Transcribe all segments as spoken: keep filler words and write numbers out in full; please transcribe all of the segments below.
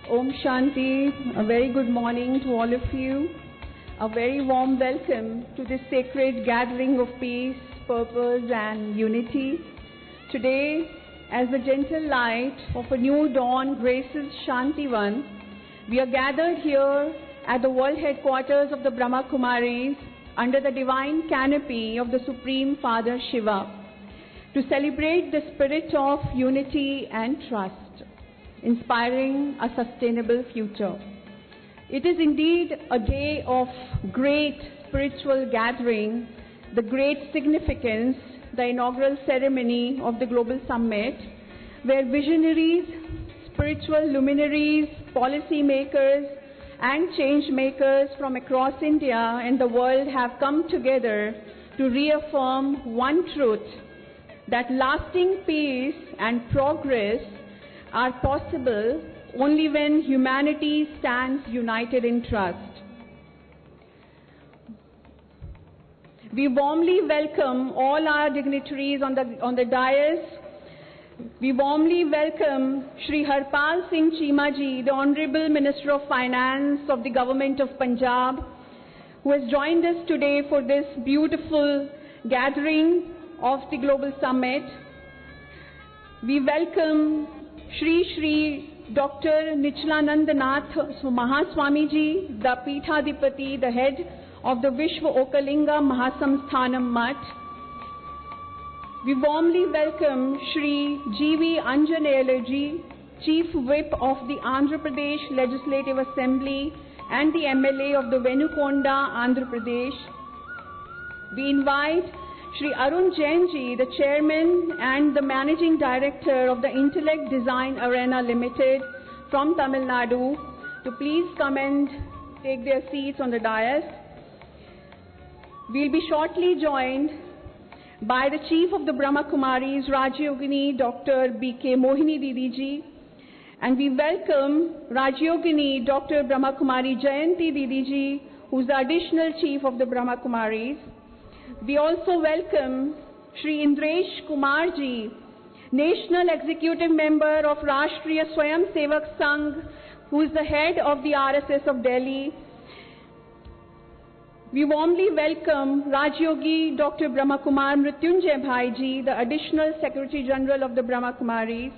Om Shanti, a very good morning to all of you. A very warm welcome to this sacred gathering of peace, purpose and unity. Today, as the gentle light of a new dawn graces Shantivan, we are gathered here at the world headquarters of the Brahma Kumaris under the divine canopy of the Supreme Father Shiva to celebrate the spirit of unity and trust, inspiring a sustainable future. It is indeed a day of great spiritual gathering, the great significance, the inaugural ceremony of the Global Summit, where visionaries, spiritual luminaries, policy makers, and change makers from across India and the world have come together to reaffirm one truth, that lasting peace and progress are possible only when humanity stands united in trust. We warmly welcome all our dignitaries on the, on the dais. We warmly welcome Shri Harpal Singh Cheema Ji, the Honorable Minister of Finance of the Government of Punjab, who has joined us today for this beautiful gathering of the Global Summit. We welcome Shri Shri Doctor Nichalanandanath Mahaswami Ji, the Peethadipati, the head of the Vishwa Okalinga Mahasamsthanam Mutt. We warmly welcome Shri G V Anjaneyala Ji, Chief Whip of the Andhra Pradesh Legislative Assembly and the M L A of the Venukonda, Andhra Pradesh. We invite Shri Arun Jain Ji, the Chairman and the Managing Director of the Intellect Design Arena Limited from Tamil Nadu, to please come and take their seats on the dais. We'll be shortly joined by the Chief of the Brahma Kumaris, Rajyogini Doctor B K Mohini Didi Ji, and we welcome Rajyogini Doctor Brahma Kumari Jayanti Didi Ji, who's the additional Chief of the Brahma Kumaris. We also welcome Shri Indresh Kumar Ji, National Executive Member of Rashtriya Swayam Sevak Sangh, who is the head of the R S S of Delhi. We warmly welcome Rajyogi Doctor Brahma Kumar Mrityunjay Bhai Ji, the Additional Secretary General of the Brahma Kumaris.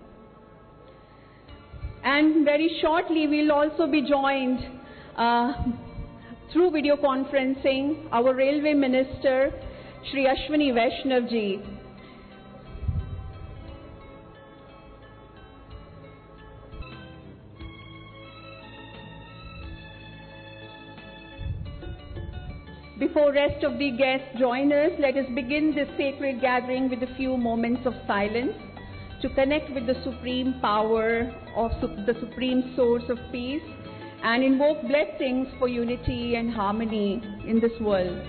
And very shortly we'll also be joined uh, through video conferencing, our Railway Minister, Shri Ashwini Vaishnav Ji. Before rest of the guests join us, let us begin this sacred gathering with a few moments of silence to connect with the supreme power of the supreme source of peace and invoke blessings for unity and harmony in this world.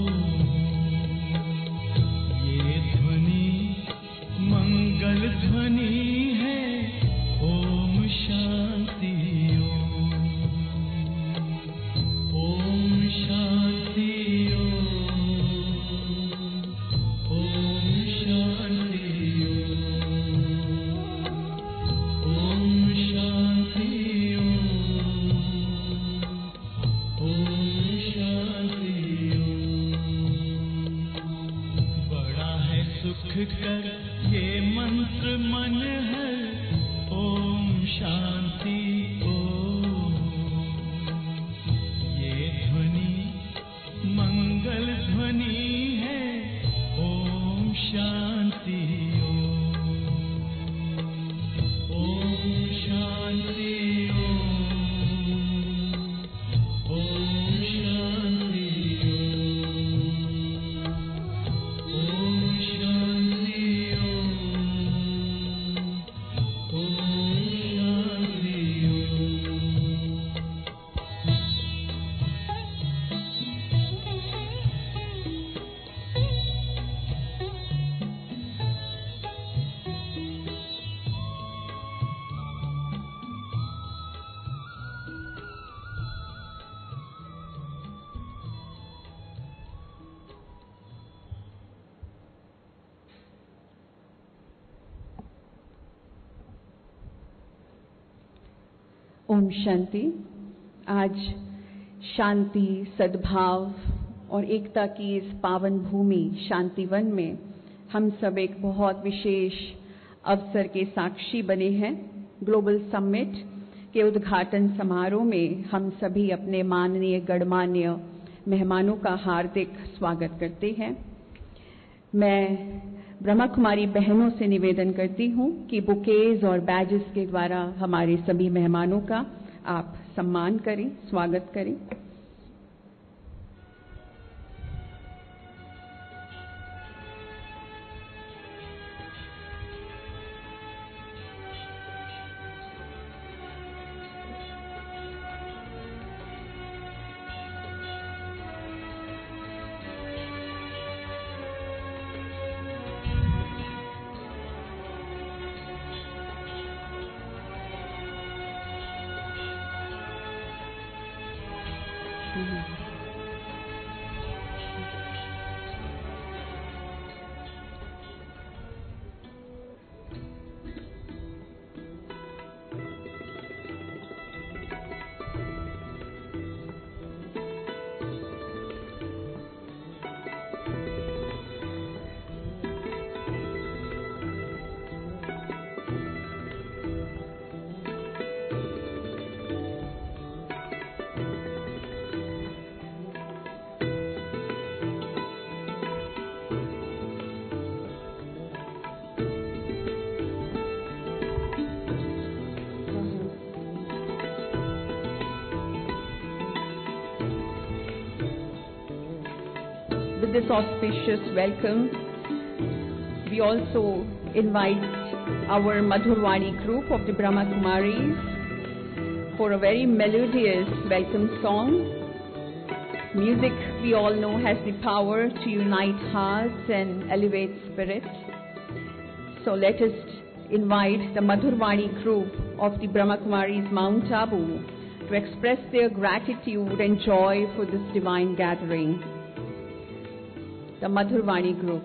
ध्वनि कर ये मंत्र मन है, ओम शांति ओम। ये ध्वनि मंगल ध्वनि है, ओम शांति ओम। ओम शांति ओम शांति। आज शांति, सद्भाव और एकता की इस पावन भूमि शांतिवन में हम सब एक बहुत विशेष अवसर के साक्षी बने हैं। ग्लोबल समिट के उद्घाटन समारोह में हम सभी अपने माननीय गणमान्य मेहमानों का हार्दिक स्वागत करते हैं। मैं ब्रह्मा कुमारी बहनों से निवेदन करती हूं कि बुकेज और बैजेस के द्वारा हमारे सभी मेहमानों का आप सम्मान करें, स्वागत करें। With this auspicious welcome, we also invite our Madhurvani group of the Brahma Kumaris for a very melodious welcome song. Music, we all know, has the power to unite hearts and elevate spirits. So let us invite the Madhurvani group of the Brahma Kumaris Mount Abu to express their gratitude and joy for this divine gathering. The Madhurvani group.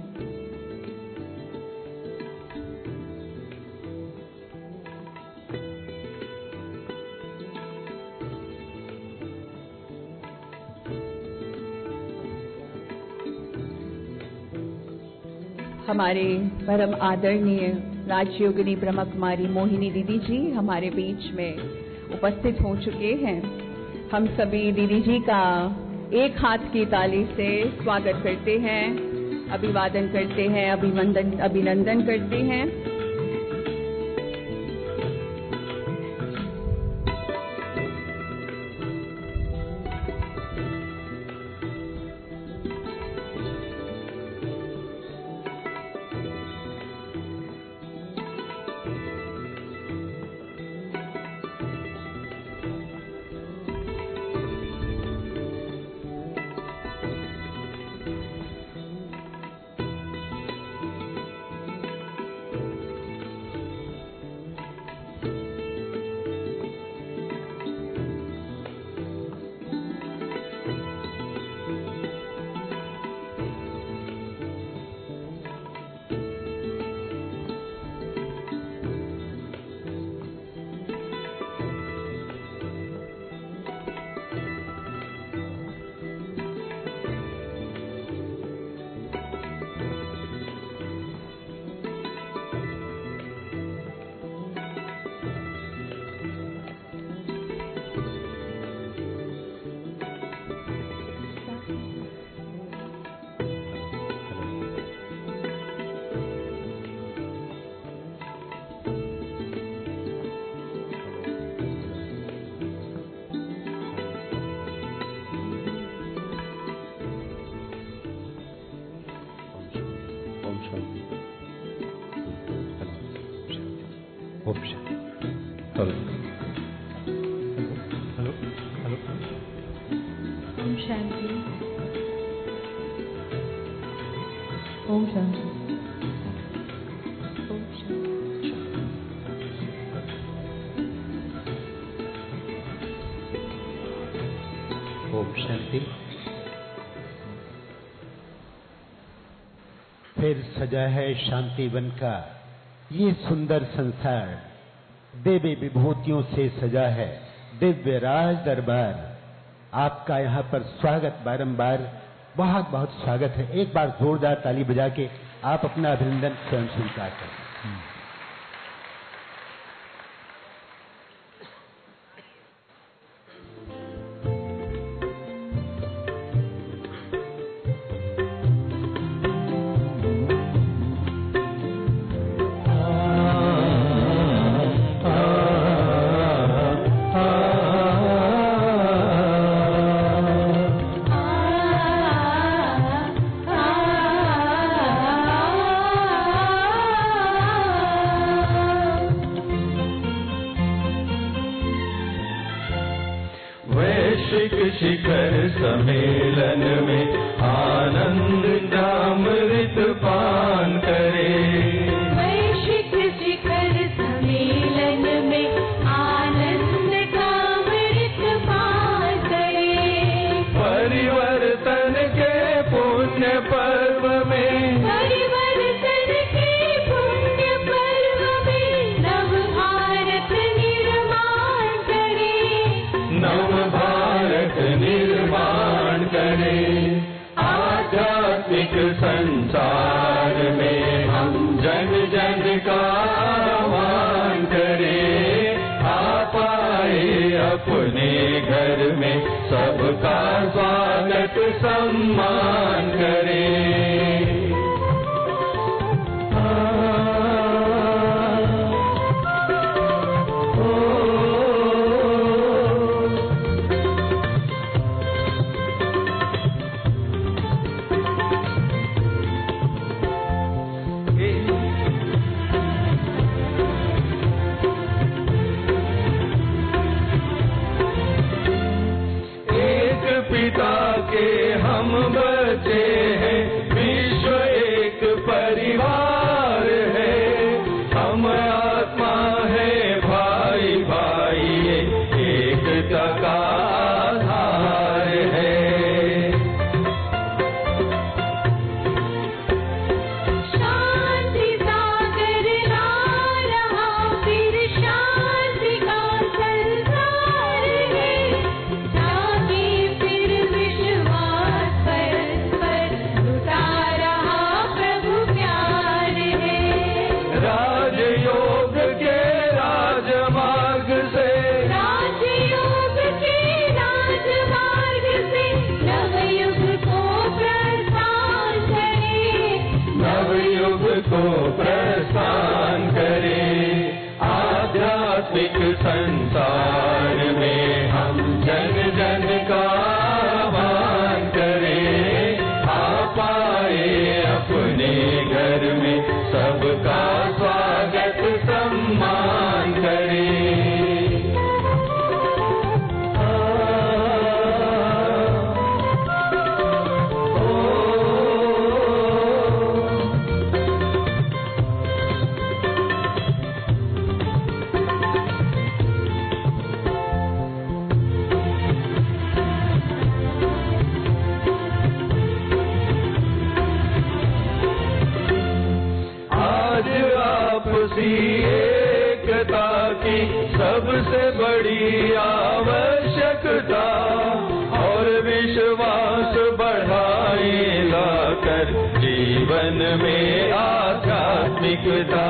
हमारे परम आदरणीय राजयोगिनी ब्रह्मा कुमारी मोहिनी दीदी जी हमारे बीच में उपस्थित हो चुके हैं। हम सभी दीदी जी का एक हाथ की ताली से स्वागत करते हैं, अभिवादन करते हैं, अभिवंदन अभिनंदन करते हैं। ओम शांति। Hello hello hello. ओम शांति। ओम शांति। ओम शांति। ओम शांति। फिर सजा है शांति वन का ये सुंदर संसार, देवी विभूतियों से सजा है दिव्य राज दरबार। आपका यहाँ पर स्वागत, बारंबार बहुत बहुत स्वागत है। एक बार जोरदार ताली बजा के आप अपना अभिनंदन स्वयं स्वीकार करें। शिखर सम्मेलन में आनंद अमृत पान करे। वैश्विक शिखर सम्मेलन में आनंद अमृत पान करे। परिवर्तन के पुण्य पर्व में परिवर्तन के पुण्य पर्व में नव भारत निर्माण करे। नव भारत निर्माण करे। आध्यात्मिक संसार में हम जन जन का आह्वान करें। आप आए अपने घर में सबका स्वागत सम्मान करें। पिता के हम बच्चे हैं, विश्व एक परिवार है। हम आत्मा है भाई भाई, एकता का आधार है। शांति सागर ला रहा फिर शांति का संसार है। जागे फिर विश्वास परस्पर लुटा रहा प्रभु प्यार है। राजयोग के राजमार्ग से राजयोग के राजमार्ग से नवयुग को प्रस्थान करे। नवयुग को प्रस्थान करे। आध्यात्मिक संसार में हम जन जन का आह्वान करें। आप आए अपने घर में सबका स्वागत सम्मान करें। आज आपसी एकता की सबसे बड़ी आवश्यकता और विश्वास बढ़ाए लाकर जीवन में आध्यात्मिकता।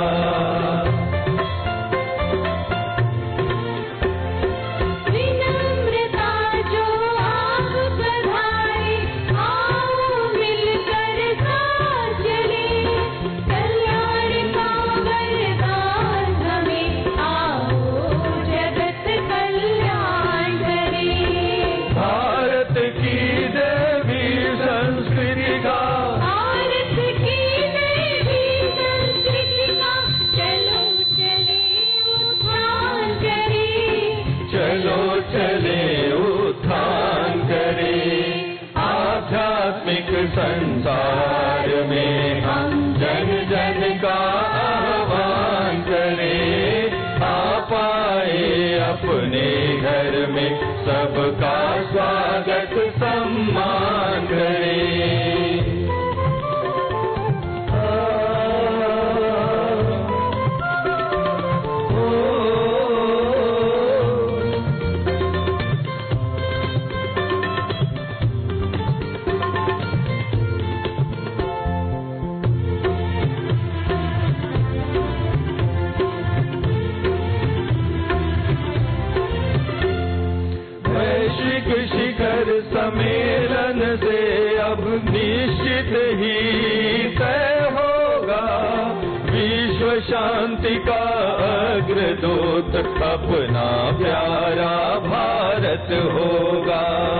विनम्रता जो आप पधारे, आओ मिलकर साथ चले। कल्याण का वरदान हमें, आओ जगत कल्याण करें। भारत की देवी संस्कृति का भारत की देवी संस्कृति का चलो जन का आह्वान करें, आप आए अपने घर में, सबका स्वागत सम्मान करें। शिखर सम्मेलन से अब निश्चित ही तय होगा, विश्व शांति का अग्रदूत अपना प्यारा भारत होगा।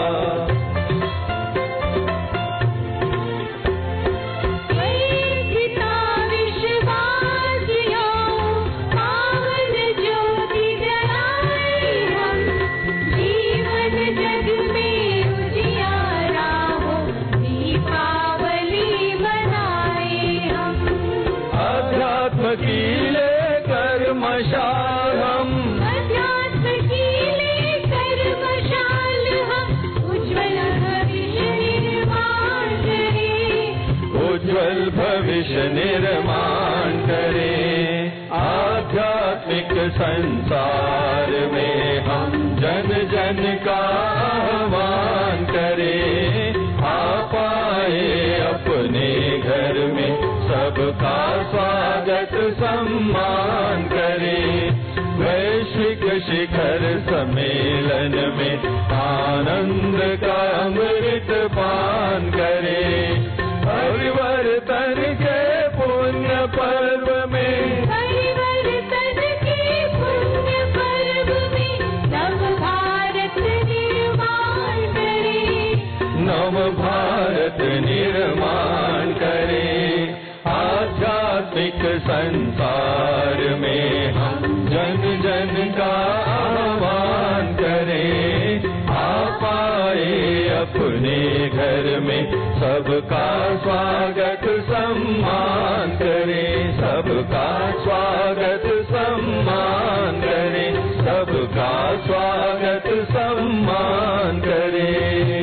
मशाल हम अध्यात्म की लेकर मशाल हम, उज्ज्वल भविष्य निर्माण करें, उज्ज्वल भविष्य निर्माण करें। आध्यात्मिक संसार में हम जन जन का आह्वान करें, आप आए अपने घर में, सबका स्वागत सम्मान करें। वैश्विक शिखर सम्मेलन में आनंद का अमृत पान करें, परिवर्तन के पुण्य पर्व में, परिवर्तन के पुण्य पर्व में नव भारत निर्माण करें, नव भारत निर्माण करें। आध्यात्मिक संसार में हम जन जन का आह्वान करें, आप आए अपने घर में, सबका स्वागत सम्मान करें, सबका स्वागत सम्मान करें, सबका स्वागत सम्मान करें।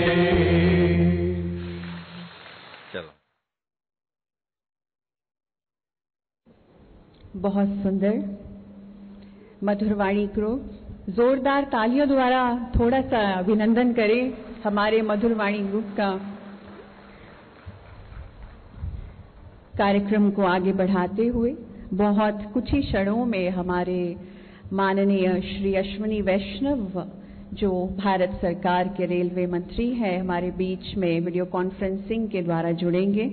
बहुत सुंदर। मधुरवाणी को जोरदार तालियों द्वारा थोड़ा सा अभिनंदन करें हमारे मधुरवाणी ग्रुप का। कार्यक्रम को आगे बढ़ाते हुए बहुत कुछ ही क्षणों में हमारे माननीय श्री अश्विनी वैष्णव, जो भारत सरकार के रेलवे मंत्री हैं, हमारे बीच में वीडियो कॉन्फ्रेंसिंग के द्वारा जुड़ेंगे।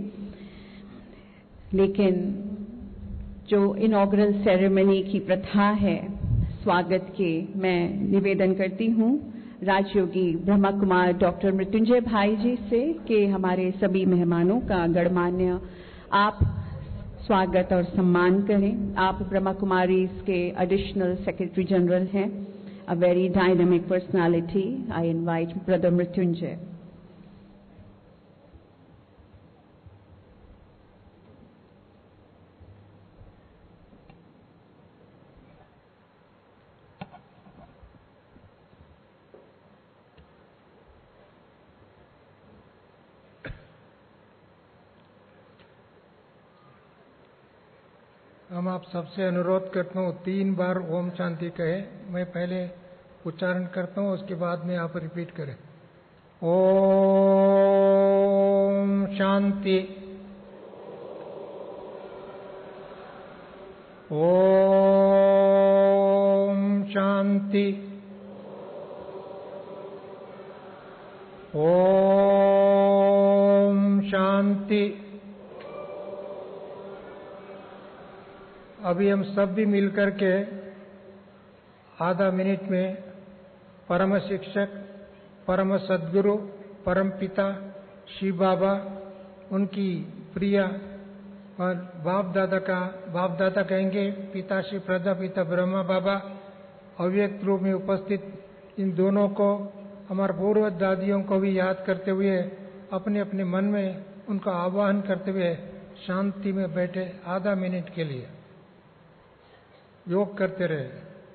लेकिन जो इनॉग्रल सेरेमनी की प्रथा है स्वागत के, मैं निवेदन करती हूँ राजयोगी ब्रह्मा कुमार डॉक्टर मृत्युंजय भाई जी से कि हमारे सभी मेहमानों का गणमान्य आप स्वागत और सम्मान करें। आप ब्रह्मा कुमारीज के एडिशनल सेक्रेटरी जनरल हैं, a very dynamic personality. I invite brother Mrityunjay. हम आप सबसे अनुरोध करता हूँ तीन बार ओम शांति कहे। मैं पहले उच्चारण करता हूँ, उसके बाद में आप रिपीट करें। ओम शांति, ओम शांति, ओम शांति। अभी हम सब भी मिलकर के आधा मिनट में परम शिक्षक, परम सद्गुरु, परम पिता शिव बाबा, उनकी प्रिय और बाप दादा का, बाप दादा कहेंगे पिता श्री प्रजापिता ब्रह्मा बाबा, अव्यक्त रूप में उपस्थित इन दोनों को, हमारे पूर्व दादियों को भी याद करते हुए अपने अपने मन में उनका आह्वान करते हुए शांति में बैठे आधा मिनट के लिए योग करते रहे।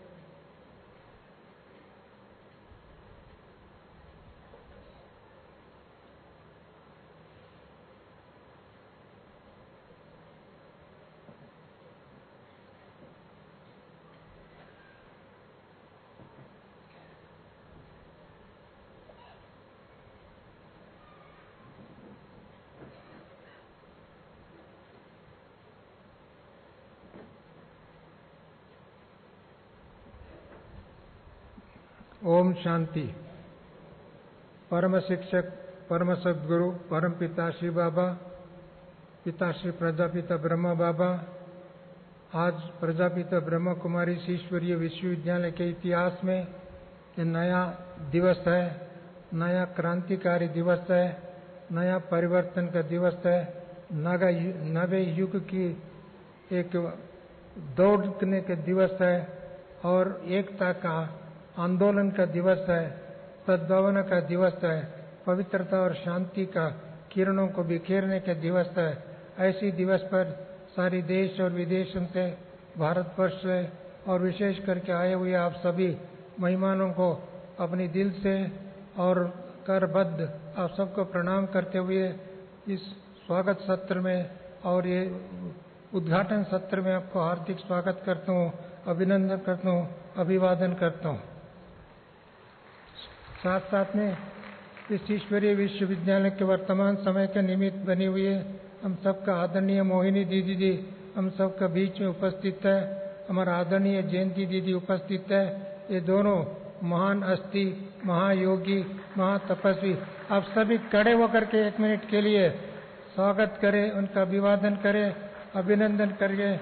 ओम शांति। परम शिक्षक परम सद्गुरु परम पिता श्री बाबा, पिता श्री प्रजापिता ब्रह्मा बाबा, आज प्रजापिता ब्रह्मा कुमारी ईश्वरीय विश्वविद्यालय के इतिहास में ये नया दिवस है, नया क्रांतिकारी दिवस है, नया परिवर्तन का दिवस है, नवे युग की एक दौड़ने का दिवस है और एकता का आंदोलन का दिवस है, सद्भावना का दिवस है, पवित्रता और शांति का किरणों को बिखेरने का दिवस है। ऐसी दिवस पर सारी देश और विदेशों से, भारतवर्ष से और विशेष करके आए हुए आप सभी मेहमानों को अपनी दिल से और करबद्ध आप सबको प्रणाम करते हुए इस स्वागत सत्र में और ये उद्घाटन सत्र में आपको हार्दिक स्वागत करता हूँ, अभिनंदन करता हूँ, अभिवादन करता हूँ। साथ साथ में इस ईश्वरीय विश्वविद्यालय के वर्तमान समय के निमित्त बनी हुई है हम सबका आदरणीय मोहिनी दीदी जी हम सबका बीच में उपस्थित है, हमारा आदरणीय जयंती दीदी उपस्थित है। ये दोनों महान हस्ती, महायोगी, महातपस्वी, आप सभी खड़े होकर के एक मिनट के लिए स्वागत करें, उनका अभिवादन करें, अभिनंदन करिए।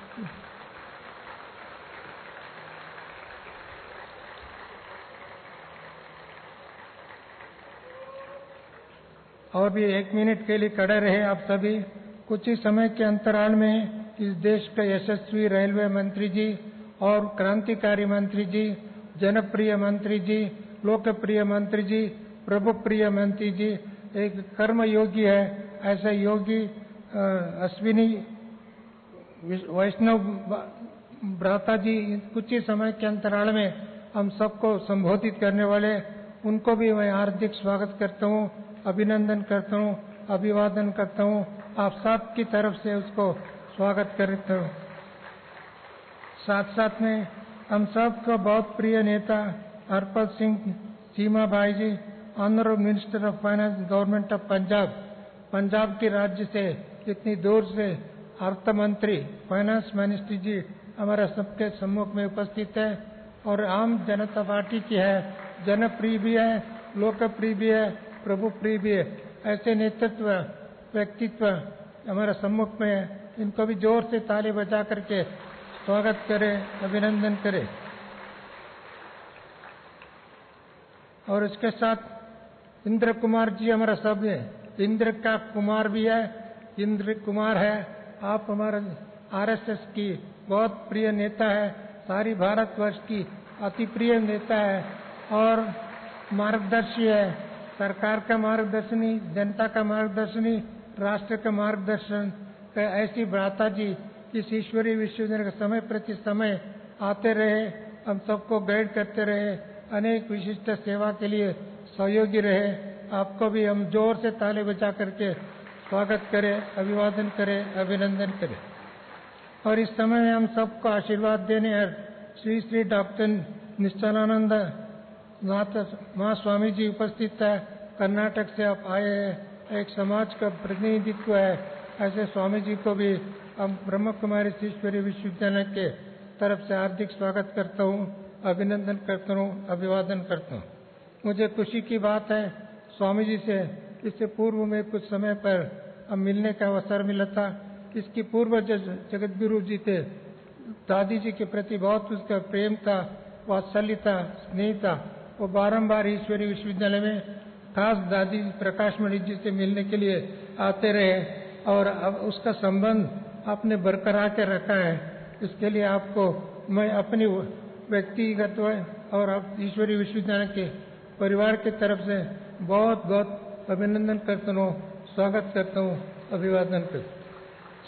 और भी एक मिनट के लिए खड़े रहे आप सभी। कुछ ही समय के अंतराल में इस देश का यशस्वी रेलवे मंत्री जी और क्रांतिकारी मंत्री जी, जनप्रिय मंत्री जी, लोकप्रिय मंत्री जी, प्रभु प्रिय मंत्री जी, एक कर्मयोगी है, ऐसे योगी अश्विनी वैष्णव भ्राता जी कुछ ही समय के अंतराल में हम सबको संबोधित करने वाले, उनको भी मैं हार्दिक स्वागत करता हूँ, अभिनंदन करता हूँ, अभिवादन करता हूँ। आप सब की तरफ से उसको स्वागत करता हूँ। साथ साथ में हम सबको बहुत प्रिय नेता हरपल सिंह चीमा भाई ji, honourable minister of finance government of Punjab, Punjab के राज्य से इतनी दूर से अर्थ मंत्री फाइनेंस मिनिस्ट्री जी हमारा सबके सम्मुख में उपस्थित है और आम जनता पार्टी की है, जनप्रिय भी है, लोकप्रिय भी है, प्रभु प्रिय भी है। ऐसे नेतृत्व व्यक्तित्व हमारे सम्मुख में है, इनको भी जोर से ताली बजा करके स्वागत करें, अभिनंदन करें। और इसके साथ इंद्र कुमार जी हमारा सब है, इंद्र का कुमार भी है, इंद्र कुमार है। आप हमारे आरएसएस की बहुत प्रिय नेता है, सारी भारतवर्ष की अति प्रिय नेता है और मार्गदर्शी है, सरकार का मार्गदर्शनी, जनता का मार्गदर्शनी, राष्ट्र का मार्गदर्शन। ऐसी भ्राता जी इस ईश्वरीय विश्वविद्यालय के समय प्रति समय आते रहे, हम सबको गाइड करते रहे, अनेक विशिष्ट सेवा के लिए सहयोगी रहे। आपको भी हम जोर से ताली बजा करके स्वागत करें, अभिवादन करें, अभिनंदन करें। और इस समय में हम सबको आशीर्वाद देने श्री श्री डॉक्टर निश्चलानंद नाथ महा स्वामी जी उपस्थित है, कर्नाटक से आप आए हैं, एक समाज का प्रतिनिधित्व है। ऐसे स्वामी जी को भी हम ब्रह्म कुमारी ईश्वरीय विश्वविद्यालय के तरफ से हार्दिक स्वागत करता हूँ, अभिनंदन करता हूँ, अभिवादन करता हूँ। मुझे खुशी की बात है, स्वामी जी से इससे पूर्व में कुछ समय पर हम मिलने का अवसर मिला था। इसकी पूर्व जगत गुरु जी थे, दादी जी के प्रति बहुत उसका प्रेम था, वात्सल्य था, स्नेह था। वो बारंबार ईश्वरीय विश्वविद्यालय में खास दादी प्रकाश मणि जी से मिलने के लिए आते रहे और अब उसका संबंध आपने बरकरार के रखा है। इसके लिए आपको मैं अपनी व्यक्तिगत और अब ईश्वरीय विश्वविद्यालय के परिवार की तरफ से बहुत बहुत अभिनंदन करता हूँ, स्वागत करता हूँ, अभिवादन करता हूँ।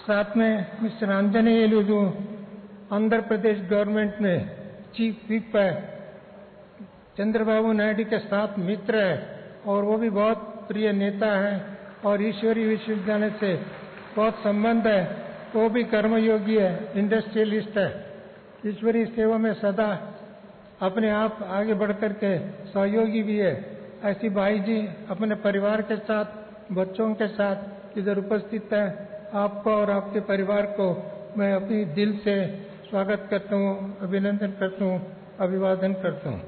साथ में मिस्टर आंजनेयलु जो आंध्र प्रदेश गवर्नमेंट में चीफ विप है, चंद्रबाबू नायडू के साथ मित्र है और वो भी बहुत प्रिय नेता है और ईश्वरीय विश्वविद्यालय से बहुत संबंध है। वो भी कर्मयोगी है, इंडस्ट्रियलिस्ट है, ईश्वरीय सेवा में सदा अपने आप आगे बढ़ करके सहयोगी भी है। ऐसी भाई जी अपने परिवार के साथ, बच्चों के साथ इधर उपस्थित है। आपको और आपके परिवार को मैं अपनी दिल से स्वागत करता हूँ, अभिनंदन करता हूँ, अभिवादन करता हूँ।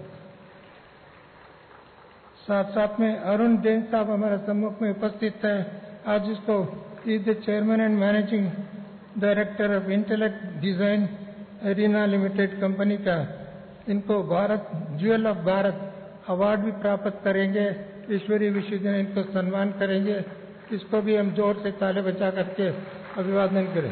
साथ साथ में अरुण जैन साहब हमारे सम्मुख में उपस्थित है। आज इसको is the chairman and managing director of intellect design arena limited company का। इनको Bharat jewel of Bharat award भी प्राप्त करेंगे। ईश्वरीय विश्वविद्यालय इनको सम्मान करेंगे। इसको भी हम जोर से ताले बजा करके अभिवादन करें।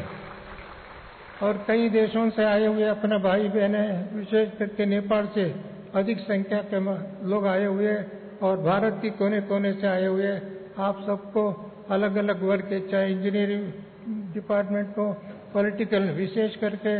और कई देशों से आए हुए अपने भाई बहन हैं, विशेष करके नेपाल से अधिक संख्या के लोग आए हुए और भारत के कोने कोने से आए हुए। आप सबको अलग अलग वर्ग के, चाहे इंजीनियरिंग डिपार्टमेंट हो, पॉलिटिकल, विशेष करके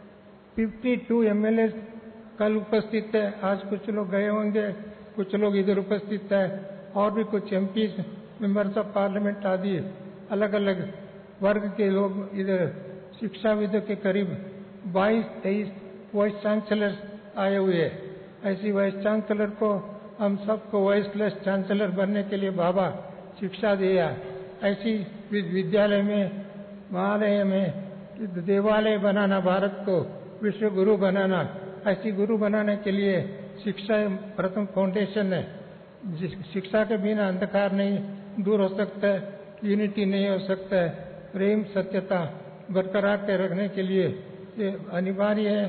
बावन एमएलए कल उपस्थित है। आज कुछ लोग गए होंगे, कुछ लोग इधर उपस्थित है और भी कुछ एमपी, मेंबर्स ऑफ पार्लियामेंट आदि अलग अलग वर्ग के लोग इधर शिक्षाविदों के करीब बाईस तेईस वाइस चांसलर आए हुए हैं। ऐसी वाइस चांसलर को हम सबको वाइसलेस चांसलर बनने के लिए बाबा शिक्षा दिया। ऐसी विद्यालय में, महालय में देवालय बनाना, भारत को विश्व गुरु बनाना, ऐसी गुरु बनाने के लिए शिक्षा प्रथम फाउंडेशन है। शिक्षा के बिना अंधकार नहीं दूर हो सकता है, यूनिटी नहीं हो सकता है, प्रेम सत्यता बरकरार के रखने के लिए ये अनिवार्य है,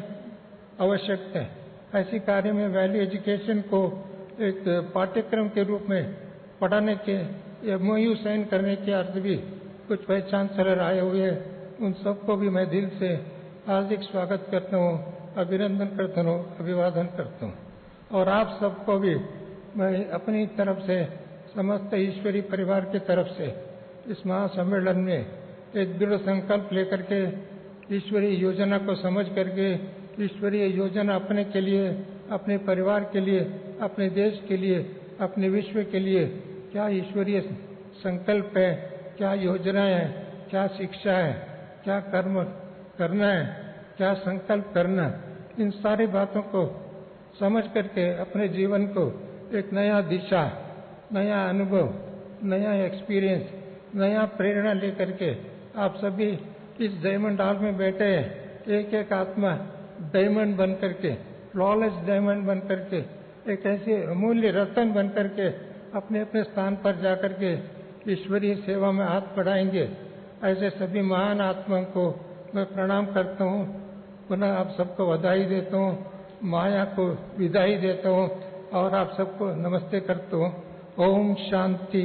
आवश्यक है। ऐसी कार्य में वैल्यू एजुकेशन को एक पाठ्यक्रम के रूप में पढ़ाने के, एमओयू साइन करने के अर्थ भी कुछ वाइस चांसलर आए हुए हैं। उन सबको भी मैं दिल से हार्दिक स्वागत करता हूँ, अभिनंदन करता हूँ, अभिवादन करता हूँ। और आप सबको भी मैं अपनी तरफ से, समस्त ईश्वरी परिवार की तरफ से इस महासम्मेलन में एक दृढ़ संकल्प लेकर के ईश्वरीय योजना को समझ करके, ईश्वरीय योजना अपने के लिए, अपने परिवार के लिए, अपने देश के लिए, अपने विश्व के लिए क्या ईश्वरीय संकल्प है, क्या योजनाएं हैं, क्या शिक्षा है, क्या कर्म करना है, क्या संकल्प करना, इन सारी बातों को समझ करके अपने जीवन को एक नया दिशा, नया अनुभव, नया एक्सपीरियंस, नया प्रेरणा लेकर के आप सभी इस डायमंड हॉल में बैठे हैं। एक एक आत्मा डायमंड बन करके, फ्लॉलेस डायमंड बन करके, एक ऐसे अमूल्य रत्न बन करके अपने अपने स्थान पर जाकर के ईश्वरीय सेवा में हाथ बढ़ाएंगे। ऐसे सभी महान आत्माओं को मैं प्रणाम करता हूँ। पुनः आप सबको बधाई देता हूँ, माया को विदाई देता हूँ और आप सबको नमस्ते करता हूँ। ओम शांति,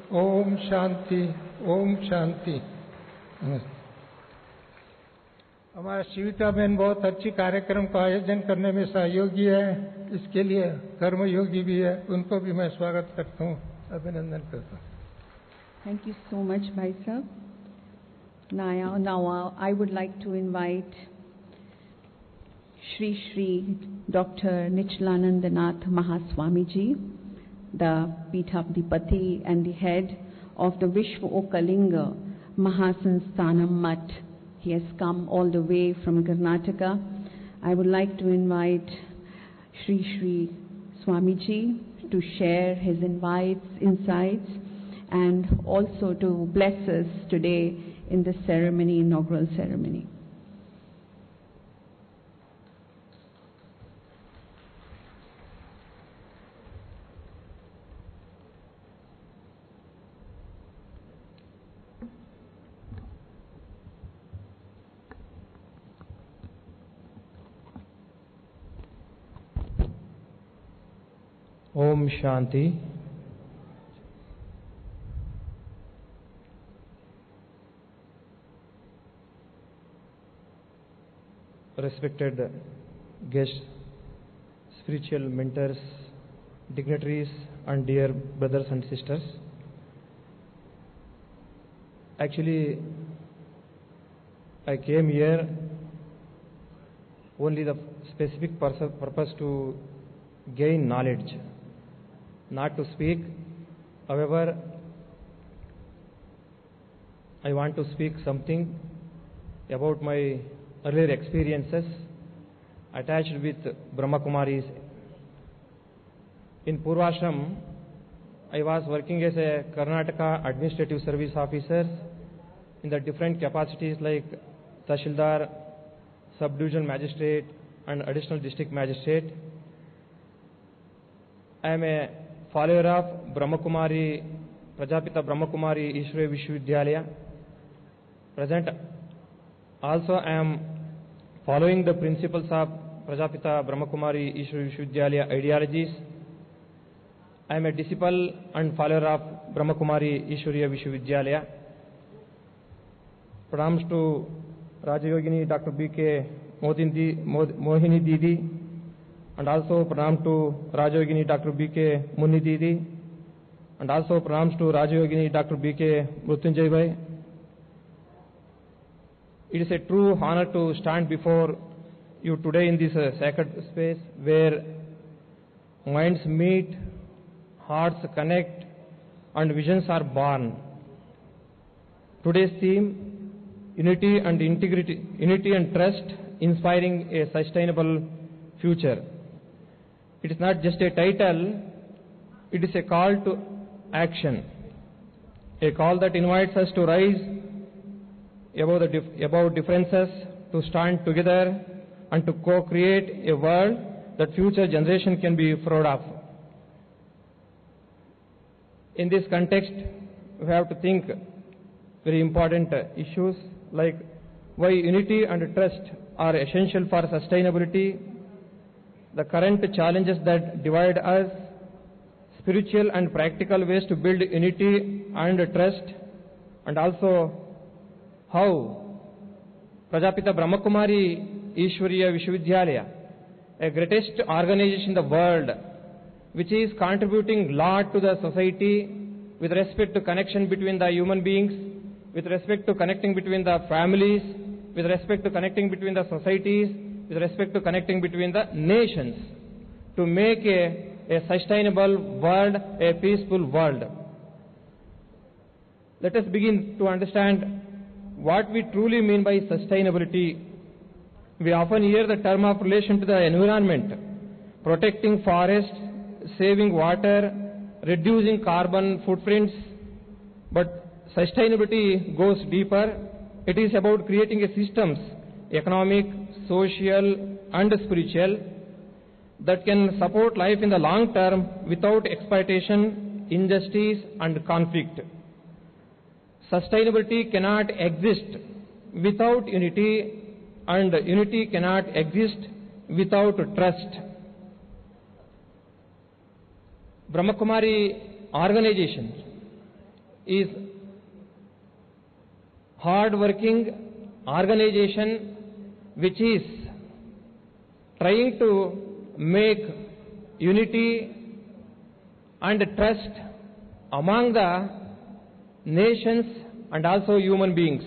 ओम शांति, ओम शांति। नमस्ते। हमारा शिविका बहन बहुत अच्छी कार्यक्रम का आयोजन करने में सहयोगी है, इसके लिए कर्मयोगी भी है। उनको भी मैं स्वागत करता हूँ, अभिनंदन करता हूँ। Thank you so much, Bhai Sahab. Now, now uh, I would like to invite Shri Shri Doctor Nichalanandanath Mahaswamiji, the Peethabdipati and the head of the Vishwa Okalinga Mahasansthanam Mutt. He has come all the way from Karnataka. I would like to invite Shri Shri Swamiji to share his invites, insights, and also to bless us today in this ceremony, inaugural ceremony. Om Shanti. Respected guests, spiritual mentors, dignitaries, and dear brothers and sisters. Actually, I came here only the specific pers- purpose to gain knowledge, not to speak. However, I want to speak something about my earlier experiences attached with Brahma Kumaris. In Purvashram, I was working as a Karnataka Administrative Service Officer in the different capacities like Tahsildar, Subdivision Magistrate and Additional District Magistrate. I am a follower of Brahma Kumari, Prajapita Brahma Kumari Ishwari Vishwavidyalaya. Present also I am following the principles of Prajapita Brahma Kumari Ishwari Vishwavidyalaya ideologies. I am a disciple and follower of Brahma Kumari Ishwariya Vishwavidyalaya. Pranams to Rajayogini Doctor B K Mohini Didi, and also pranam to Rajayogini Doctor B K Munni Didi, and also pranams to Rajayogini Doctor B K Mrutyunjay Bhai. It is a true honor to stand before you today in this uh, sacred space where minds meet, hearts connect, and visions are born. Today's theme, unity and integrity, unity and trust, inspiring a sustainable future. It is not just a title, it is a call to action, a call that invites us to rise above, the dif- above differences, to stand together and to co-create a world that future generation can be proud of. In this context, we have to think very important uh, issues like why unity and trust are essential for sustainability, the current challenges that divide us, spiritual and practical ways to build unity and trust, and also how Prajapita Brahma Kumari Ishwariya Vishwavidyalaya, a greatest organization in the world, which is contributing lot to the society with respect to connection between the human beings, with respect to connecting between the families, with respect to connecting between the societies, with respect to connecting between the nations, to make a, a sustainable world, a peaceful world. Let us begin to understand what we truly mean by sustainability. We often hear the term of relation to the environment, protecting forests, saving water, reducing carbon footprints, but sustainability goes deeper. It is about creating a systems, economic, social and spiritual, that can support life in the long term without exploitation, injustice and conflict. Sustainability cannot exist without unity, and unity cannot exist without trust. Brahma Kumari organization is hard-working organization which is trying to make unity and trust among the nations and also human beings.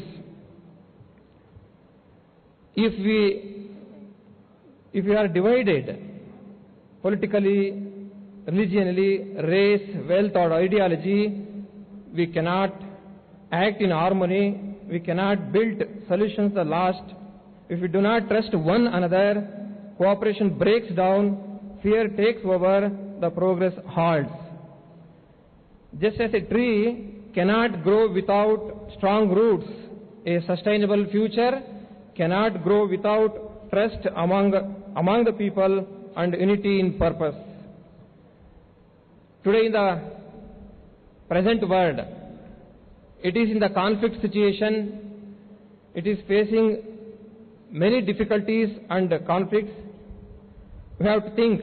If we, if we are divided politically, religionally, race, wealth or ideology, we cannot act in harmony, we cannot build solutions that last. If we do not trust one another, cooperation breaks down, fear takes over, the progress halts. Just as a tree cannot grow without strong roots, a sustainable future cannot grow without trust among, among the people and unity in purpose. Today in the present world, it is in the conflict situation, it is facing many difficulties and conflicts. We have to think,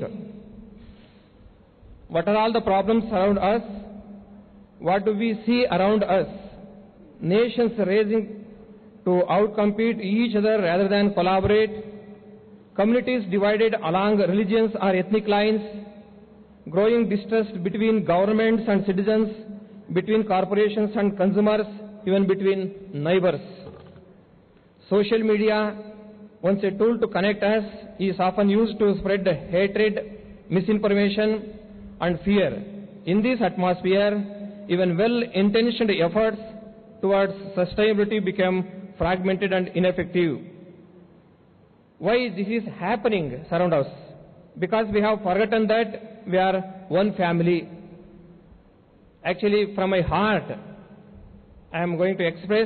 what are all the problems around us? What do we see around us? Nations racing to outcompete each other rather than collaborate. Communities divided along religions or ethnic lines. Growing distrust between governments and citizens, between corporations and consumers, even between neighbors. social media, once a tool to connect us, is often used to spread hatred, misinformation, and fear. In this atmosphere, even well-intentioned efforts towards sustainability become fragmented and ineffective. Why this is happening around us? Because we have forgotten that we are one family. Actually, from my heart, I am going to express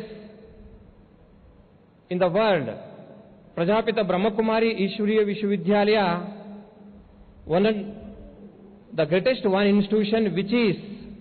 in the world, Prajapita Brahmakumari Ishwariya Vishwavidyalaya, one of the greatest one institution which is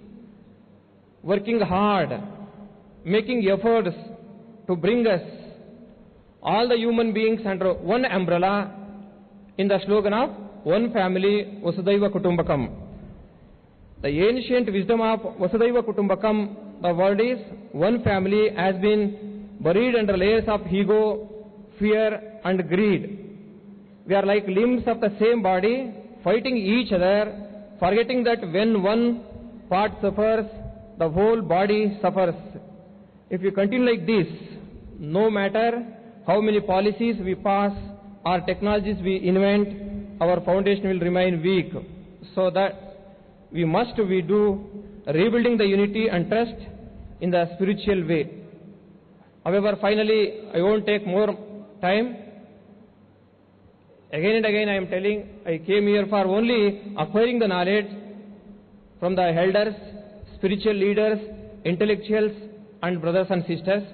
working hard, making efforts to bring us all the human beings under one umbrella in the slogan of one family, Vasudhaiva Kutumbakam. The ancient wisdom of Vasudhaiva Kutumbakam, the word is one family, has been buried under layers of ego, fear and greed. We are like limbs of the same body, fighting each other, forgetting that when one part suffers, the whole body suffers. If we continue like this, no matter how many policies we pass or technologies we invent, our foundation will remain weak. So that we must we do rebuilding the unity and trust in the spiritual way. However, finally, I won't take more time. Again and again I am telling, I came here for only acquiring the knowledge from the elders, spiritual leaders, intellectuals and brothers and sisters.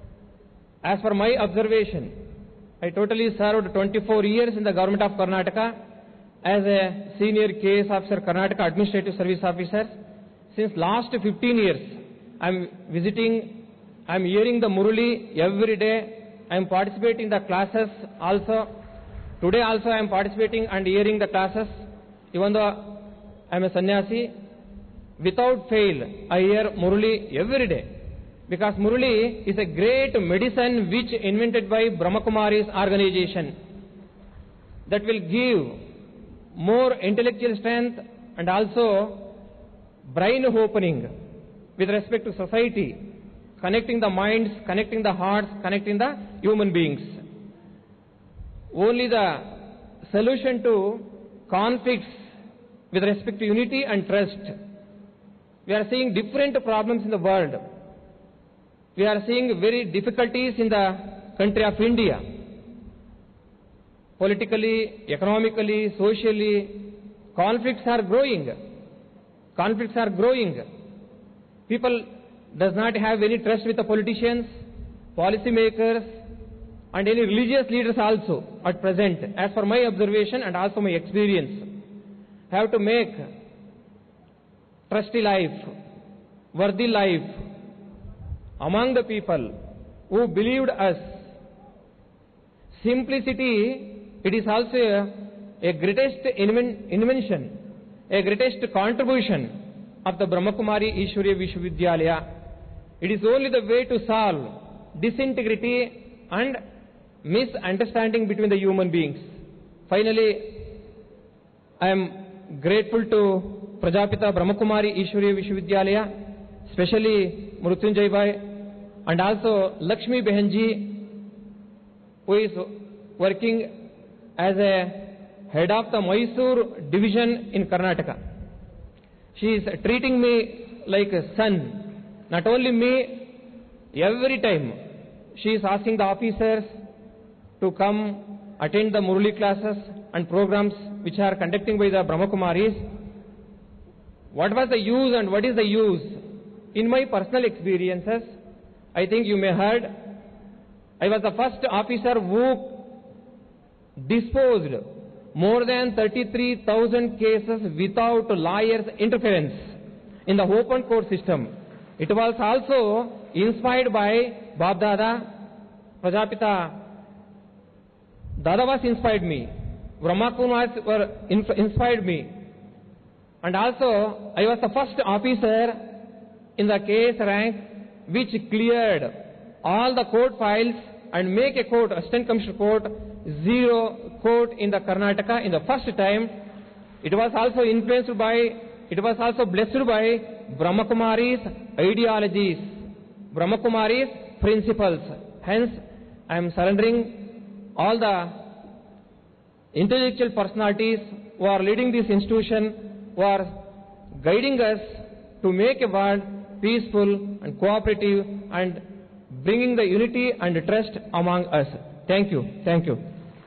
As per my observation, I totally served twenty-four years in the government of Karnataka as a senior K S officer, Karnataka Administrative Service Officer. Since last fifteen years, I am visiting, I am hearing the Murali every day. I am participating in the classes also. Today also I am participating and hearing the classes. Even though I am a sannyasi, without fail, I hear Murali every day. Because Murali is a great medicine which invented by Brahmakumari's organization that will give more intellectual strength and also brain opening with respect to society, connecting the minds, connecting the hearts, connecting the human beings. Only the solution to conflicts with respect to unity and trust. We are seeing different problems in the world. We are seeing very difficulties in the country of India. Politically, economically, socially, conflicts are growing. Conflicts are growing. People does not have any trust with the politicians, policy makers, and any religious leaders also at present, as per my observation and also my experience. Have to make trusty life, worthy life among the people who believed us. Simplicity, it is also a, a greatest inven invention, a greatest contribution of the Brahmakumari Ishwariya Vishwavidyalaya. It is only the way to solve disintegrity and misunderstanding between the human beings. Finally, I am grateful to Prajapita Brahmakumari Ishwariya Vishwavidyalaya, especially Mrutyunjay Bhai, and also Lakshmi Behenji, who is working as a head of the Mysore division in Karnataka. She is treating me like a son. Not only me, every time she is asking the officers to come attend the Murali classes and programs which are conducting by the Brahmakumaris. What was the use and what is the use? In my personal experiences, I think you may heard, I was the first officer who disposed more than thirty-three thousand cases without lawyers' interference in the open court system. It was also inspired by Bab Dada, Prajapita Dada was inspired me, Brahmakumaris were inspired me, and also I was the first officer in the case rank which cleared all the court files and make a court, Assistant Commissioner Court, zero court in the Karnataka in the first time. It was also influenced by, it was also blessed by Brahmakumari's ideologies, Brahmakumari's principles. Hence, I am surrendering all the intellectual personalities who are leading this institution, who are guiding us to make a world peaceful and cooperative and bringing the unity and trust among us. Thank you. Thank you.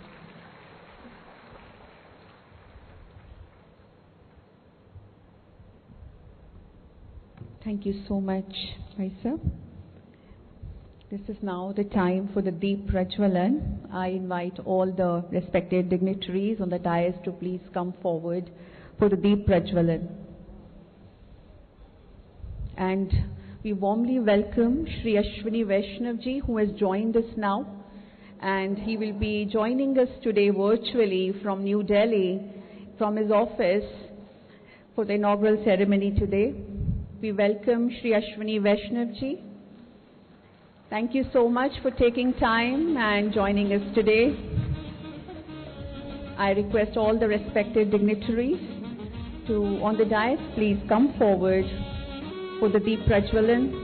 Thank you so much, Vaisa. This is now the time for the Deep Prajwalan. I invite all the respected dignitaries on the dais to please come forward for the Deep Prajwalan. And we warmly welcome Shri Ashwini Vaishnavji, who has joined us now, and he will be joining us today virtually from New Delhi, from his office, for the inaugural ceremony today. We welcome Shri Ashwini Vaishnavji. Thank you so much for taking time and joining us today. I request all the respected dignitaries to, on the dais, please come forward for the Deep Prajwalan.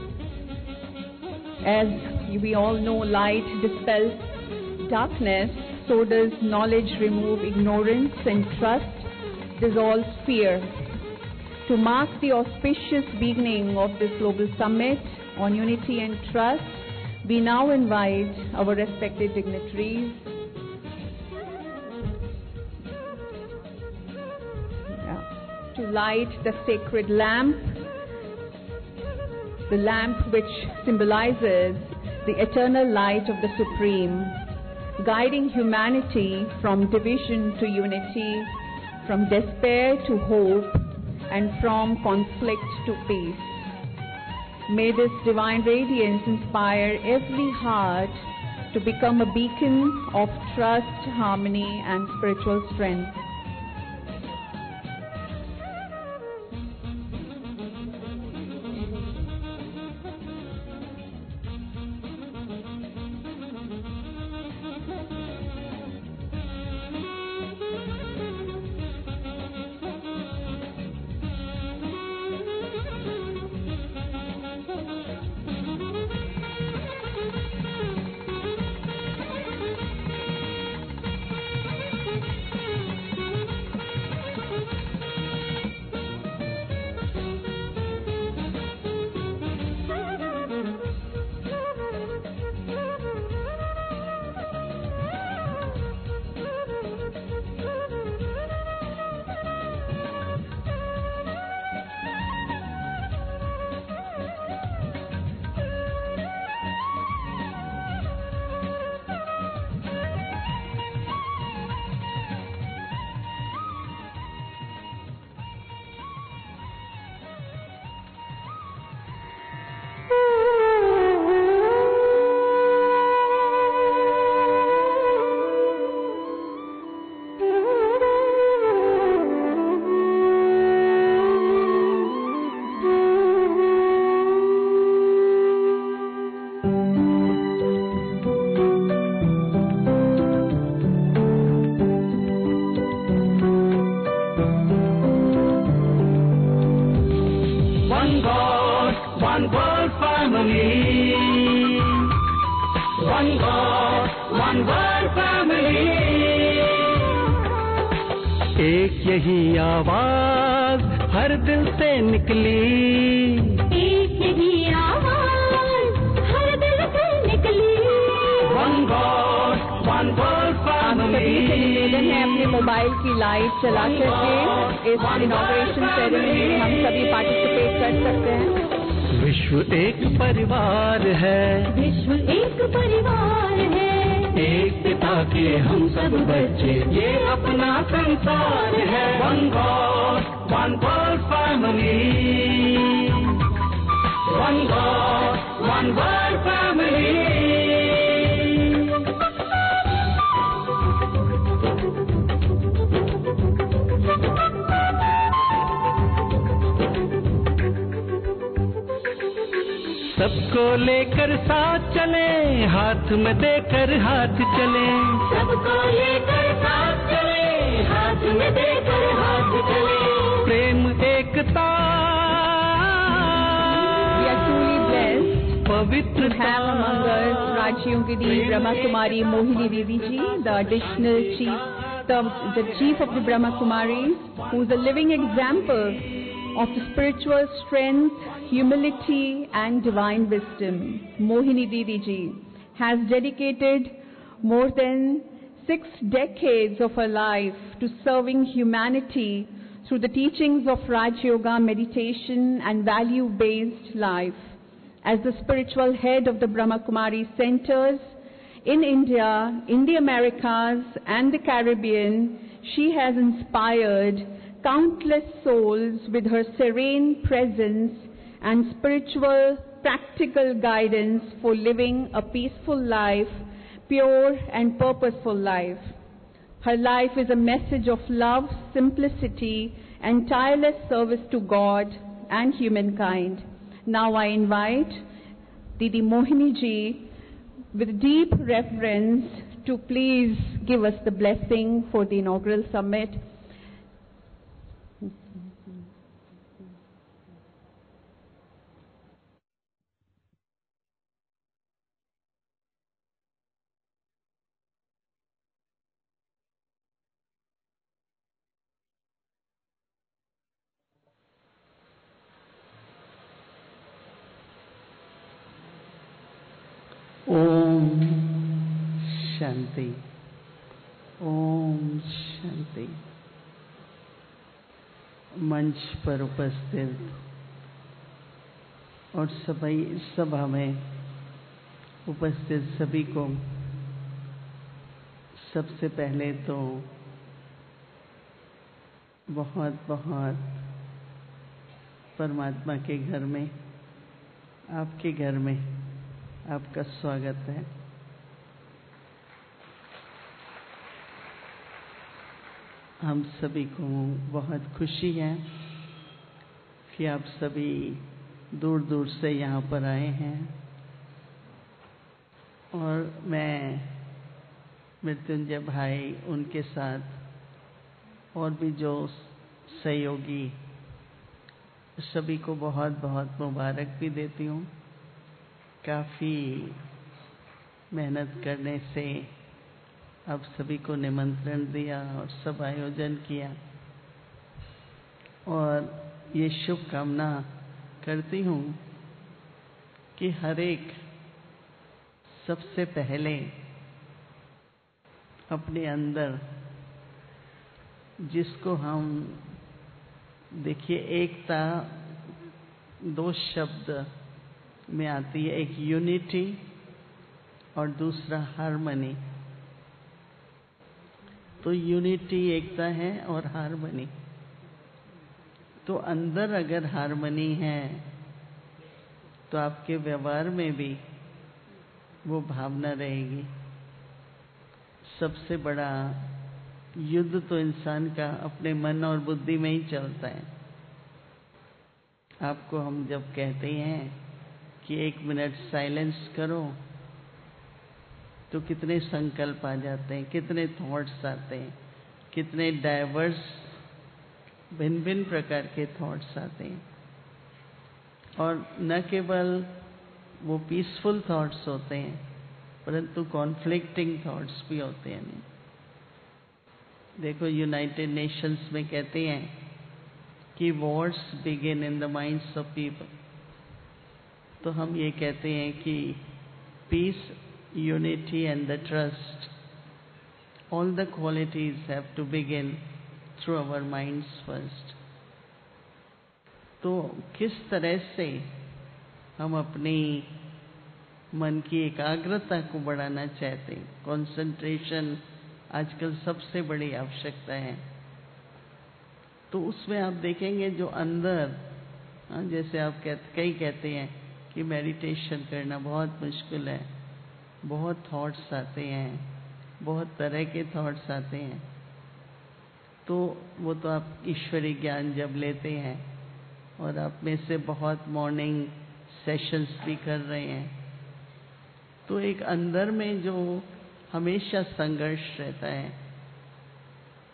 As we all know, light dispels darkness, so does knowledge remove ignorance, and trust dissolves fear. To mark the auspicious beginning of this global summit on unity and trust, we now invite our respected dignitaries yeah, to light the sacred lamp, the lamp which symbolizes the eternal light of the Supreme, guiding humanity from division to unity, from despair to hope, and from conflict to peace. May this divine radiance inspire every heart to become a beacon of trust, harmony, and spiritual strength. सबको लेकर साथ चले, हाथ में देकर हाथ चले, सबको लेकर साथ चले, हाथ में देकर हाथ चले, प्रेम एकता We have among us Rajyogini Brahma Kumari Mohini Devi ji, the additional chief, the, the chief of the Brahma Kumaris, who is a living example of the spiritual strength, humility and divine wisdom. Mohini Devi ji has dedicated more than six decades of her life to serving humanity through the teachings of Raj Yoga, meditation and value-based life. As the spiritual head of the Brahma Kumari centers in India, in the Americas and the Caribbean, she has inspired countless souls with her serene presence and spiritual practical guidance for living a peaceful life, pure and purposeful life. Her life is a message of love, simplicity and tireless service to God and humankind. Now I invite Didi Mohini ji with deep reverence to please give us the blessing for the inaugural summit. ओम शांति, ओम शांति। मंच पर उपस्थित और सभी सभा में उपस्थित सभी को सबसे पहले तो बहुत बहुत परमात्मा के घर में, आपके घर में आपका स्वागत है। हम सभी को बहुत खुशी है कि आप सभी दूर दूर से यहाँ पर आए हैं और मैं मृत्युंजय भाई, उनके साथ और भी जो सहयोगी, सभी को बहुत बहुत मुबारक भी देती हूँ। काफ़ी मेहनत करने से आप सभी को निमंत्रण दिया और सब आयोजन किया और ये शुभकामना करती हूँ कि हर एक सबसे पहले अपने अंदर, जिसको हम देखिए एकता दो शब्द में आती है, एक यूनिटी और दूसरा हार्मनी। तो यूनिटी एकता है और हार्मनी, तो अंदर अगर हार्मनी है तो आपके व्यवहार में भी वो भावना रहेगी। सबसे बड़ा युद्ध तो इंसान का अपने मन और बुद्धि में ही चलता है। आपको हम जब कहते हैं कि एक मिनट साइलेंस करो तो कितने संकल्प आ जाते हैं, कितने थॉट्स आते हैं, कितने डाइवर्स भिन्न भिन्न प्रकार के थॉट्स आते हैं। और न केवल वो पीसफुल थॉट्स होते हैं परंतु कॉन्फ्लिक्टिंग थॉट्स भी होते हैं। देखो यूनाइटेड नेशंस में कहते हैं कि wars begin in the minds of people. तो हम ये कहते हैं कि peace, unity and the trust, all the qualities have to begin through our minds first. तो किस तरह से हम अपनी मन की एकाग्रता को बढ़ाना चाहते हैं, कंसंट्रेशन आजकल सबसे बड़ी आवश्यकता है। तो उसमें आप देखेंगे जो अंदर, जैसे आप कहते, कई कहते हैं कि मेडिटेशन करना बहुत मुश्किल है, बहुत थॉट्स आते हैं, बहुत तरह के थॉट्स आते हैं। तो वो तो आप ईश्वरी ज्ञान जब लेते हैं और आप में से बहुत मॉर्निंग सेशंस भी कर रहे हैं, तो एक अंदर में जो हमेशा संघर्ष रहता है,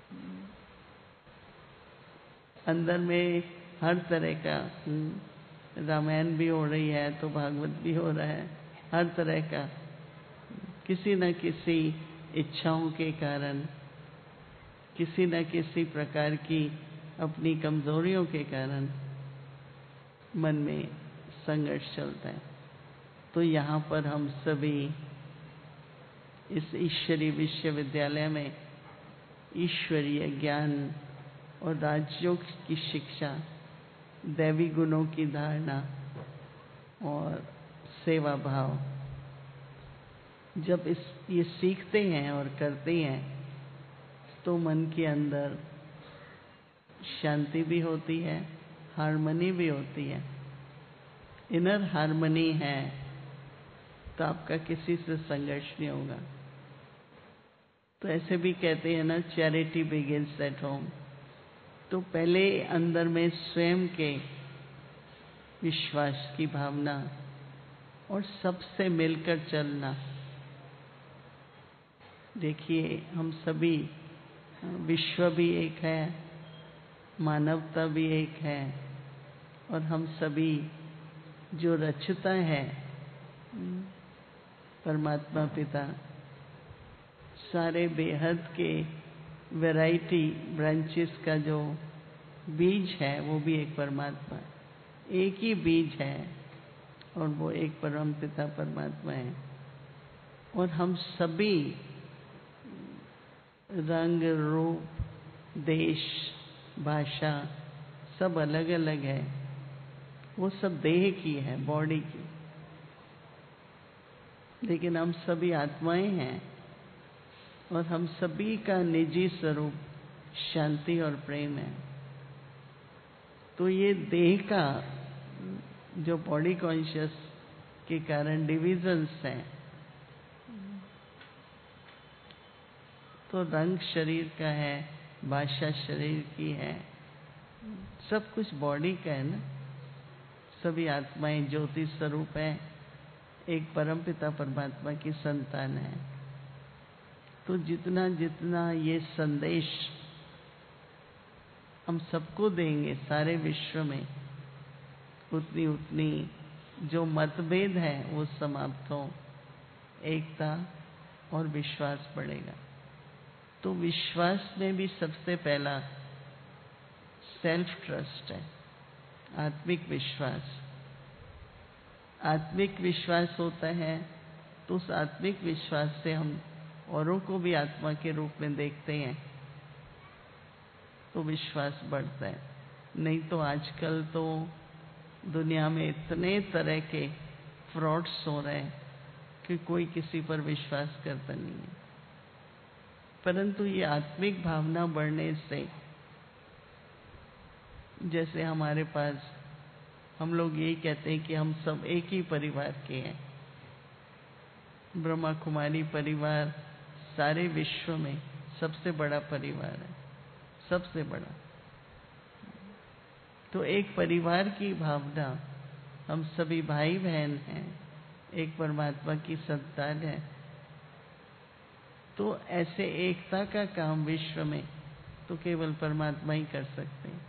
अंदर में हर तरह का रामायण भी हो रही है तो भागवत भी हो रहा है, हर तरह का किसी न किसी इच्छाओं के कारण, किसी न किसी प्रकार की अपनी कमजोरियों के कारण मन में संघर्ष चलता है। तो यहाँ पर हम सभी इस ईश्वरीय विश्वविद्यालय में ईश्वरीय ज्ञान और राजयोग की शिक्षा, दैवी गुणों की धारणा और सेवा भाव जब इस ये सीखते हैं और करते हैं तो मन के अंदर शांति भी होती है, हार्मनी भी होती है। इनर हार्मनी है तो आपका किसी से संघर्ष नहीं होगा। तो ऐसे भी कहते हैं ना, चैरिटी बिगिंस एट होम। तो पहले अंदर में स्वयं के विश्वास की भावना और सबसे मिलकर चलना। देखिए, हम सभी, विश्व भी एक है, मानवता भी एक है, और हम सभी जो रचता है परमात्मा पिता, सारे बेहद के वैरायटी ब्रांचेस का जो बीज है वो भी एक परमात्मा, एक ही बीज है और वो एक परम पिता परमात्मा है। और हम सभी रंग, रूप, देश, भाषा सब अलग अलग है, वो सब देह की है, बॉडी की, लेकिन हम सभी आत्माएं हैं और हम सभी का निजी स्वरूप शांति और प्रेम है। तो ये देह का जो बॉडी कॉन्शियस के कारण डिविजन्स हैं, तो रंग शरीर का है, भाषा शरीर की है, सब कुछ बॉडी का है ना। सभी आत्माएं ज्योति स्वरूप है, एक परमपिता परमात्मा की संतान है। तो जितना जितना ये संदेश हम सबको देंगे सारे विश्व में, उतनी उतनी जो मतभेद है वो समाप्त हो, एकता और विश्वास बढ़ेगा। तो विश्वास में भी सबसे पहला सेल्फ ट्रस्ट है, आत्मिक विश्वास। आत्मिक विश्वास होता है तो उस आत्मिक विश्वास से हम औरों को भी आत्मा के रूप में देखते हैं, तो विश्वास बढ़ता है। नहीं तो आजकल तो दुनिया में इतने तरह के फ्रॉड्स हो रहे हैं कि कोई किसी पर विश्वास करता नहीं है। परंतु ये आत्मिक भावना बढ़ने से, जैसे हमारे पास, हम लोग यही कहते हैं कि हम सब एक ही परिवार के हैं। ब्रह्मा कुमारी परिवार सारे विश्व में सबसे बड़ा परिवार है, सबसे बड़ा। तो एक परिवार की भावना, हम सभी भाई बहन हैं, एक परमात्मा की संतान है। तो ऐसे एकता का काम विश्व में तो केवल परमात्मा ही कर सकते हैं।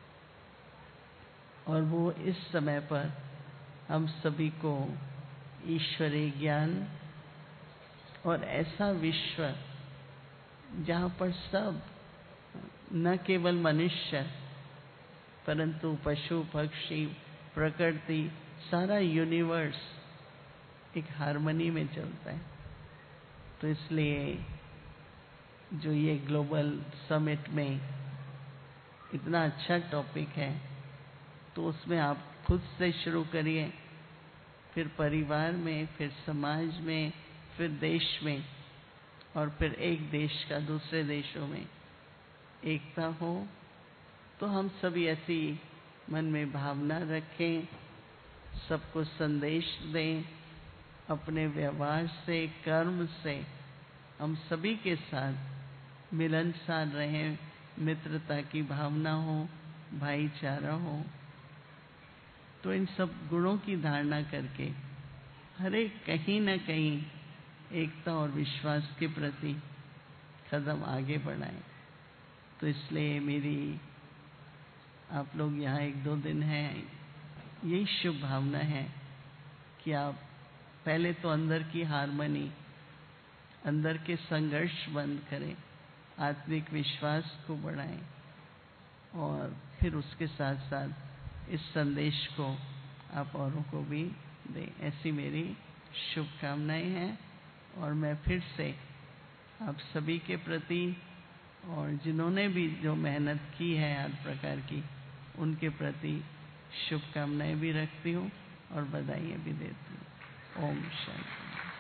और वो इस समय पर हम सभी को ईश्वरीय ज्ञान और ऐसा विश्व जहाँ पर सब, न केवल मनुष्य परंतु पशु पक्षी, प्रकृति, सारा यूनिवर्स एक हार्मनी में चलता है। तो इसलिए जो ये ग्लोबल समिट में इतना अच्छा टॉपिक है, तो उसमें आप खुद से शुरू करिए, फिर परिवार में, फिर समाज में, फिर देश में, और फिर एक देश का दूसरे देशों में एकता हो। तो हम सभी ऐसी मन में भावना रखें, सबको संदेश दें, अपने व्यवहार से, कर्म से हम सभी के साथ मिलनसार रहें, मित्रता की भावना हो, भाईचारा हो। तो इन सब गुणों की धारणा करके हर एक कहीं न कहीं एकता और विश्वास के प्रति कदम आगे बढ़ाएं। तो इसलिए मेरी, आप लोग यहाँ एक दो दिन हैं, यही शुभ भावना है कि आप पहले तो अंदर की हारमनी, अंदर के संघर्ष बंद करें, आत्मिक विश्वास को बढ़ाएं और फिर उसके साथ साथ इस संदेश को आप औरों को भी दें। ऐसी मेरी शुभकामनाएं हैं और मैं फिर से आप सभी के प्रति और जिन्होंने भी जो मेहनत की है हर प्रकार की, उनके प्रति शुभकामनाएं भी रखती हूँ और बधाइयाँ भी देती हूँ। Om Shanti.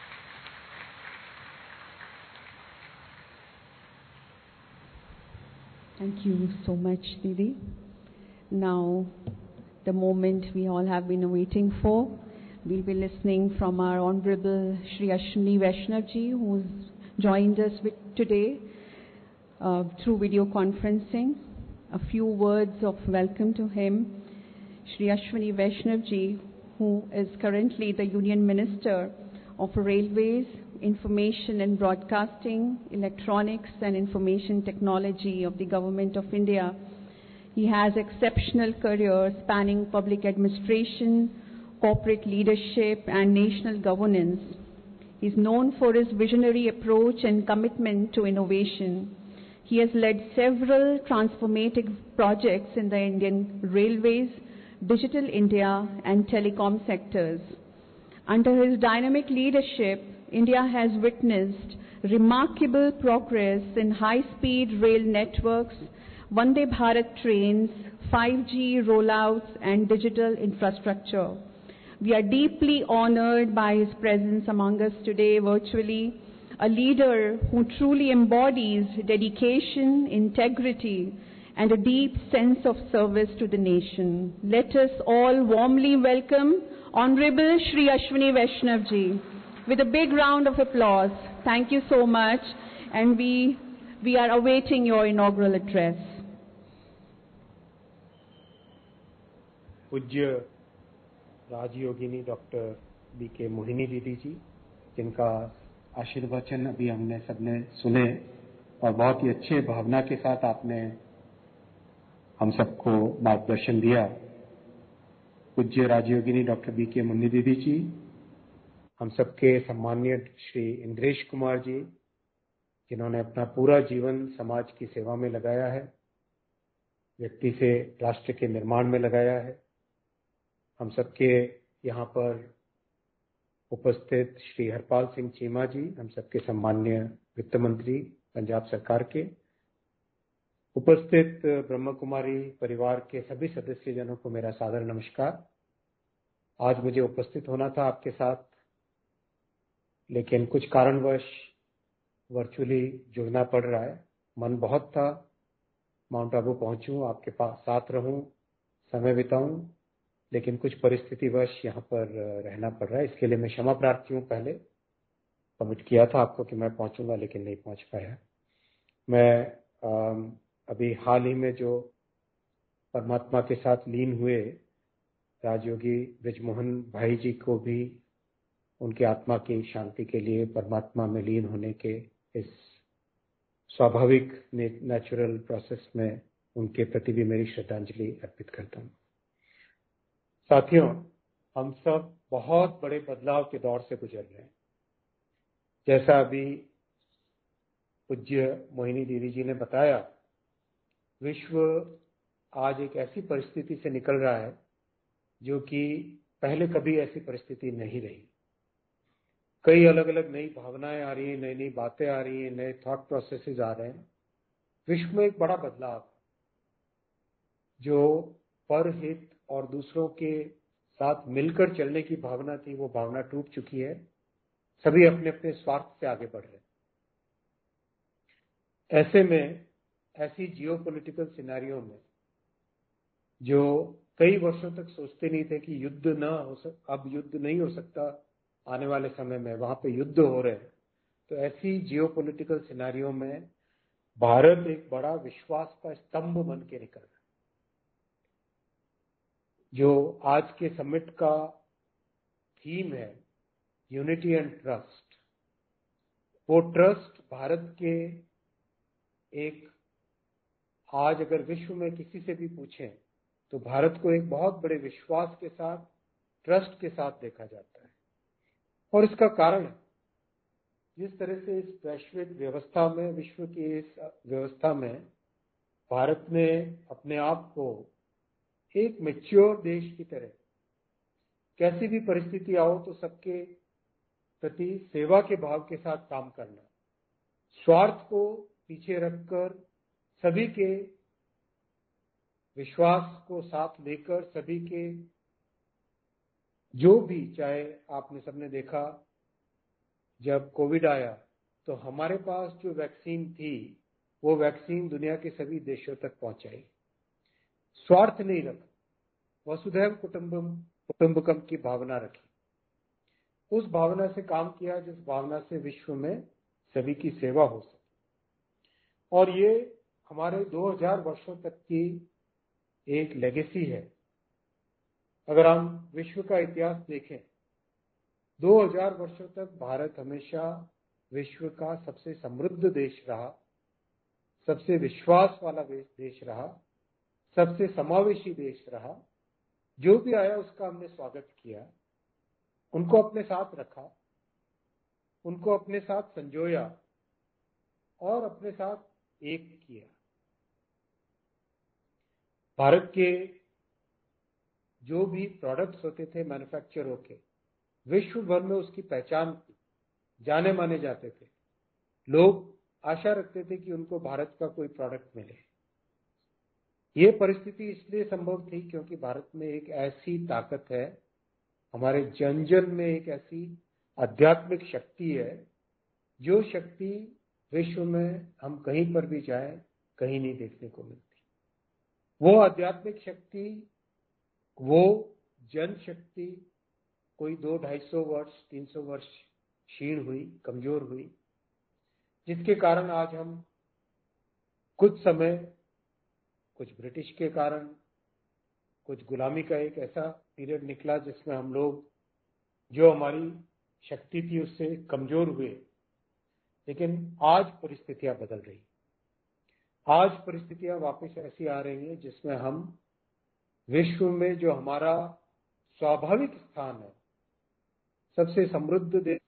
Thank you so much, Didi. Now, the moment we all have been waiting for, we'll be listening from our Honorable Shri Ashwini Vaishnav ji, who's joined us with today uh, through video conferencing. A few words of welcome to him. Shri Ashwini Vaishnav ji, who is currently the Union Minister of Railways, Information and Broadcasting, Electronics and Information Technology of the Government of India. He has exceptional career spanning public administration, corporate leadership and national governance. He is known for his visionary approach and commitment to innovation. He has led several transformative projects in the Indian Railways, Digital India and telecom sectors. Under his dynamic leadership, India has witnessed remarkable progress in high-speed rail networks, Vande Bharat trains, five G rollouts and digital infrastructure. We are deeply honored by his presence among us today virtually, a leader who truly embodies dedication, integrity, and a deep sense of service to the nation. Let us all warmly welcome Honorable Shri Ashwini Vaishnav ji with a big round of applause. Thank you so much, and we, we are awaiting your inaugural address. पूज्य राजयोगिनी doctor B के मोहिनी दीदी जी, जिनका आशीर्वचन अभी हमने सबने सुने और बहुत ही अच्छे भावना के साथ आपने हम सबको मार्गदर्शन दिया। पूज्य राजयोगिनी डॉक्टर बी के मुन्नी दीदी जी, हम सबके सम्माननीय श्री इंद्रेश कुमार जी, जिन्होंने अपना पूरा जीवन समाज की सेवा में लगाया है, व्यक्ति से राष्ट्र के निर्माण में लगाया है। हम सबके यहाँ पर उपस्थित श्री हरपाल सिंह चीमा जी, हम सबके सम्माननीय वित्त मंत्री पंजाब सरकार के, उपस्थित ब्रह्म कुमारी परिवार के सभी सदस्यजनों को मेरा सादर नमस्कार। आज मुझे उपस्थित होना था आपके साथ, लेकिन कुछ कारणवश वर्चुअली जुड़ना पड़ रहा है। मन बहुत था माउंट आबू पहुंचूं, आपके पास साथ रहूं, समय बिताऊं, लेकिन कुछ परिस्थितिवश यहाँ पर रहना पड़ रहा है। इसके लिए मैं क्षमा प्रार्थी हूँ। पहले कमिट किया था आपको कि मैं पहुंचूंगा, लेकिन नहीं पहुंच पाया। मैं अभी हाल ही में जो परमात्मा के साथ लीन हुए राजयोगी ब्रिजमोहन भाई जी को भी उनके आत्मा की शांति के लिए परमात्मा में लीन होने के इस स्वाभाविक नेचुरल प्रोसेस में उनके प्रति भी मेरी श्रद्धांजलि अर्पित करता हूँ। साथियों, हम सब बहुत बड़े बदलाव के दौर से गुजर रहे हैं। जैसा अभी पूज्य मोहिनी दीदी जी ने बताया, विश्व आज एक ऐसी परिस्थिति से निकल रहा है जो कि पहले कभी ऐसी परिस्थिति नहीं रही। कई अलग अलग नई भावनाएं आ रही हैं, नई नई बातें आ रही हैं, नए थॉट प्रोसेसेस आ रहे हैं। विश्व में एक बड़ा बदलाव जो परहित और दूसरों के साथ मिलकर चलने की भावना थी, वो भावना टूट चुकी है। सभी अपने अपने स्वार्थ से आगे बढ़ रहे हैं। ऐसे में ऐसी जियोपॉलिटिकल सिनेरियो में जो कई वर्षों तक सोचते नहीं थे कि युद्ध ना हो सक अब युद्ध नहीं हो सकता, आने वाले समय में वहां पे युद्ध हो रहे हैं, तो ऐसी जियोपॉलिटिकल सिनेरियो में भारत एक बड़ा विश्वास का स्तंभ बन के निकल रहा है। जो आज के समिट का थीम है, यूनिटी एंड ट्रस्ट, वो ट्रस्ट भारत के एक, आज अगर विश्व में किसी से भी पूछें तो भारत को एक बहुत बड़े विश्वास के साथ, ट्रस्ट के साथ देखा जाता है। और इसका कारण है जिस तरह से इस वैश्विक व्यवस्था में, विश्व की इस व्यवस्था में भारत ने अपने आप को एक मैच्योर देश की तरह, कैसी भी परिस्थिति आओ तो सबके प्रति सेवा के भाव के साथ काम करना, स्वार्थ को पीछे रखकर सभी के विश्वास को साथ लेकर, सभी के जो भी, चाहे आपने सबने देखा जब कोविड आया तो हमारे पास जो वैक्सीन थी वो वैक्सीन दुनिया के सभी देशों तक पहुंचाई। स्वार्थ नहीं रखा, वसुधैव कुटुंबम कुटुंबकम की भावना रखी, उस भावना से काम किया जिस भावना से विश्व में सभी की सेवा हो सके। और ये हमारे दो हज़ार वर्षों तक की एक लेगेसी है। अगर हम विश्व का इतिहास देखें, दो हज़ार वर्षों तक भारत हमेशा विश्व का सबसे समृद्ध देश रहा, सबसे विश्वास वाला देश रहा, सबसे समावेशी देश रहा। जो भी आया उसका हमने स्वागत किया, उनको अपने साथ रखा, उनको अपने साथ संजोया और अपने साथ एक किया। भारत के जो भी प्रोडक्ट्स होते थे मैन्युफैक्चर होके, विश्व भर में उसकी पहचान थी, जाने माने जाते थे। लोग आशा रखते थे कि उनको भारत का कोई प्रोडक्ट मिले। ये परिस्थिति इसलिए संभव थी क्योंकि भारत में एक ऐसी ताकत है, हमारे जन जन में एक ऐसी आध्यात्मिक शक्ति है, जो शक्ति विश्व में हम कहीं पर भी जाएं कहीं नहीं देखने को मिलती। वो आध्यात्मिक शक्ति, वो जन शक्ति कोई दो ढाई सौ वर्ष, तीन सौ वर्ष क्षीण हुई, कमजोर हुई, जिसके कारण आज हम कुछ समय, कुछ ब्रिटिश के कारण, कुछ गुलामी का एक ऐसा पीरियड निकला जिसमें हम लोग, जो हमारी शक्ति थी उससे कमजोर हुए। लेकिन आज परिस्थितियां बदल रही, आज परिस्थितियां वापस ऐसी आ रही हैं जिसमें हम विश्व में जो हमारा स्वाभाविक स्थान है, सबसे समृद्ध देश,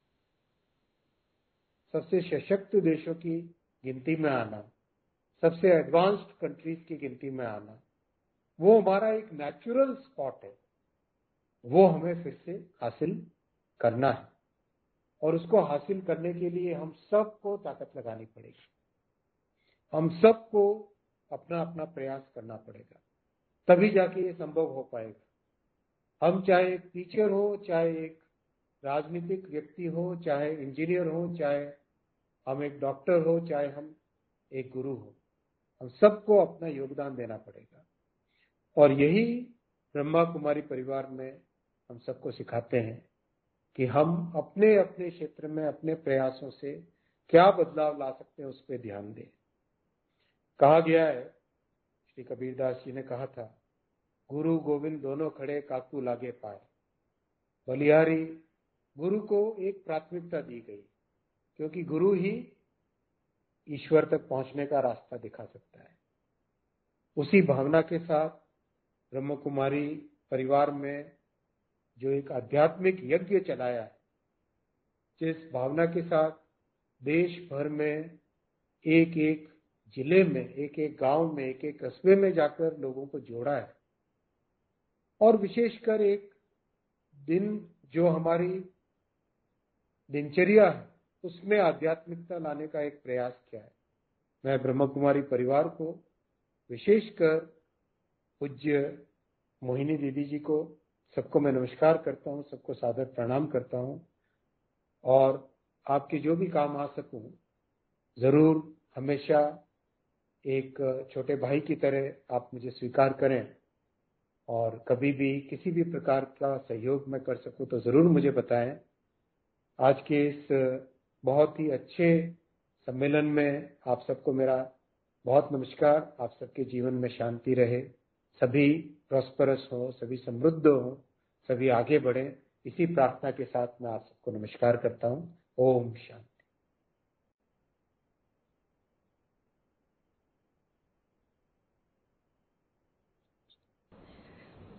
सबसे सशक्त देशों की गिनती में आना, सबसे एडवांस्ड कंट्रीज की गिनती में आना, वो हमारा एक नेचुरल स्पॉट है। वो हमें फिर से हासिल करना है और उसको हासिल करने के लिए हम सबको ताकत लगानी पड़ेगी, हम सबको अपना अपना प्रयास करना पड़ेगा, तभी जाके ये संभव हो पाएगा। हम चाहे एक टीचर हो, चाहे एक राजनीतिक व्यक्ति हो, चाहे इंजीनियर हो, चाहे हम एक डॉक्टर हो, चाहे हम एक गुरु हो, हम सबको अपना योगदान देना पड़ेगा। और यही ब्रह्मा कुमारी परिवार में हम सबको सिखाते हैं कि हम अपने अपने क्षेत्र में अपने प्रयासों से क्या बदलाव ला सकते हैं, उस पर ध्यान दें। कहा गया है, श्री कबीरदास जी ने कहा था, गुरु गोविंद दोनों खड़े काकू लागे पाए। बलिहारी गुरु को एक प्राथमिकता दी गई क्योंकि गुरु ही ईश्वर तक पहुंचने का रास्ता दिखा सकता है। उसी भावना के साथ ब्रह्म कुमारी परिवार में जो एक आध्यात्मिक यज्ञ चलाया है, जिस भावना के साथ देश भर में एक एक जिले में, एक एक गांव में, एक एक कस्बे में जाकर लोगों को जोड़ा है, और विशेषकर एक दिन जो हमारी दिनचर्या है उसमें आध्यात्मिकता लाने का एक प्रयास किया है। मैं ब्रह्म कुमारी परिवार को, विशेषकर पूज्य मोहिनी दीदी जी को, सबको मैं नमस्कार करता हूँ, सबको सादर प्रणाम करता हूँ। और आपके जो भी काम आ सकूं, जरूर हमेशा एक छोटे भाई की तरह आप मुझे स्वीकार करें, और कभी भी किसी भी प्रकार का सहयोग मैं कर सकूं तो जरूर मुझे बताएं। आज के इस बहुत ही अच्छे सम्मेलन में आप सबको मेरा बहुत नमस्कार। आप सबके जीवन में शांति रहे, सभी प्रॉस्परस हो, सभी समृद्ध हो, सभी आगे बढ़े, इसी प्रार्थना के साथ मैं आप सबको नमस्कार करता हूं। ओम शांति।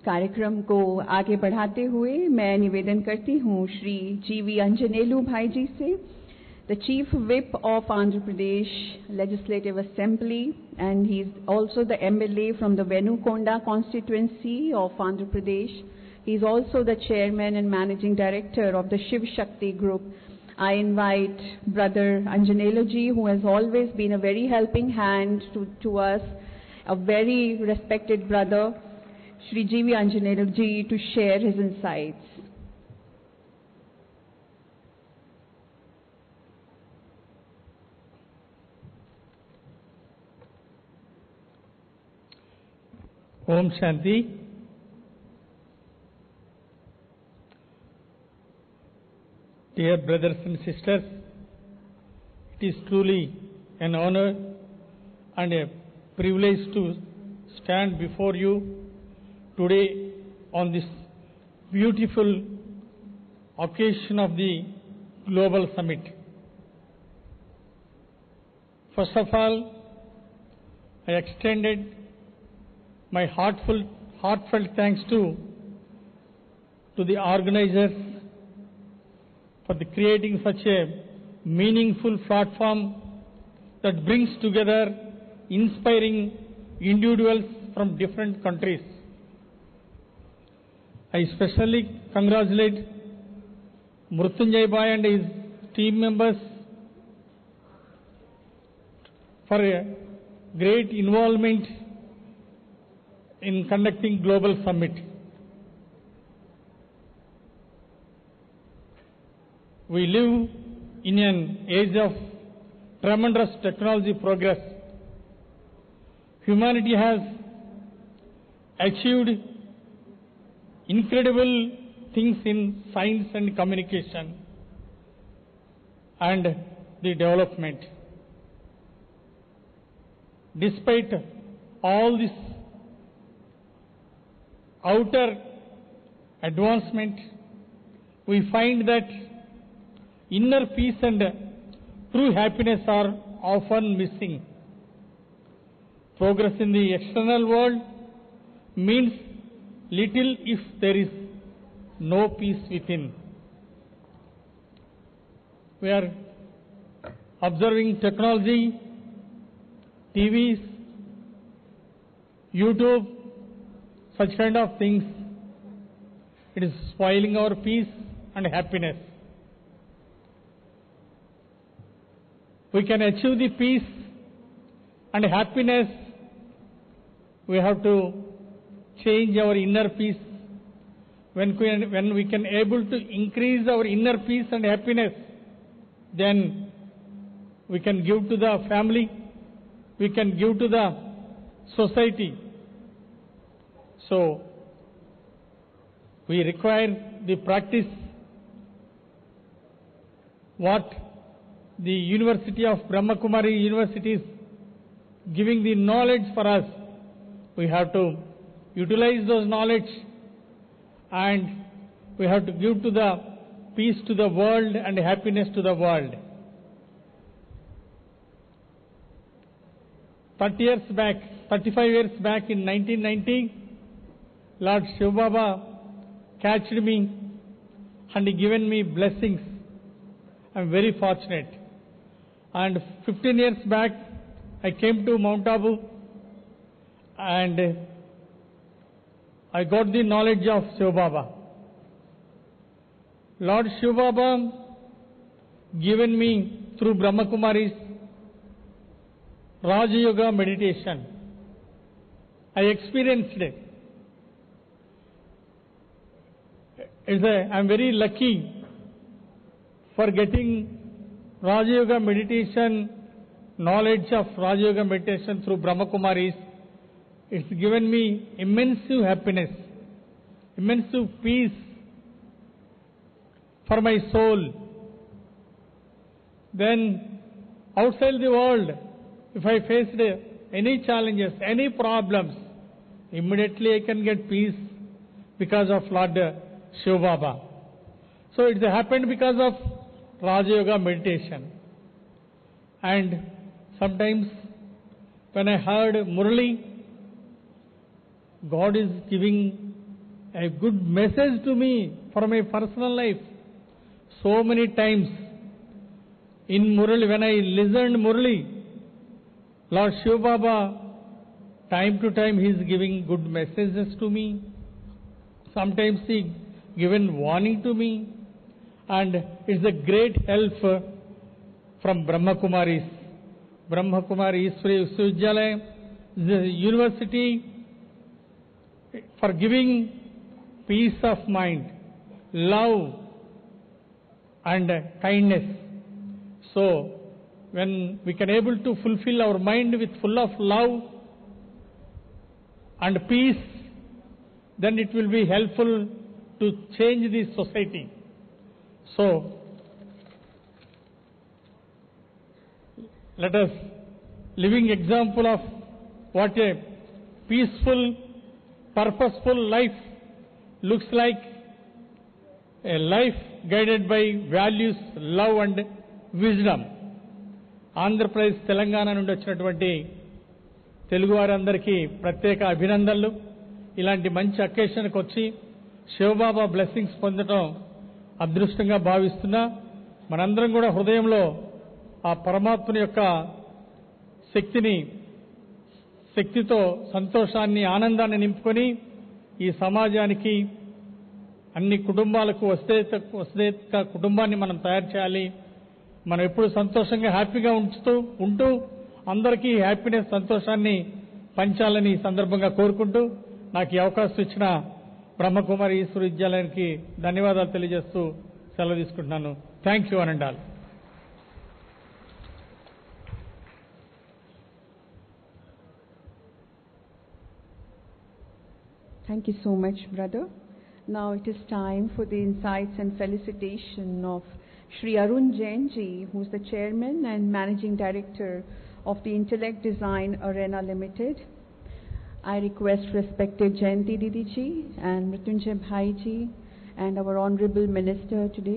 कार्यक्रम को आगे बढ़ाते हुए मैं निवेदन करती हूँ श्री जी वी अंजनेलू भाई जी से, the Chief Whip of Andhra Pradesh Legislative Assembly, and he is also the M L A from the Venukonda constituency of Andhra Pradesh. He is also the Chairman and Managing Director of the Shiv Shakti Group. I invite Brother Anjanelu ji, who has always been a very helping hand to, to us, a very respected brother, Shri G V Anjanelu ji, to share his insights. Om Shanti. Dear brothers and sisters, it is truly an honor and a privilege to stand before you today on this beautiful occasion of the Global Summit. First of all, I extended my heartfelt, heartfelt thanks to, to the organizers for the creating such a meaningful platform that brings together inspiring individuals from different countries. I especially congratulate Mrutyunjay Bhai and his team members for a great involvement in conducting Global Summit. We live in an age of tremendous technology progress. Humanity has achieved incredible things in science and communication and the development. Despite all this outer advancement, we find that inner peace and true happiness are often missing. Progress in the external world means little if there is no peace within. We are observing technology, T Vs, YouTube, such kind of things. It is spoiling our peace and happiness. We can achieve the peace and happiness. We have to change our inner peace. When we, when we can able to increase our inner peace and happiness, then we can give to the family, we can give to the society. So, we require the practice what the University of Brahma Kumari University is giving the knowledge for us. We have to utilize those knowledge and we have to give to the peace to the world and happiness to the world. thirty years back, thirty-five years back in nineteen ninety, Lord Shiv Baba catched me and given me blessings. I am very fortunate. And fifteen years back, I came to Mount Abu and I got the knowledge of Shiv Baba. Lord Shiv Baba given me through Brahma Kumari's Raja Yoga meditation. I experienced it. It's a, I'm very lucky for getting Raja Yoga meditation, knowledge of Raja Yoga meditation through Brahma Kumaris. It's given me immense happiness, immense peace for my soul. Then outside the world, if I faced any challenges, any problems, immediately I can get peace because of Lord Shiv Baba. So it happened because of Raja Yoga meditation. And sometimes when I heard Murali, God is giving a good message to me for my personal life. So many times in Murali, when I listened Murali, Lord Shiva Baba, time to time he is giving good messages to me. Sometimes he given warning to me, and it's a great help from Brahma Kumaris. Brahma Kumari Ishwari Vishwavidyalaya is a university for giving peace of mind, love and kindness. So, when we can able to fulfill our mind with full of love and peace, then it will be helpful to change the society. So, let us living example of what a peaceful, purposeful life looks like, a life guided by values, love and wisdom. Andhra Pradesh Telangana నుండి వచ్చినటువంటి తెలుగు వారందరికీ ప్రత్యేక అభినందనలు. ఇలాంటి మంచి అకేషన్కి వచ్చి Shiv Baba blessings పొందడం అదృష్టంగా భావిస్తున్నా. మనందరం కూడా హృదయంలో ఆ పరమాత్మని యొక్క శక్తిని శక్తితో సంతోషాన్ని ఆనందాన్ని నింపుకొని ఈ సమాజానికి అన్ని కుటుంబాలకు వస్తే వస్తే కుటుంబాన్ని మనం తయారు చేయాలి. మనం ఎప్పుడు సంతోషంగా హ్యాపీగా ఉంచుతూ ఉంటూ అందరికీ హ్యాపీనెస్ సంతోషాన్ని పంచాలని ఈ సందర్భంగా కోరుకుంటూ నాకు ఈ అవకాశం ఇచ్చిన బ్రహ్మకుమారి ఈశ్వర విద్యాలయానికి ధన్యవాదాలు తెలియజేస్తూ సెలవు తీసుకుంటున్నాను. థ్యాంక్ యూ అని అంటారు. Thank you so much, brother. Now it is time for the insights and felicitation of Shri Arun Jain ji, who is the chairman and managing director of the Intellect Design Arena Limited. I request respected Jayanti Didi ji and Mrityunjay Bhai ji and our honorable minister today,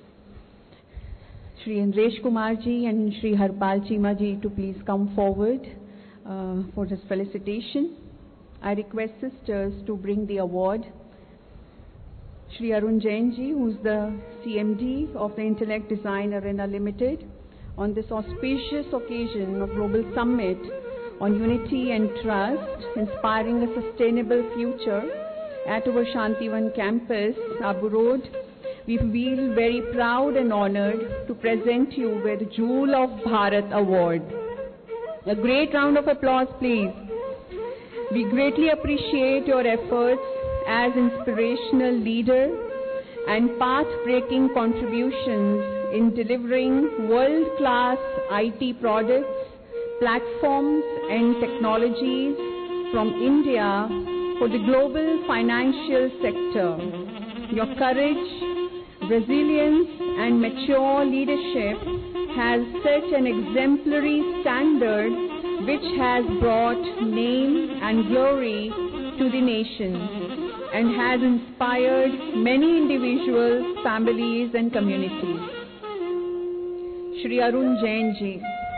Shri Andresh Kumar ji and Shri Harpal Chima ji, to please come forward uh, for this felicitation. I request sisters to bring the award. Shri Arun Jain ji, who is the C M D of the Intellect Design Arena Limited, on this auspicious occasion of Global Summit on Unity and Trust, inspiring a sustainable future at our Shantivan campus, Abu Road, we feel very proud and honored to present you with the Jewel of Bharat Award. A great round of applause, please. We greatly appreciate your efforts as inspirational leader and path-breaking contributions in delivering world-class I T products, platforms and technologies from India for the global financial sector. Your courage, resilience and mature leadership has set an exemplary standard which has brought name and glory to the nation and has inspired many individuals, families and communities. Shri Arun Jain ji.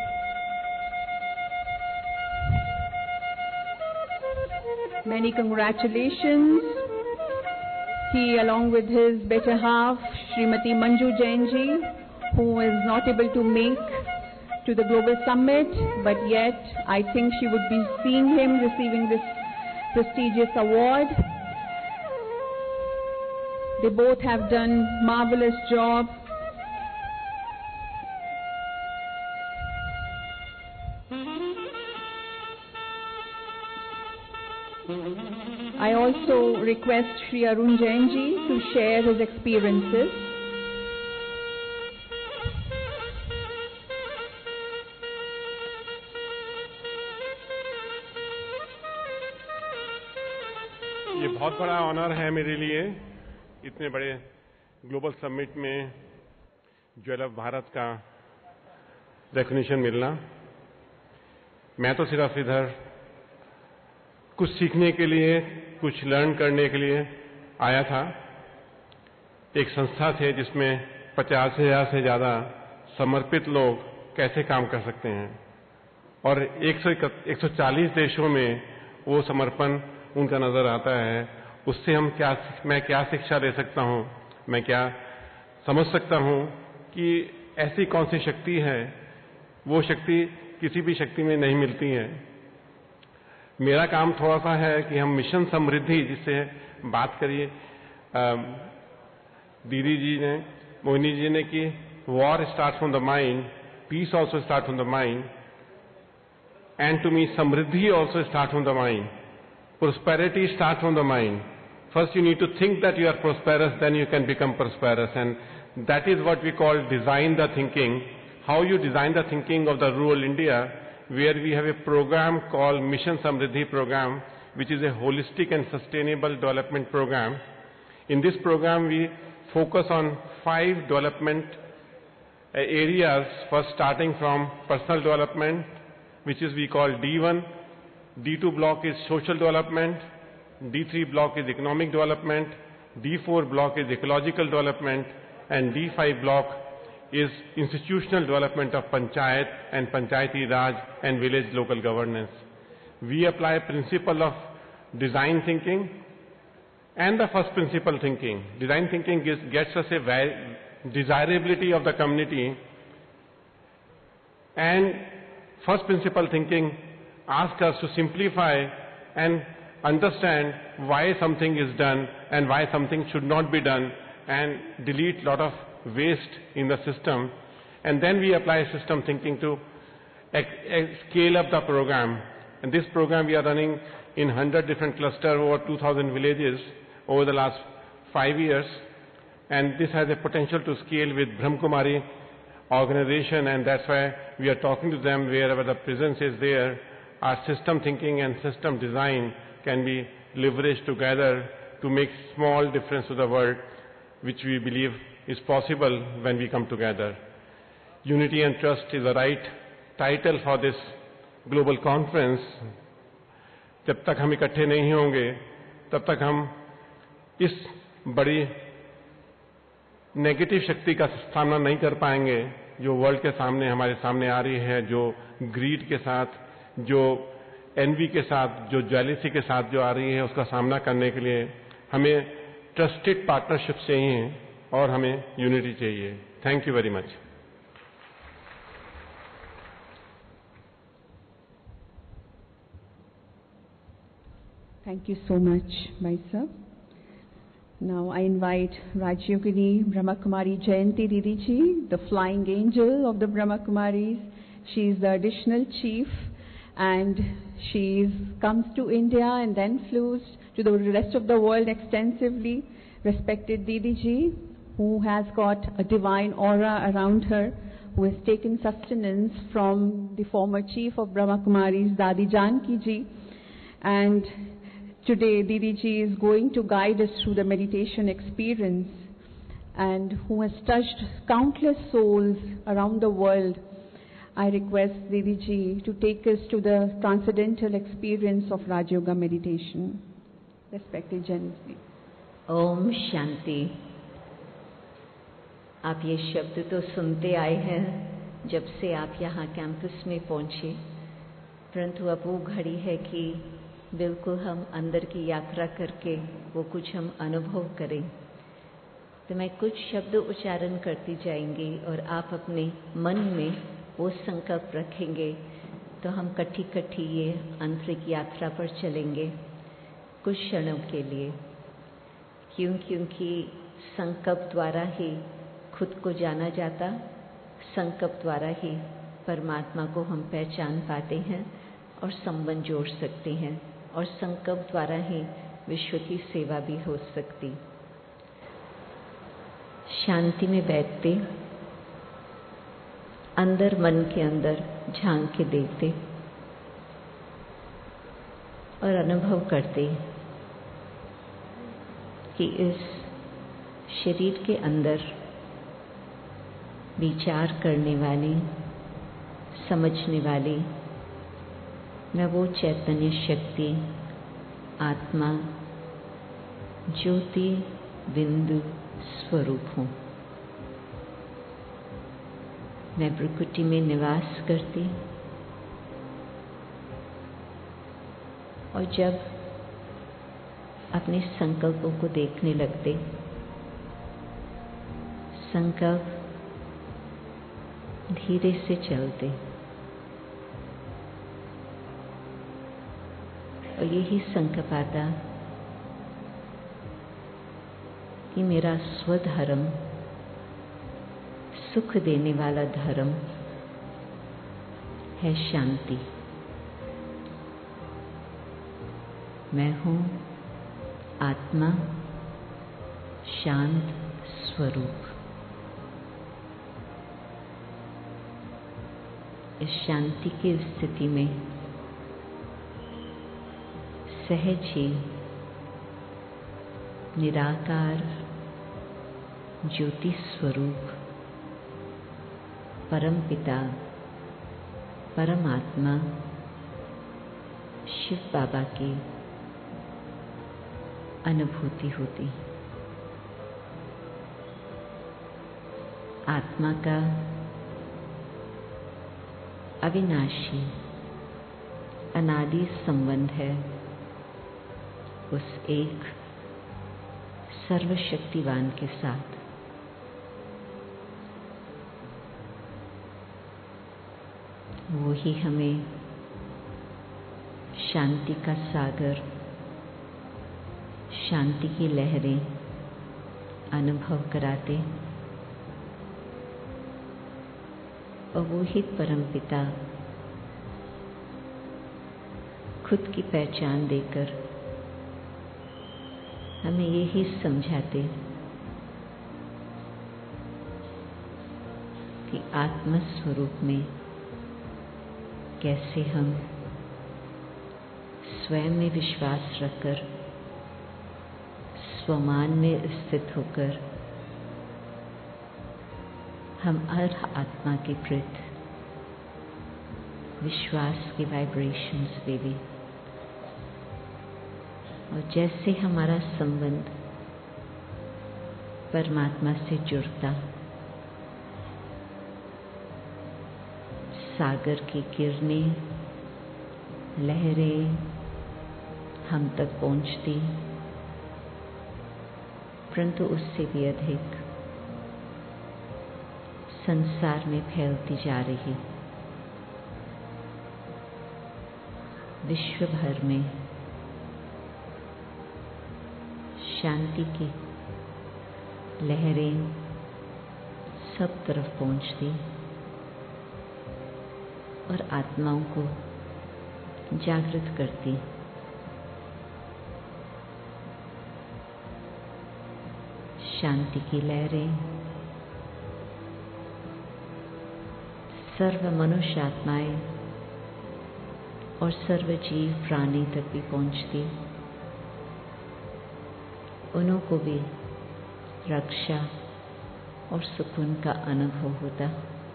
Many congratulations. He, along with his better half, Srimati Manju Jain ji, who is not able to make to the Global Summit, but yet I think she would be seeing him receiving this prestigious award. They both have done marvelous job. I also request Shri Arun Jain ji to share his experiences. ये बहुत बड़ा honour है मेरे लिए, इतने बड़े global summit में jewel of Bharat का रिकॉग्निशन मिलना। मैं तो सिर्फ इधर कुछ सीखने के लिए, कुछ लर्न करने के लिए आया था। एक संस्था थे जिसमें पचास हजार से ज्यादा समर्पित लोग कैसे काम कर सकते हैं और एक सौ चालीस देशों में वो समर्पण उनका नजर आता है उससे हम क्या मैं क्या शिक्षा ले सकता हूं, मैं क्या समझ सकता हूं कि ऐसी कौन सी शक्ति है, वो शक्ति किसी भी शक्ति में नहीं मिलती है। मेरा काम थोड़ा सा है कि हम मिशन समृद्धि जिससे बात करिए, दीदी जी ने, मोहिनी जी ने, कि war start from the mind, peace also start from the mind, and to me समृद्धि also start from the mind, prosperity starts from the mind. First you need to think that you are prosperous, then you can become prosperous, and that is what we call design the thinking. How you design the thinking of the rural India, where we have a program called Mission Samriddhi program, which is a holistic and sustainable development program. In this program we focus on five development areas, first starting from personal development, which is we call D one. D two block is social development, D three block is economic development, D four block is ecological development, and D five block is institutional development of panchayat and panchayati raj and village local governance. We apply principle of design thinking and the first principle thinking. Design thinking gives, gets us a desirability of the community, and first principle thinking ask us to simplify and understand why something is done and why something should not be done, and delete lot of waste in the system. And then we apply system thinking to scale up the program. And this program we are running in one hundred different clusters over two thousand villages over the last five years. And this has a potential to scale with Brahmakumari organization, and that's why we are talking to them wherever the presence is there. Our system thinking and system design can be leveraged together to make small difference to the world, which we believe is possible when we come together. Unity and Trust is the right title for this global conference. जब तक हम इकट्ठे नहीं होंगे तब तक हम इस बड़ी नेगेटिव शक्ति का सामना नहीं कर पाएंगे जो वर्ल्ड के सामने हमारे सामने आ रही है, जो ग्रीड के साथ, जो एनवी के साथ, जो जेलिसी के साथ जो आ रही है, उसका सामना करने के लिए हमें ट्रस्टेड पार्टनरशिप चाहिए और हमें यूनिटी चाहिए। Thank you very much. Thank you so much, Bhai Sahab. Now I invite Rajyogini Brahmakumari Jayanti Didi ji, the flying angel of the Brahmakumaris. She is the additional chief, and she comes to India and then flew to the rest of the world extensively. Respected Didi ji, who has got a divine aura around her, who has taken sustenance from the former chief of Brahmakumaris, Dadi Janki ji, and today Didi ji is going to guide us through the meditation experience, and who has touched countless souls around the world. I request Didi ji to take us to the transcendental experience of Raj Yoga meditation. Respected Janji. ओम शांति। आप ये शब्द तो सुनते आए हैं जब से आप यहाँ कैंपस में पहुँचे, परंतु अब वो घड़ी है कि बिल्कुल हम अंदर की यात्रा करके वो कुछ हम अनुभव करें। तो मैं कुछ शब्द उच्चारण करती जाएंगी और आप अपने मन में वो संकल्प रखेंगे, तो हम कट्ठी कट्ठी ये आंतरिक यात्रा पर चलेंगे कुछ क्षणों के लिए। क्यों? क्योंकि संकल्प द्वारा ही खुद को जाना जाता, संकल्प द्वारा ही परमात्मा को हम पहचान पाते हैं और संबंध जोड़ सकते हैं, और संकल्प द्वारा ही विश्व की सेवा भी हो सकती। शांति में बैठते, अंदर मन के अंदर झांक के देखते और अनुभव करते कि इस शरीर के अंदर विचार करने वाली, समझने वाली मैं वो चैतन्य शक्ति, आत्मा, ज्योति बिंदु स्वरूप हूँ। मैं भ्रुकुटी में निवास करती, और जब अपने संकल्पों को देखने लगते। संकल्प धीरे से चलते और यही संकल्प आता कि मेरा स्वधर्म सुख देने वाला धर्म है शांति। मैं हूं आत्मा शांत स्वरूप। इस शांति की स्थिति में सहज ही निराकार ज्योति स्वरूप परमपिता परमात्मा शिव बाबा की अनुभूति होती। आत्मा का अविनाशी अनादि संबंध है उस एक सर्वशक्तिवान के साथ। वो ही हमें शांति का सागर, शांति की लहरें अनुभव कराते और वो ही परमपिता खुद की पहचान देकर हमें यही समझाते कि आत्म स्वरूप में कैसे हम स्वयं में विश्वास रखकर स्वमान में स्थित होकर हम हर आत्मा के प्रति विश्वास के वाइब्रेशंस दे दें और जैसे हमारा संबंध परमात्मा से जुड़ता, सागर की किरणें लहरें हम तक पहुंचती, परंतु उससे भी अधिक संसार में फैलती जा रही। विश्व भर में शांति की लहरें सब तरफ पहुंचती और आत्माओं को जागृत करती। शांति की लहरें सर्व मनुष्य आत्माएं और सर्व जीव प्राणी तक भी पहुंचती। उन्हों को भी रक्षा और सुकून का अनुभव होता।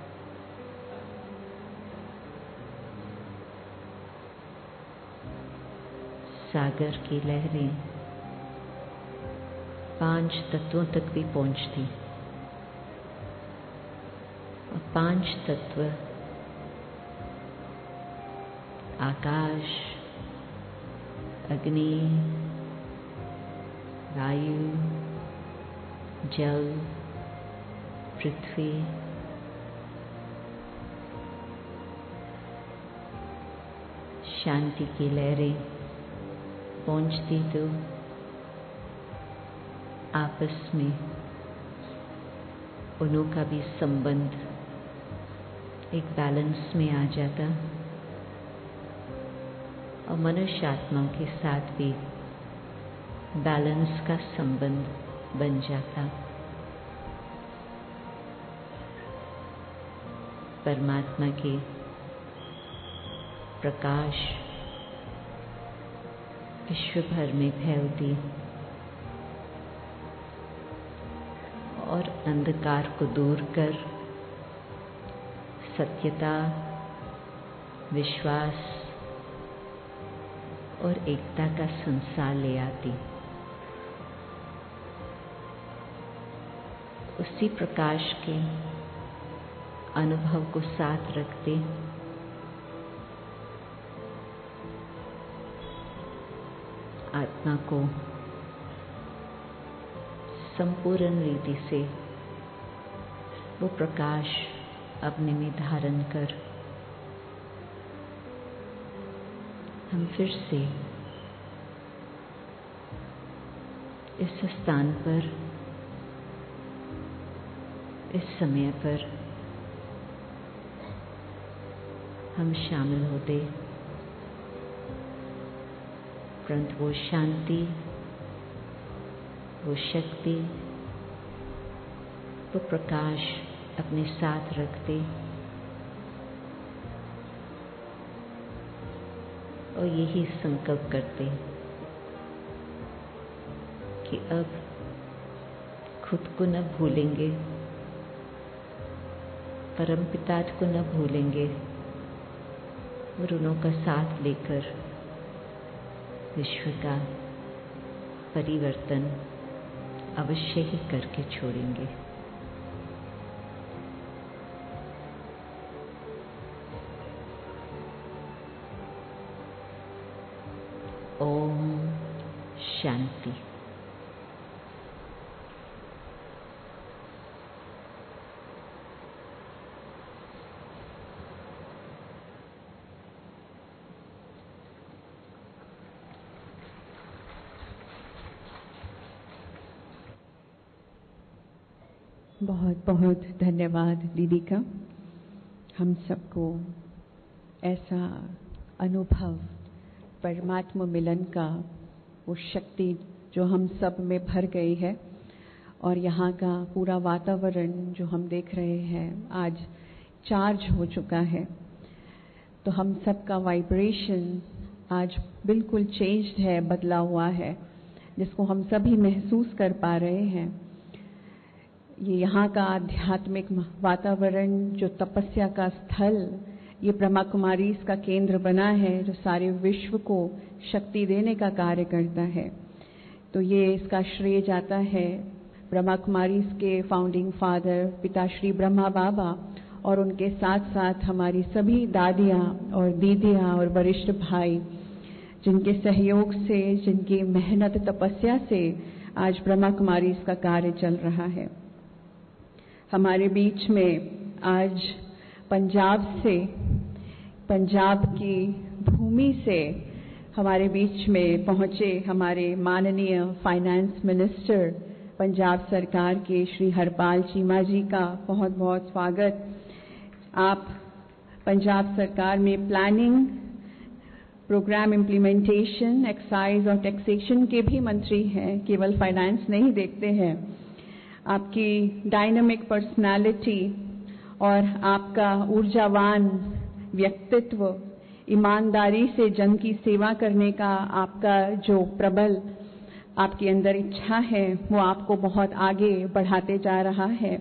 सागर की लहरें पांच तत्वों तक भी पहुंचती और पांच तत्व आकाश, अग्नि, वायु, जल, पृथ्वी, शांति की लहरें पहुंचती तो आपस में उन्हों का भी संबंध एक बैलेंस में आ जाता और मनुष्य आत्माओं के साथ भी बैलेंस का संबंध बन जाता। परमात्मा के प्रकाश विश्व भर में फैलती और अंधकार को दूर कर सत्यता, विश्वास और एकता का संसार ले आती। उसी प्रकाश के अनुभव को साथ रखते आत्मा को संपूर्ण रीति से वो प्रकाश अपने में धारण कर हम फिर से इस स्थान पर, इस समय पर हम शामिल होते, परंतु वो शांति, वो शक्ति, वो प्रकाश अपने साथ रखते और यही संकल्प करते कि अब खुद को न भूलेंगे, परमपिता को न भूलेंगे और उनका साथ लेकर विश्व का परिवर्तन अवश्य ही करके छोड़ेंगे। ओम शांति। बहुत बहुत धन्यवाद दीदी का। हम सबको ऐसा अनुभव परमात्मा मिलन का वो शक्ति जो हम सब में भर गई है और यहाँ का पूरा वातावरण जो हम देख रहे हैं आज चार्ज हो चुका है, तो हम सब का वाइब्रेशन आज बिल्कुल चेंज्ड है, बदला हुआ है, जिसको हम सभी महसूस कर पा रहे हैं। ये यहाँ का आध्यात्मिक वातावरण जो तपस्या का स्थल, ये ब्रह्मा कुमारी इसका केंद्र बना है जो सारे विश्व को शक्ति देने का कार्य करता है। तो ये इसका श्रेय जाता है ब्रह्मा कुमारी के फाउंडिंग फादर पिता श्री ब्रह्मा बाबा और उनके साथ साथ हमारी सभी दादियाँ और दीदियाँ और वरिष्ठ भाई, जिनके सहयोग से, जिनकी मेहनत तपस्या से आज ब्रह्मा कुमारी इसका कार्य चल रहा है। हमारे बीच में आज पंजाब से, पंजाब की भूमि से हमारे बीच में पहुंचे हमारे माननीय फाइनेंस मिनिस्टर पंजाब सरकार के श्री हरपाल चीमा जी का बहुत बहुत स्वागत। आप पंजाब सरकार में प्लानिंग, प्रोग्राम इम्प्लीमेंटेशन, एक्साइज और टैक्सेशन के भी मंत्री हैं, केवल फाइनेंस नहीं देखते हैं। आपकी डायनामिक पर्सनालिटी और आपका ऊर्जावान व्यक्तित्व, ईमानदारी से जन की सेवा करने का आपका जो प्रबल आपके अंदर इच्छा है, वो आपको बहुत आगे बढ़ाते जा रहा है।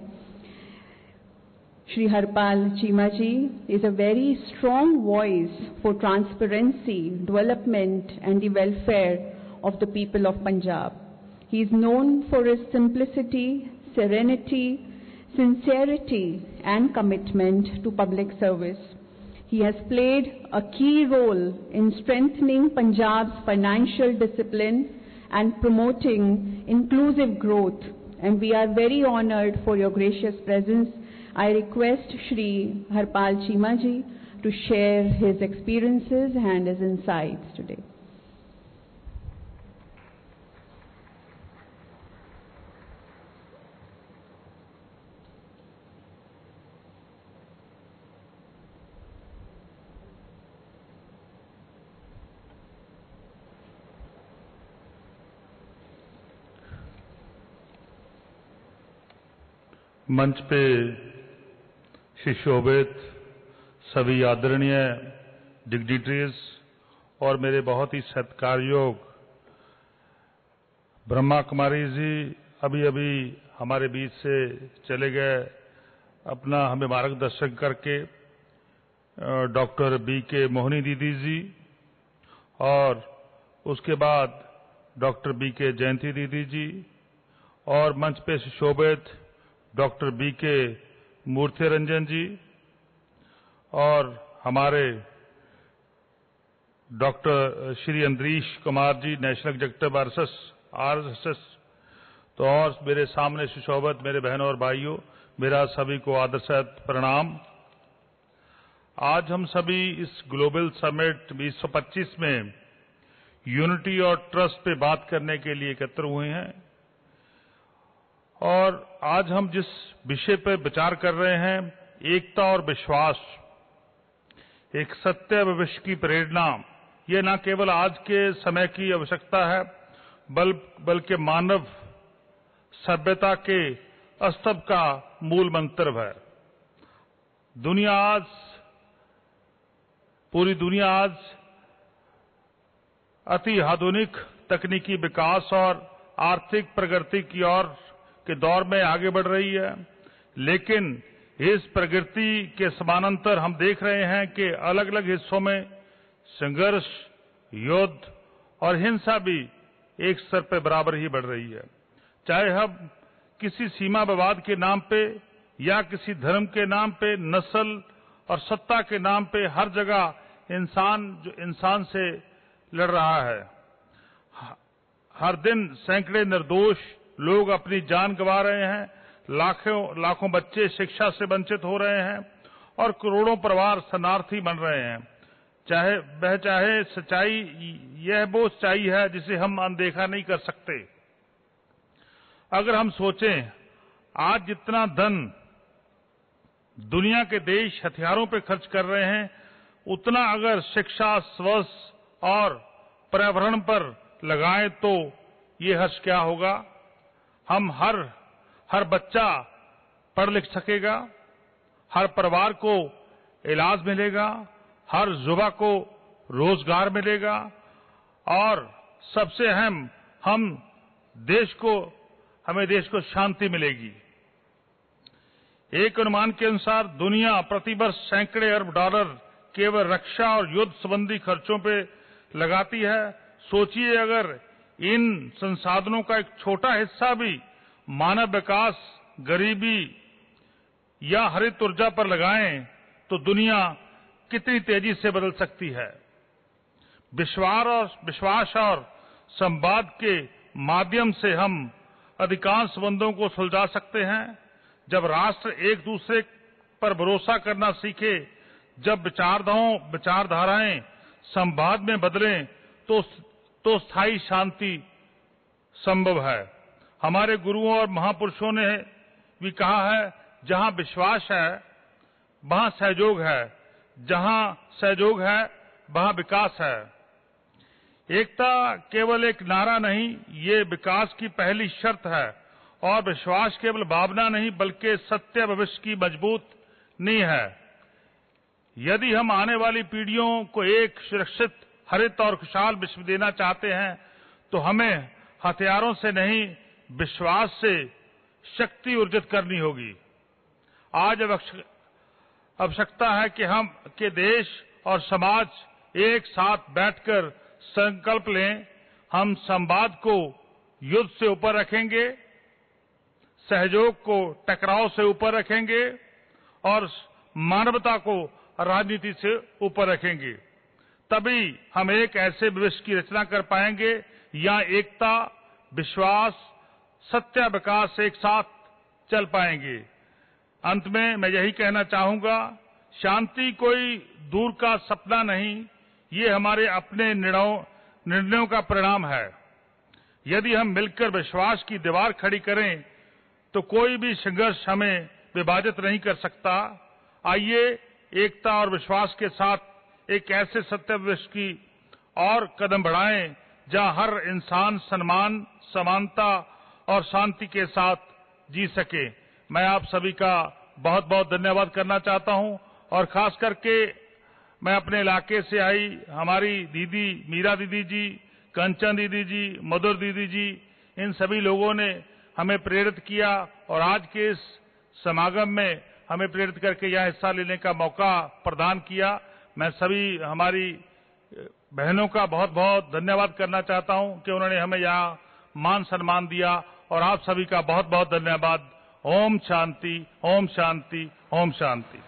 Shri Harpal Chimaji is a very strong voice for transparency, development and the welfare of the people of Punjab. He is known for his simplicity, serenity, sincerity and commitment to public service. He has played a key role in strengthening Punjab's financial discipline and promoting inclusive growth, and we are very honored for your gracious presence. I request Shri Harpal Chimaji to share his experiences and his insights today. मंच पे शिशोभित सभी आदरणीय dignitaries और मेरे बहुत ही सत्कारयोग ब्रह्मा कुमारी जी अभी अभी हमारे बीच से चले गए, अपना हमें मार्गदर्शन करके डॉक्टर बी के मोहनी दीदी जी, और उसके बाद डॉक्टर बी के जयंती दीदी जी, और मंच पे सुशोभित डॉक्टर बी के मूर्ति रंजन जी, और हमारे doctor Shri Antrish Kumar ji, national executive RSS RSS. तो और मेरे सामने सुशोभित मेरे बहनों और भाइयों, मेरा सभी को आदर सहित प्रणाम। आज हम सभी इस ग्लोबल समिट बीस सौ पच्चीस में यूनिटी और ट्रस्ट पे बात करने के लिए एकत्र हुए हैं और आज हम जिस विषय पर विचार कर रहे हैं, एकता और विश्वास, एक सत्य भविष्य की प्रेरणा, ये न केवल आज के समय की आवश्यकता है बल बल्कि मानव सभ्यता के अस्तित्व का मूल मंत्र है। दुनिया आज पूरी दुनिया आज अति आधुनिक तकनीकी विकास और आर्थिक प्रगति की ओर के दौर में आगे बढ़ रही है, लेकिन इस प्रगति के समानांतर हम देख रहे हैं कि अलग अलग हिस्सों में संघर्ष, युद्ध और हिंसा भी एक स्तर पर बराबर ही बढ़ रही है। चाहे हम किसी सीमा विवाद के नाम पे या किसी धर्म के नाम पे, नस्ल और सत्ता के नाम पे, हर जगह इंसान जो इंसान से लड़ रहा है। हर दिन सैकड़े निर्दोष लोग अपनी जान गंवा रहे हैं, लाखों लाखों बच्चे शिक्षा से वंचित हो रहे हैं और करोड़ों परिवार शरणार्थी बन रहे हैं। चाहे वह चाहे सच्चाई, यह वो सच्चाई है जिसे हम अनदेखा नहीं कर सकते। अगर हम सोचें, आज जितना धन दुनिया के देश हथियारों पर खर्च कर रहे हैं, उतना अगर शिक्षा, स्वास्थ्य और पर्यावरण पर लगाएं तो ये हर्ष क्या होगा। हम हर हर बच्चा पढ़ लिख सकेगा, हर परिवार को इलाज मिलेगा, हर युवा को रोजगार मिलेगा और सबसे अहम, हम देश को हमें देश को शांति मिलेगी। एक अनुमान के अनुसार दुनिया प्रतिवर्ष सैकड़े अरब डॉलर केवल रक्षा और युद्ध संबंधी खर्चों पे लगाती है। सोचिए, अगर इन संसाधनों का एक छोटा हिस्सा भी मानव विकास, गरीबी या हरित ऊर्जा पर लगाएं तो दुनिया कितनी तेजी से बदल सकती है। विश्वास और विश्वास और संवाद के माध्यम से हम अधिकांश संबंधों को सुलझा सकते हैं। जब राष्ट्र एक दूसरे पर भरोसा करना सीखे, जब विचारधाराओं विचारधाराएं संवाद में बदलें, तो तो स्थायी शांति संभव है। हमारे गुरुओं और महापुरुषों ने भी कहा है, जहां विश्वास है वहां सहयोग है, जहां सहयोग है वहां विकास है। एकता केवल एक नारा नहीं, ये विकास की पहली शर्त है और विश्वास केवल भावना नहीं बल्कि सत्य भविष्य की मजबूत नींव है। यदि हम आने वाली पीढ़ियों को एक सुरक्षित, हरित और खुशहाल विश्व देना चाहते हैं तो हमें हथियारों से नहीं, विश्वास से शक्ति अर्जित करनी होगी। आज आवश्यकता है कि हम के देश और समाज एक साथ बैठकर संकल्प लें। हम संवाद को युद्ध से ऊपर रखेंगे, सहयोग को टकराव से ऊपर रखेंगे और मानवता को राजनीति से ऊपर रखेंगे। तभी हम एक ऐसे भविष्य की रचना कर पाएंगे या एकता, विश्वास, सत्य, विकास एक साथ चल पाएंगे। अंत में मैं यही कहना चाहूंगा, शांति कोई दूर का सपना नहीं, ये हमारे अपने निर्णयों निर्णयों का परिणाम है। यदि हम मिलकर विश्वास की दीवार खड़ी करें तो कोई भी संघर्ष हमें विभाजित नहीं कर सकता। आइए एकता और विश्वास के साथ एक ऐसे सत्य भविष्य की और कदम बढ़ाएं जहां हर इंसान सम्मान, समानता और शांति के साथ जी सके। मैं आप सभी का बहुत बहुत धन्यवाद करना चाहता हूं और खास करके मैं अपने इलाके से आई हमारी दीदी मीरा दीदी जी, कंचन दीदी जी, मधुर दीदी जी, इन सभी लोगों ने हमें प्रेरित किया और आज के इस समागम में हमें प्रेरित करके यह हिस्सा लेने का मौका प्रदान किया। मैं सभी हमारी बहनों का बहुत बहुत धन्यवाद करना चाहता हूं कि उन्होंने हमें यहाँ मान सम्मान दिया और आप सभी का बहुत बहुत धन्यवाद। ओम शांति, ओम शांति, ओम शांति।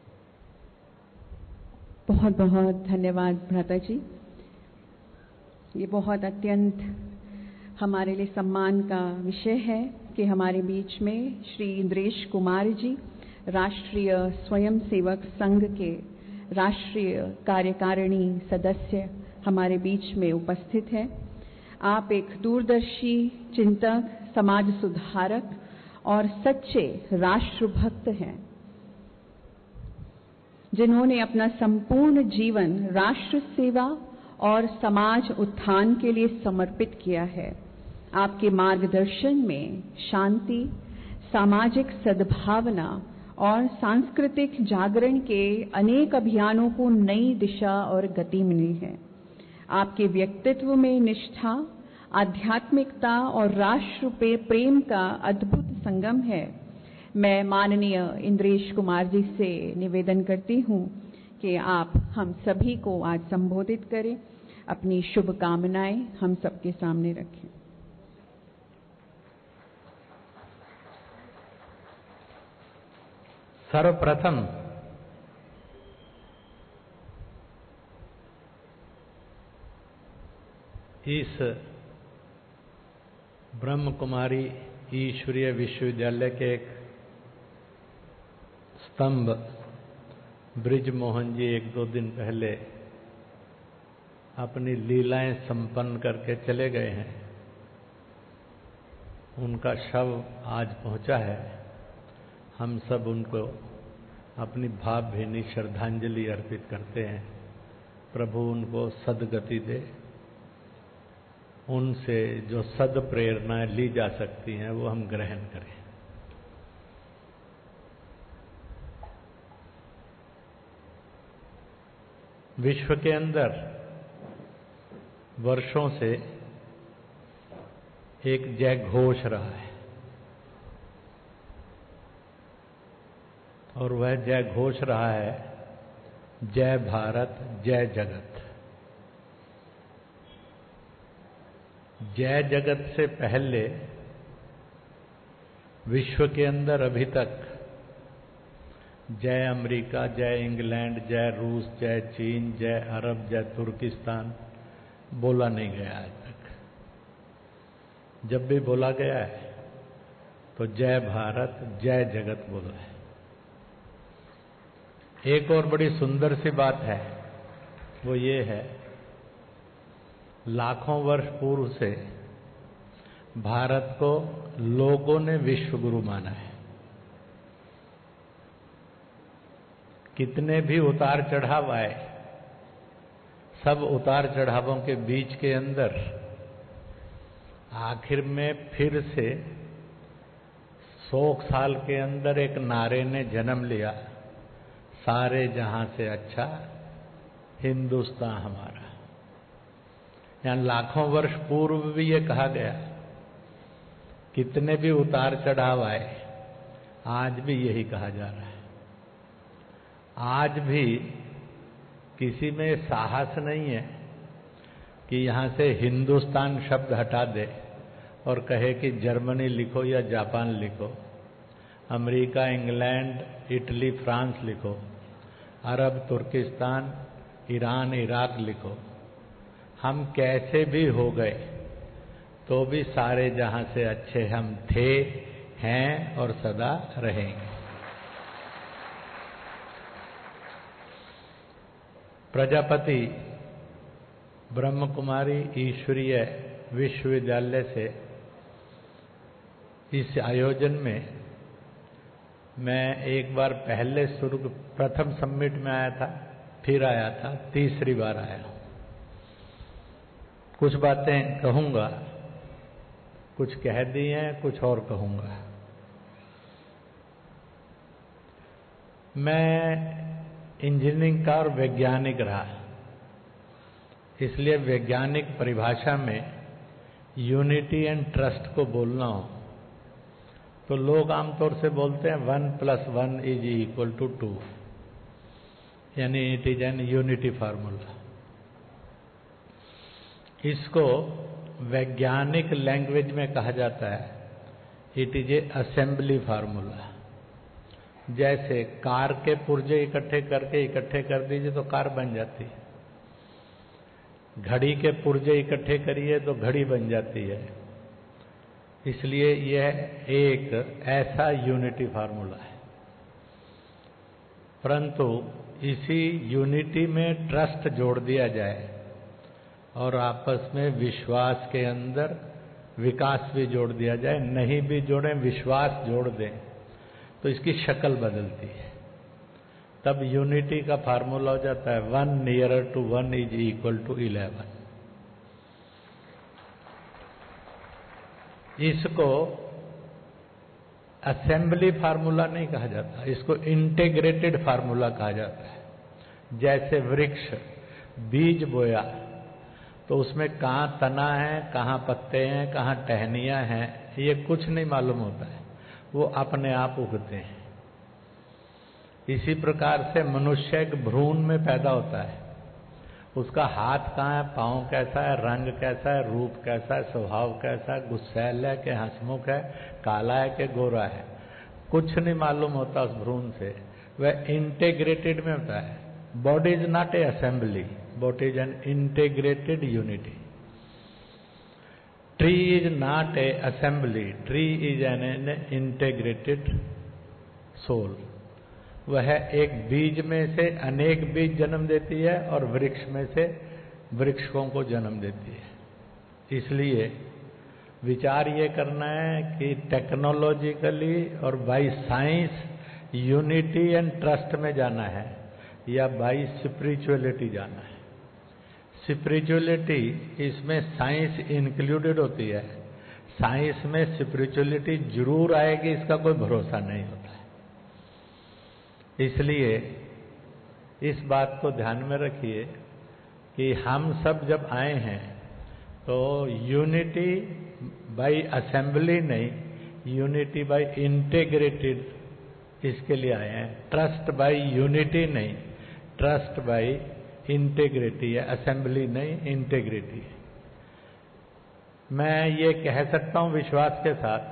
बहुत बहुत धन्यवाद भ्राता जी। ये बहुत अत्यंत हमारे लिए सम्मान का विषय है कि हमारे बीच में श्री इंद्रेश कुमार जी राष्ट्रीय स्वयंसेवक संघ के राष्ट्रीय कार्यकारिणी सदस्य हमारे बीच में उपस्थित है। आप एक दूरदर्शी चिंतक, समाज सुधारक और सच्चे राष्ट्रभक्त हैं, जिन्होंने अपना संपूर्ण जीवन राष्ट्र सेवा और समाज उत्थान के लिए समर्पित किया है। आपके मार्गदर्शन में शांति, सामाजिक सद्भावना और सांस्कृतिक जागरण के अनेक अभियानों को नई दिशा और गति मिली है। आपके व्यक्तित्व में निष्ठा, आध्यात्मिकता और राष्ट्र पे प्रेम का अद्भुत संगम है। मैं माननीय इंद्रेश कुमार जी से निवेदन करती हूँ कि आप हम सभी को आज संबोधित करें, अपनी शुभकामनाएं हम सबके सामने रखें। सर्वप्रथम इस ब्रह्म कुमारी ईश्वरीय विश्वविद्यालय के एक स्तंभ ब्रिज मोहन जी एक दो दिन पहले अपनी लीलाएं संपन्न करके चले गए हैं। उनका शव आज पहुंचा है। हम सब उनको अपनी भावभीनी श्रद्धांजलि अर्पित करते हैं। प्रभु उनको सद्गति दे। उनसे जो सद प्रेरणाएं ली जा सकती हैं वो हम ग्रहण करें। विश्व के अंदर वर्षों से एक जय घोष रहा है और वह जय घोष रहा है जय भारत जय जगत। जय जगत से पहले विश्व के अंदर अभी तक जय अमेरिका, जय इंग्लैंड, जय रूस, जय चीन, जय अरब, जय तुर्किस्तान बोला नहीं गया आज तक। जब भी बोला गया है तो जय भारत जय जगत बोला है। एक और बड़ी सुंदर सी बात है, वो ये है लाखों वर्ष पूर्व से भारत को लोगों ने विश्व गुरु माना है। कितने भी उतार चढ़ाव आए, सब उतार चढ़ावों के बीच के अंदर आखिर में फिर से सौ साल के अंदर एक नारे ने जन्म लिया, सारे जहां से अच्छा हिंदुस्तान हमारा। यहां लाखों वर्ष पूर्व भी ये कहा गया, कितने भी उतार चढ़ाव आए आज भी यही कहा जा रहा है। आज भी किसी में साहस नहीं है कि यहां से हिंदुस्तान शब्द हटा दे और कहे कि जर्मनी लिखो या जापान लिखो, अमेरिका, इंग्लैंड, इटली, फ्रांस लिखो, अरब, तुर्किस्तान, ईरान, इराक लिखो। हम कैसे भी हो गए तो भी सारे जहां से अच्छे हम थे, हैं और सदा रहेंगे। प्रजापति ब्रह्म कुमारी ईश्वरीय विश्वविद्यालय से इस आयोजन में मैं एक बार पहले शुरू प्रथम समिट में आया था, फिर आया था, तीसरी बार आया। कुछ बातें कहूंगा, कुछ कह दी हैं, कुछ और कहूंगा। मैं इंजीनियरिंग का और वैज्ञानिक रहा, इसलिए वैज्ञानिक परिभाषा में यूनिटी एंड ट्रस्ट को बोलना हो तो लोग आमतौर से बोलते हैं one plus one is equal to two, यानी it is an unity formula. इसको वैज्ञानिक लैंग्वेज में कहा जाता है it is a assembly formula. जैसे कार के पुर्जे इकट्ठे करके इकट्ठे कर दीजिए तो कार बन जाती है। घड़ी के पुर्जे इकट्ठे करिए तो घड़ी बन जाती है। इसलिए यह एक ऐसा यूनिटी फार्मूला है। परंतु इसी यूनिटी में ट्रस्ट जोड़ दिया जाए और आपस में विश्वास के अंदर विकास भी जोड़ दिया जाए, नहीं भी जोड़ें विश्वास जोड़ दें तो इसकी शक्ल बदलती है। तब यूनिटी का फार्मूला हो जाता है one nearer two one is equal to eleven. इसको असेंबली फार्मूला नहीं कहा जाता, इसको इंटीग्रेटेड फार्मूला कहा जाता है। जैसे वृक्ष बीज बोया तो उसमें कहाँ तना है, कहाँ पत्ते हैं, कहाँ टहनियाँ हैं, ये कुछ नहीं मालूम होता है, वो अपने आप उगते हैं। इसी प्रकार से मनुष्य एक भ्रूण में पैदा होता है, उसका हाथ कहाँ है, पाँव कैसा है, रंग कैसा है, रूप कैसा है, स्वभाव कैसा है, गुस्सैल है कि हंसमुख है, काला है कि गोरा है, कुछ नहीं मालूम होता उस भ्रूण से। वह इंटीग्रेटेड में होता है। Body is not a assembly, body is an integrated unity. Tree is not a assembly, tree is an an integrated soul. वह एक बीज में से अनेक बीज जन्म देती है और वृक्ष में से वृक्षों को जन्म देती है। इसलिए विचार ये करना है कि टेक्नोलॉजिकली और by science unity and trust में जाना है या बाय स्पिरिचुअलिटी जाना है। स्पिरिचुअलिटी इसमें साइंस इंक्लूडेड होती है, साइंस में स्पिरिचुअलिटी जरूर आएगी, इसका कोई भरोसा नहीं होता है। इसलिए इस बात को ध्यान में रखिए कि हम सब जब आए हैं तो यूनिटी बाय असेंबली नहीं, यूनिटी बाय इंटीग्रेटेड इसके लिए आए हैं। ट्रस्ट बाय यूनिटी नहीं, ट्रस्ट बाय इंटीग्रिटी है, असेंबली नहीं इंटीग्रिटी है। मैं ये कह सकता हूं विश्वास के साथ,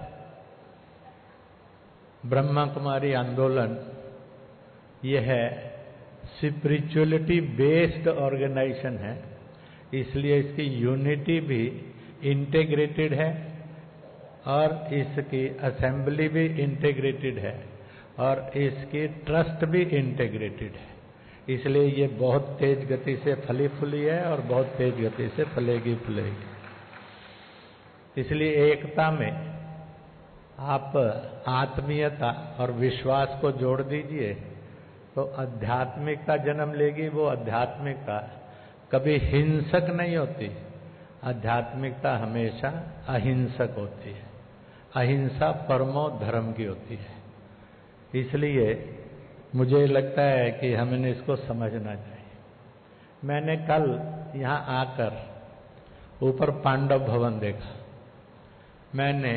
ब्रह्मा कुमारी आंदोलन यह है स्पिरिचुअलिटी बेस्ड ऑर्गेनाइजेशन है, इसलिए इसकी यूनिटी भी इंटीग्रेटेड है और इसकी असेंबली भी इंटीग्रेटेड है और इसकी ट्रस्ट भी इंटीग्रेटेड है। इसलिए ये बहुत तेज गति से फली फूली है और बहुत तेज गति से फलेगी फूलेगी। इसलिए एकता में आप आत्मीयता और विश्वास को जोड़ दीजिए तो आध्यात्मिकता जन्म लेगी। वो आध्यात्मिकता कभी हिंसक नहीं होती, आध्यात्मिकता हमेशा अहिंसक होती है। अहिंसा परमो धर्म की होती है। इसलिए मुझे लगता है कि हमें इसको समझना चाहिए। मैंने कल यहाँ आकर ऊपर पांडव भवन देखा मैंने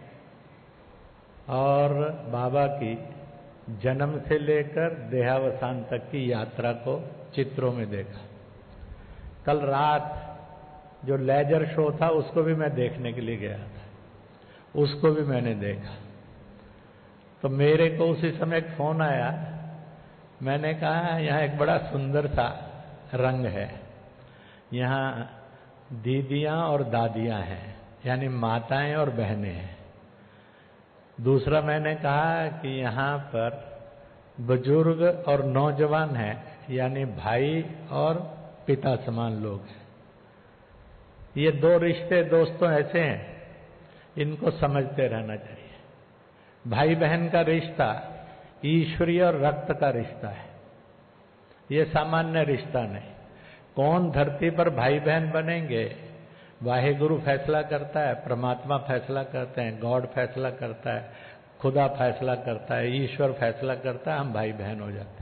और बाबा की जन्म से लेकर देहावसान तक की यात्रा को चित्रों में देखा। कल रात जो लेजर शो था उसको भी मैं देखने के लिए गया था, उसको भी मैंने देखा। तो मेरे को उसी समय एक फोन आया, मैंने कहा यहाँ एक बड़ा सुंदर सा रंग है, यहाँ दीदियाँ और दादियाँ हैं, यानी माताएं और बहनें हैं। दूसरा मैंने कहा कि यहाँ पर बुजुर्ग और नौजवान हैं, यानी भाई और पिता समान लोग हैं। ये दो रिश्ते दोस्तों ऐसे हैं, इनको समझते रहना चाहिए। भाई बहन का रिश्ता ईश्वरीय और रक्त का रिश्ता है, ये सामान्य रिश्ता नहीं। कौन धरती पर भाई बहन बनेंगे, वाहेगुरु फैसला करता है, परमात्मा फैसला करते हैं, गॉड फैसला करता है, खुदा फैसला करता है, ईश्वर फैसला करता है, हम भाई बहन हो जाते हैं।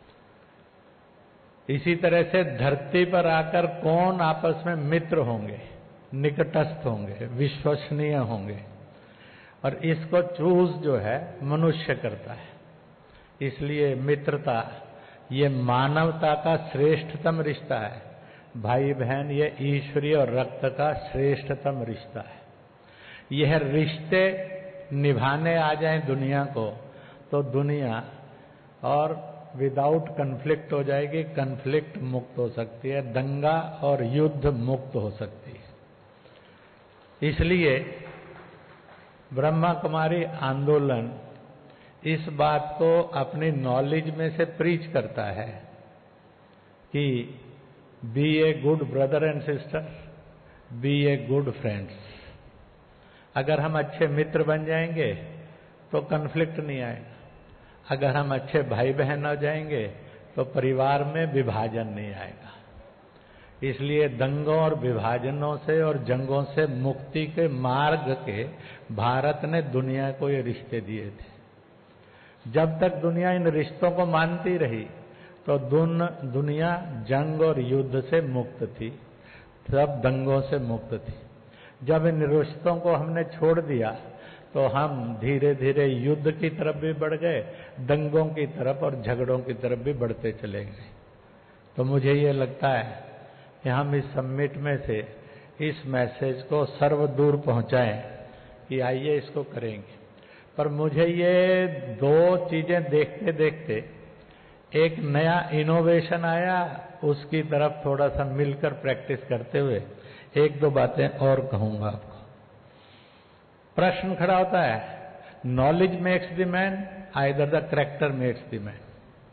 इसी तरह से धरती पर आकर कौन आपस में मित्र होंगे, निकटस्थ होंगे, विश्वसनीय होंगे, और इसको चूज जो है मनुष्य करता है। इसलिए मित्रता ये मानवता का श्रेष्ठतम रिश्ता है। भाई बहन ये ईश्वरीय और रक्त का श्रेष्ठतम रिश्ता है। यह रिश्ते निभाने आ जाएं दुनिया को तो दुनिया और विदाउट कन्फ्लिक्ट हो जाएगी, कन्फ्लिक्ट मुक्त हो सकती है, दंगा और युद्ध मुक्त हो सकती है। इसलिए ब्रह्मा कुमारी आंदोलन इस बात को अपनी नॉलेज में से प्रीच करता है कि be a good brother and sister, be a good friends. अगर हम अच्छे मित्र बन जाएंगे तो कन्फ्लिक्ट नहीं आएगा, अगर हम अच्छे भाई बहन हो जाएंगे तो परिवार में विभाजन नहीं आएगा। इसलिए दंगों और विभाजनों से और जंगों से मुक्ति के मार्ग के भारत ने दुनिया को ये रिश्ते दिए थे। जब तक दुनिया इन रिश्तों को मानती रही तो दुन, दुनिया जंग और युद्ध से मुक्त थी, सब दंगों से मुक्त थी। जब इन रिश्तों को हमने छोड़ दिया तो हम धीरे धीरे युद्ध की तरफ भी बढ़ गए, दंगों की तरफ और झगड़ों की तरफ भी बढ़ते चले गए। तो मुझे ये लगता है कि हम इस समिट में से इस मैसेज को सर्वदूर पहुंचाएं कि आइए इसको करेंगे। पर मुझे ये दो चीजें देखते देखते एक नया इनोवेशन आया, उसकी तरफ थोड़ा सा मिलकर प्रैक्टिस करते हुए एक दो बातें और कहूंगा आपको। प्रश्न खड़ा होता है, knowledge makes the man, either the character makes the man.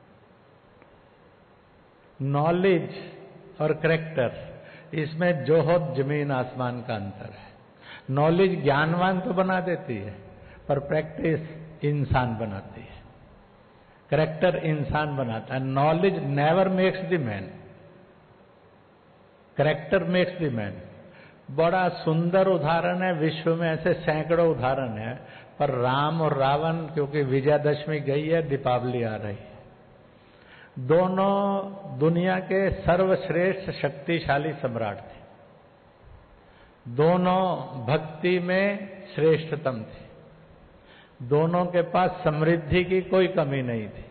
Knowledge और कैरेक्टर, इसमें जोहद जमीन आसमान का अंतर है। नॉलेज ज्ञानवान तो बना देती है, पर प्रैक्टिस इंसान बनाती है, कैरेक्टर इंसान बनाता है। Knowledge never makes the man, character makes the man. बड़ा सुंदर उदाहरण है, विश्व में ऐसे सैकड़ों उदाहरण है, पर राम और रावण, क्योंकि विजयादशमी गई है, दीपावली आ रही है, दोनों दुनिया के सर्वश्रेष्ठ शक्तिशाली सम्राट थे, दोनों भक्ति में श्रेष्ठतम थे, दोनों के पास समृद्धि की कोई कमी नहीं थी,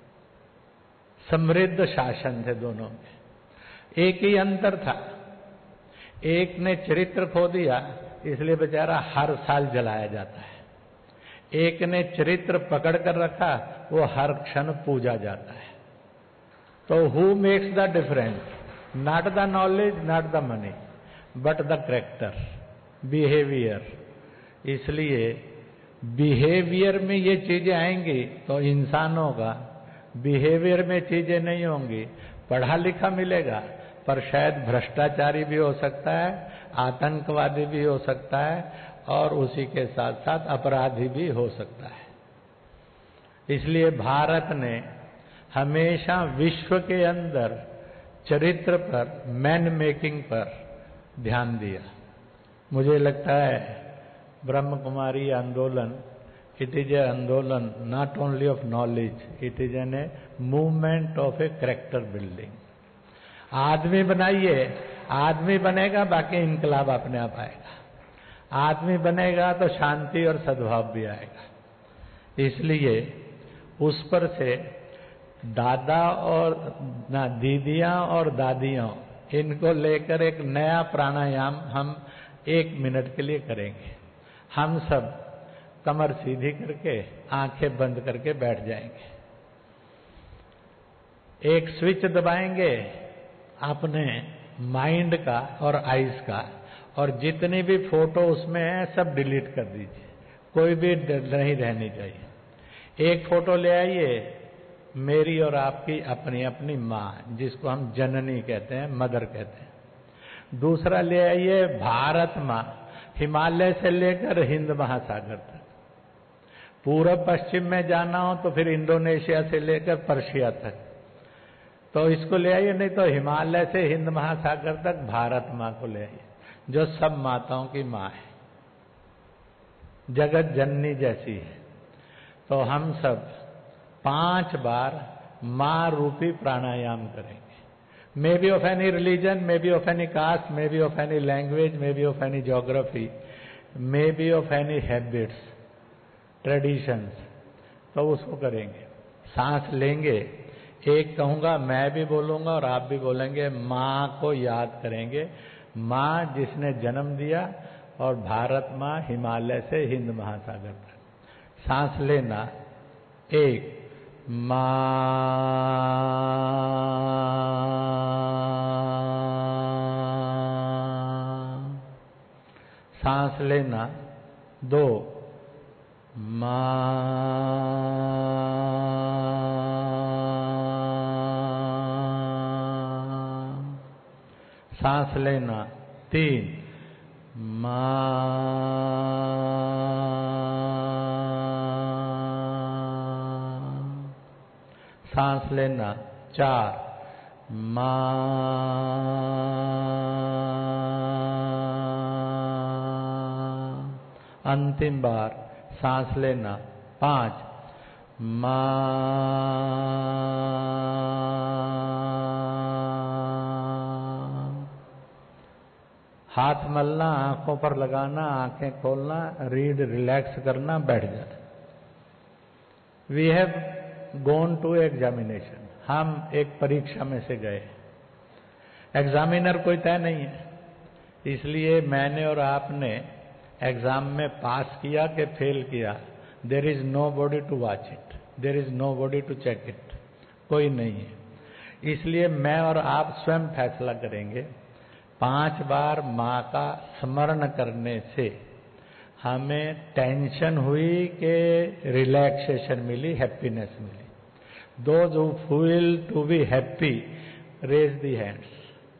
समृद्ध शासन थे दोनों के। एक ही अंतर था, एक ने चरित्र खो दिया इसलिए बेचारा हर साल जलाया जाता है, एक ने चरित्र पकड़ कर रखा, वो हर क्षण पूजा जाता है। तो who makes the difference? Not the knowledge, not the money, but the character, behaviour. इसलिए बिहेवियर में ये चीजें आएंगी तो इंसानों का, बिहेवियर में चीजें नहीं होंगी। पढ़ा लिखा मिलेगा पर शायद भ्रष्टाचारी भी हो सकता है, आतंकवादी भी हो सकता है, और उसी के साथ साथ अपराधी भी हो सकता है। इसलिए भारत ने हमेशा विश्व के अंदर चरित्र पर, मैन मेकिंग पर ध्यान दिया। मुझे लगता है ब्रह्म कुमारी आंदोलन, इट इज ए आंदोलन not only of knowledge, it is an a movement of a character building. आदमी बनाइए, आदमी बनेगा बाकी इनकलाब अपने आप आएगा, आदमी बनेगा तो शांति और सद्भाव भी आएगा। इसलिए उस पर से दादा और ना दीदियां और दादियों, इनको लेकर एक नया प्राणायाम हम एक मिनट के लिए करेंगे। हम सब कमर सीधी करके आंखें बंद करके बैठ जाएंगे, एक स्विच दबाएंगे अपने माइंड का और आइज का, और जितनी भी फोटो उसमें है सब डिलीट कर दीजिए, कोई भी नहीं रहनी चाहिए। एक फोटो ले आइए, मेरी और आपकी अपनी अपनी माँ, जिसको हम जननी कहते हैं, मदर कहते हैं। दूसरा ले आइए भारत माँ, हिमालय से लेकर हिंद महासागर तक। पूर्व पश्चिम में जाना हो तो फिर इंडोनेशिया से लेकर पर्शिया तक, तो इसको ले आइए। नहीं तो हिमालय से हिंद महासागर तक भारत माँ को ले आइए, जो सब माताओं की माँ है, जगत जननी जैसी है। तो हम सब पांच बार माँ रूपी प्राणायाम करेंगे। May be of any religion, may be of any caste, may be of any language, may be of any geography, may be of any habits, traditions, तो उसको करेंगे। सांस लेंगे, एक कहूंगा, मैं भी बोलूंगा और आप भी बोलेंगे, माँ को याद करेंगे, माँ जिसने जन्म दिया, और भारत माँ हिमालय से हिंद महासागर तक। सांस लेना, एक, मा। सांस लेना दो, मा। सांस लेना तीन, मा। सांस लेना चार, मा। अंतिम बार सांस लेना पांच, मा। हाथ मलना, आंखों पर लगाना, आंखें खोलना, रीड रिलैक्स करना, बैठ जाना। We have gone to examination, हम एक परीक्षा में से गए। एग्जामिनर कोई तय नहीं है, इसलिए मैंने और आपने एग्जाम में पास किया कि फेल किया, there is nobody to watch it, there is nobody to check it, कोई नहीं है। इसलिए मैं और आप स्वयं फैसला करेंगे। पांच बार माँ का स्मरण करने से हमें टेंशन हुई कि रिलैक्सेशन मिली, हैप्पीनेस मिली। Those who feel to be happy raise the hands,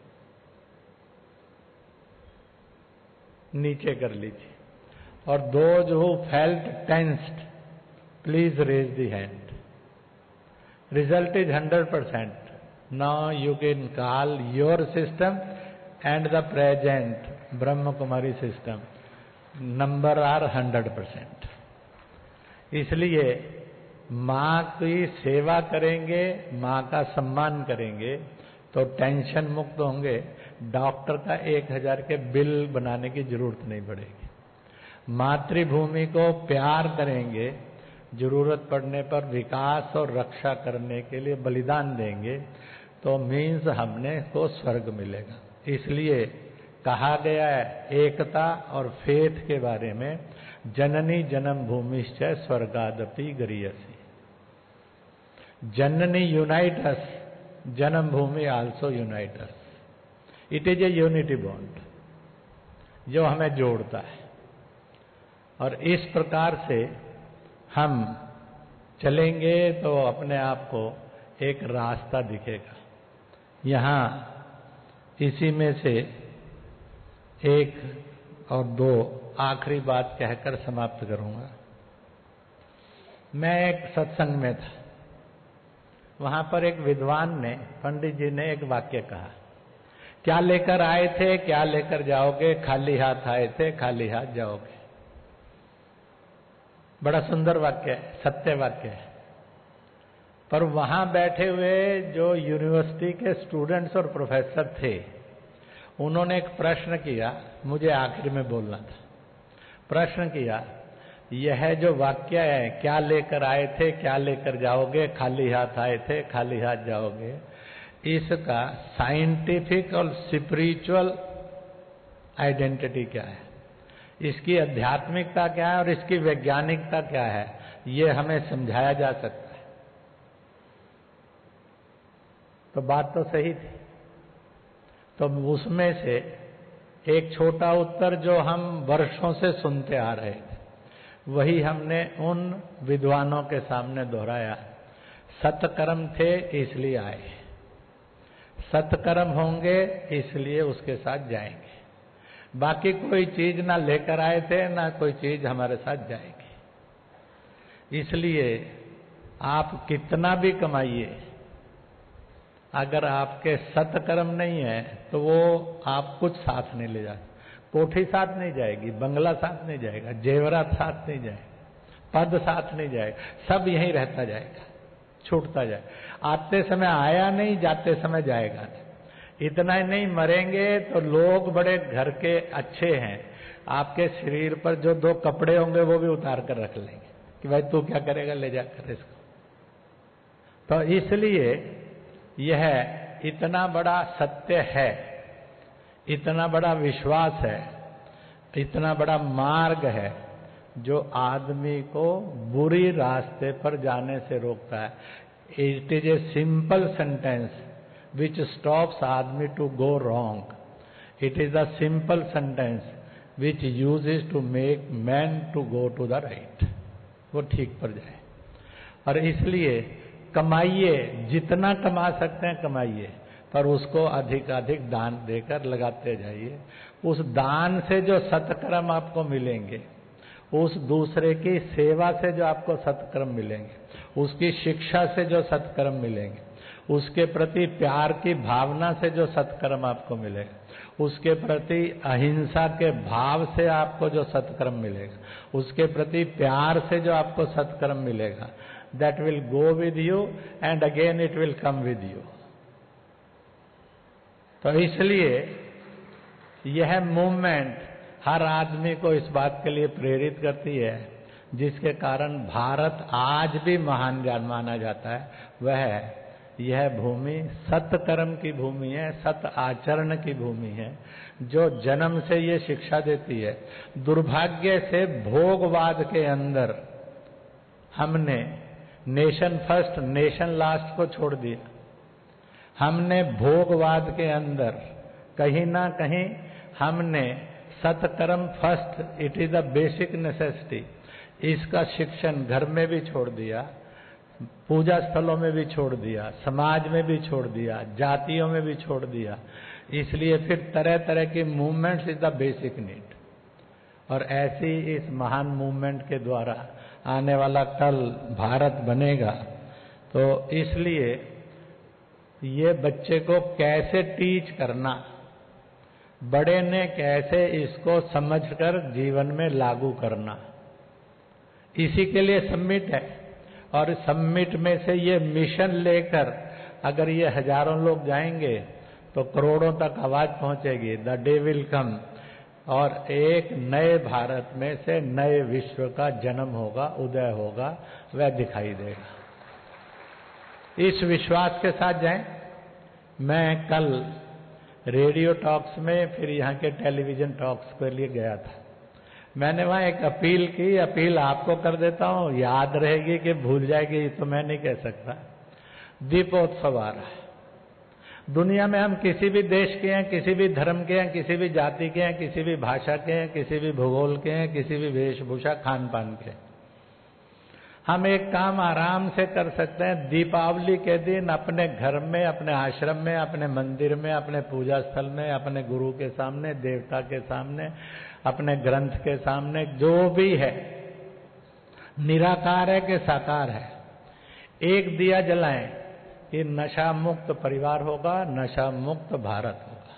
नीचे कर लीजिए। और those who felt tensed please raise the hand. Result is hundred percent. Now you can call your system and the present Brahma Kumari system, number are hundred percent. इसलिए माँ की सेवा करेंगे, माँ का सम्मान करेंगे तो टेंशन मुक्त होंगे। डॉक्टर का एक हजार के बिल बनाने की जरूरत नहीं पड़ेगी। मातृभूमि को प्यार करेंगे, जरूरत पड़ने पर विकास और रक्षा करने के लिए बलिदान देंगे तो मीन्स हमने को स्वर्ग मिलेगा। इसलिए कहा गया है एकता और फेथ के बारे में, जननी जन्म भूमिश्च स्वर्गादपि गरीयसी। जननी यूनाइट अस, जन्म भूमि also unite us. It is a unity bond जो हमें जोड़ता है। और इस प्रकार से हम चलेंगे तो अपने आप को एक रास्ता दिखेगा। यहाँ इसी में से एक और दो आखिरी बात कहकर समाप्त करूंगा। मैं एक सत्संग में था, वहां पर एक विद्वान ने, पंडित जी ने एक वाक्य कहा, क्या लेकर आए थे, क्या लेकर जाओगे, खाली हाथ आए थे, खाली हाथ जाओगे। बड़ा सुंदर वाक्य है, सत्य वाक्य है। पर वहां बैठे हुए जो यूनिवर्सिटी के स्टूडेंट्स और प्रोफेसर थे, उन्होंने एक प्रश्न किया, मुझे आखिर में बोलना था। प्रश्न किया, यह जो वाक्य है, क्या लेकर आए थे, क्या लेकर जाओगे, खाली हाथ आए थे, खाली हाथ जाओगे, इसका साइंटिफिक और स्पिरिचुअल आइडेंटिटी क्या है, इसकी आध्यात्मिकता क्या है और इसकी वैज्ञानिकता क्या है, ये हमें समझाया जा सकता है। तो बात तो सही थी। तो उसमें से एक छोटा उत्तर जो हम वर्षों से सुनते आ रहे थे, वही हमने उन विद्वानों के सामने दोहराया। सत्कर्म थे इसलिए आए, सत्कर्म होंगे इसलिए उसके साथ जाएंगे। बाकी कोई चीज ना लेकर आए थे, ना कोई चीज हमारे साथ जाएगी। इसलिए आप कितना भी कमाइए, अगर आपके सत्कर्म नहीं है तो वो आप कुछ साथ नहीं ले जाते। कोठी साथ नहीं जाएगी, बंगला साथ नहीं जाएगा, जेवरात साथ नहीं जाएगा, पद साथ नहीं जाएगा, सब यहीं रहता जाएगा, छूटता जाएगा। आते समय आया नहीं, जाते समय जाएगा नहीं। इतना ही नहीं, मरेंगे तो लोग बड़े घर के अच्छे हैं, आपके शरीर पर जो दो कपड़े होंगे वो भी उतार कर रख लेंगे कि भाई तू क्या करेगा, ले जाकर इसको। तो इसलिए यह इतना बड़ा सत्य है, इतना बड़ा विश्वास है, इतना बड़ा मार्ग है, जो आदमी को बुरी रास्ते पर जाने से रोकता है. It is a simple sentence which stops आदमी to go wrong. It is a simple sentence which uses to make man to go to the right. वो ठीक पर जाए. और इसलिए कमाइए, जितना कमा सकते हैं कमाइए, पर उसको अधिक अधिक दान देकर लगाते जाइए. उस दान से जो सत्कर्म आपको मिलेंगे, उस दूसरे की सेवा से जो आपको सत्कर्म मिलेंगे, उसकी शिक्षा से जो सत्कर्म मिलेंगे, उसके प्रति प्यार की भावना से जो सत्कर्म आपको मिलेगा, उसके प्रति अहिंसा के भाव से आपको जो सत्कर्म मिलेगा, उसके प्रति प्यार से जो आपको सत्कर्म मिलेगा, that will go with you and again it will come with you. तो इसलिए यह मूवमेंट हर आदमी को इस बात के लिए प्रेरित करती है, जिसके कारण भारत आज भी महान जान माना जाता है. वह यह भूमि सत्कर्म की भूमि है, सत आचरण की भूमि है, जो जन्म से ये शिक्षा देती है. दुर्भाग्य से भोगवाद के अंदर हमने नेशन फर्स्ट नेशन लास्ट को छोड़ दिया. हमने भोगवाद के अंदर कहीं ना कहीं हमने सत्कर्म first, it is the basic necessity, इसका शिक्षण घर में भी छोड़ दिया, पूजा स्थलों में भी छोड़ दिया, समाज में भी छोड़ दिया, जातियों में भी छोड़ दिया. इसलिए फिर तरह तरह की movements is the basic need. और ऐसी इस महान मूवमेंट के द्वारा आने वाला कल भारत बनेगा. तो इसलिए ये बच्चे को कैसे टीच करना, बड़े ने कैसे इसको समझकर जीवन में लागू करना, इसी के लिए समिट है. और समिट में से ये मिशन लेकर अगर ये हजारों लोग जाएंगे तो करोड़ों तक आवाज पहुंचेगी. द डे विल कम और एक नए भारत में से नए विश्व का जन्म होगा, उदय होगा, वह दिखाई देगा. इस विश्वास के साथ जाएं. मैं कल रेडियो टॉक्स में, फिर यहाँ के टेलीविजन टॉक्स के लिए गया था. मैंने वहां एक अपील की. अपील आपको कर देता हूं, याद रहेगी कि भूल जाएगी तो मैं नहीं कह सकता. दीपोत्सव आ रहा है. दुनिया में हम किसी भी देश के हैं, किसी भी धर्म के हैं, किसी भी जाति के हैं, किसी भी भाषा के हैं, किसी भी भूगोल के हैं, किसी भी वेशभूषा खान पान के. हम एक काम आराम से कर सकते हैं. दीपावली के दिन अपने घर में, अपने आश्रम में, अपने मंदिर में, अपने पूजा स्थल में, अपने गुरु के सामने, देवता के सामने, अपने ग्रंथ के सामने, जो भी है, निराकार है कि साकार है, एक दिया जलाएं. ये नशा मुक्त परिवार होगा, नशा मुक्त भारत होगा.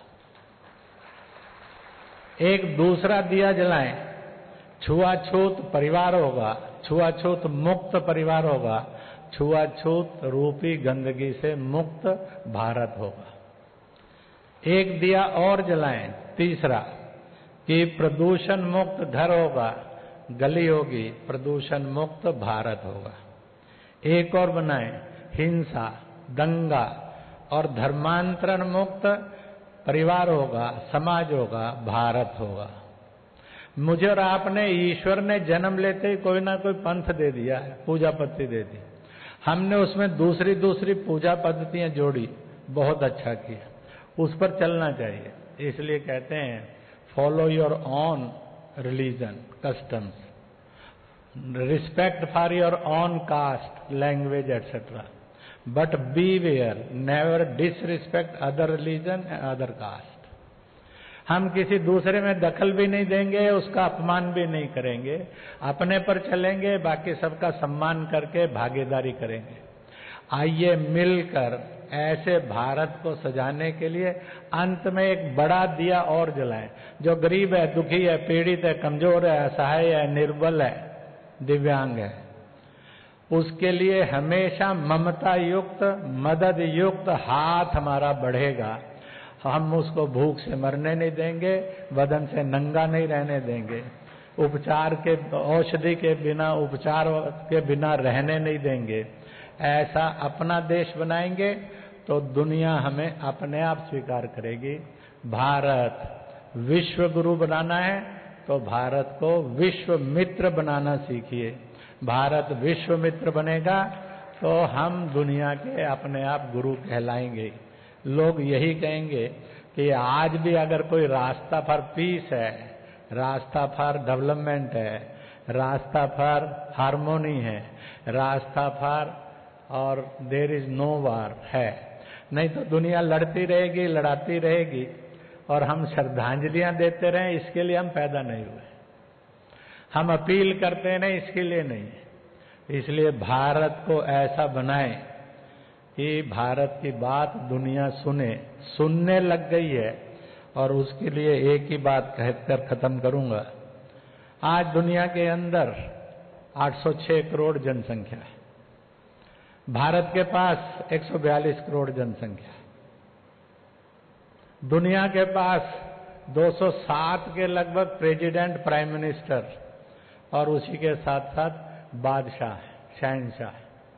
एक दूसरा दिया जलाएं, छुआछूत परिवार होगा, छुआछूत मुक्त परिवार होगा, छुआछूत रूपी गंदगी से मुक्त भारत होगा. एक दिया और जलाएं, तीसरा, कि प्रदूषण मुक्त घर होगा, गली होगी, प्रदूषण मुक्त भारत होगा. एक और बनाएं, हिंसा, दंगा और धर्मांतरण मुक्त परिवार होगा, समाज होगा, भारत होगा. मुझे और आपने, ईश्वर ने जन्म लेते ही कोई ना कोई पंथ दे दिया है, पूजा पद्धति दे दी. हमने उसमें दूसरी दूसरी पूजा पद्धतियां जोड़ी, बहुत अच्छा किया. उस पर चलना चाहिए. इसलिए कहते हैं follow your own religion customs, respect for your own caste, language etcetera, but beware, never disrespect other religion and other caste. हम किसी दूसरे में दखल भी नहीं देंगे, उसका अपमान भी नहीं करेंगे, अपने पर चलेंगे, बाकी सबका सम्मान करके भागीदारी करेंगे. आइए मिलकर ऐसे भारत को सजाने के लिए अंत में एक बड़ा दिया और जलाएं. जो गरीब है, दुखी है, पीड़ित है, कमजोर है, असहाय है, निर्बल है, दिव्यांग है, उसके लिए हमेशा ममता युक्त, मदद युक्त हाथ हमारा बढ़ेगा. हम उसको भूख से मरने नहीं देंगे, बदन से नंगा नहीं रहने देंगे, उपचार के, औषधि के बिना, उपचार के बिना रहने नहीं देंगे. ऐसा अपना देश बनाएंगे तो दुनिया हमें अपने आप स्वीकार करेगी. भारत विश्व गुरु बनाना है तो भारत को विश्व मित्र बनाना सीखिए। भारत विश्व मित्र बनेगा तो हम दुनिया के अपने आप गुरु कहलाएंगे। लोग यही कहेंगे कि आज भी अगर कोई रास्ता फॉर पीस है, रास्ता फॉर डेवलपमेंट है, रास्ता फॉर हार्मोनी है, रास्ता फॉर और देयर इज नो वार है, नहीं तो दुनिया लड़ती रहेगी, लड़ाती रहेगी और हम श्रद्धांजलियां देते रहें, इसके लिए हम पैदा नहीं हुए। हम अपील करते नहीं, इसके लिए नहीं। इसलिए भारत को ऐसा बनाएं कि भारत की बात दुनिया सुने, सुनने लग गई है। और उसके लिए एक ही बात कहकर खत्म करूंगा। आज दुनिया के अंदर आठ सौ छह करोड़ जनसंख्या है, भारत के पास एक सौ बयालीस करोड़ जनसंख्या है, दुनिया के पास दो सौ सात के लगभग प्रेसिडेंट, प्राइम मिनिस्टर और उसी के साथ साथ बादशाह, शहंशाह।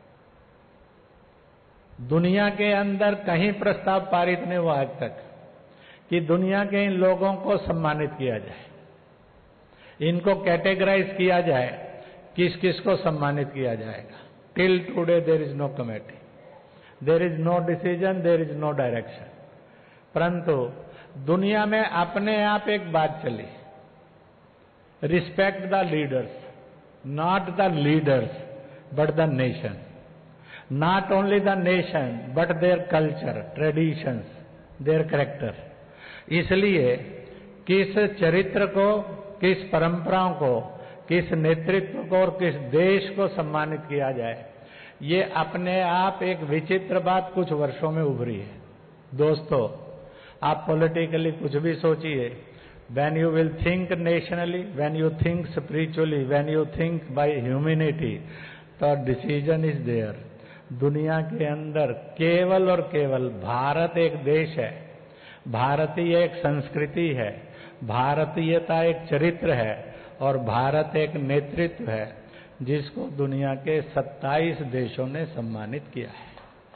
दुनिया के अंदर कहीं प्रस्ताव पारित नहीं हुआ आज तक कि दुनिया के इन लोगों को सम्मानित किया जाए, इनको कैटेगराइज किया जाए, किस किस को सम्मानित किया जाएगा। Till today there is no committee, there is no decision, there is no direction. परंतु दुनिया में अपने आप एक बात चली, respect the leaders, not the leaders but the nation, not only the nation but their culture, traditions, their character. इसलिए किस चरित्र को, किस परंपराओं को, किस नेतृत्व को और किस देश को सम्मानित किया जाए, ये अपने आप एक विचित्र बात कुछ वर्षों में उभरी है। दोस्तों, आप पॉलिटिकली कुछ भी सोचिए, when you will think nationally, when you think spiritually, when you think by humanity, तो decision is there। दुनिया के अंदर केवल और केवल भारत एक देश है, भारतीय एक संस्कृति है, भारतीयता एक चरित्र है और भारत एक नेतृत्व है जिसको दुनिया के सत्ताईस देशों ने सम्मानित किया है।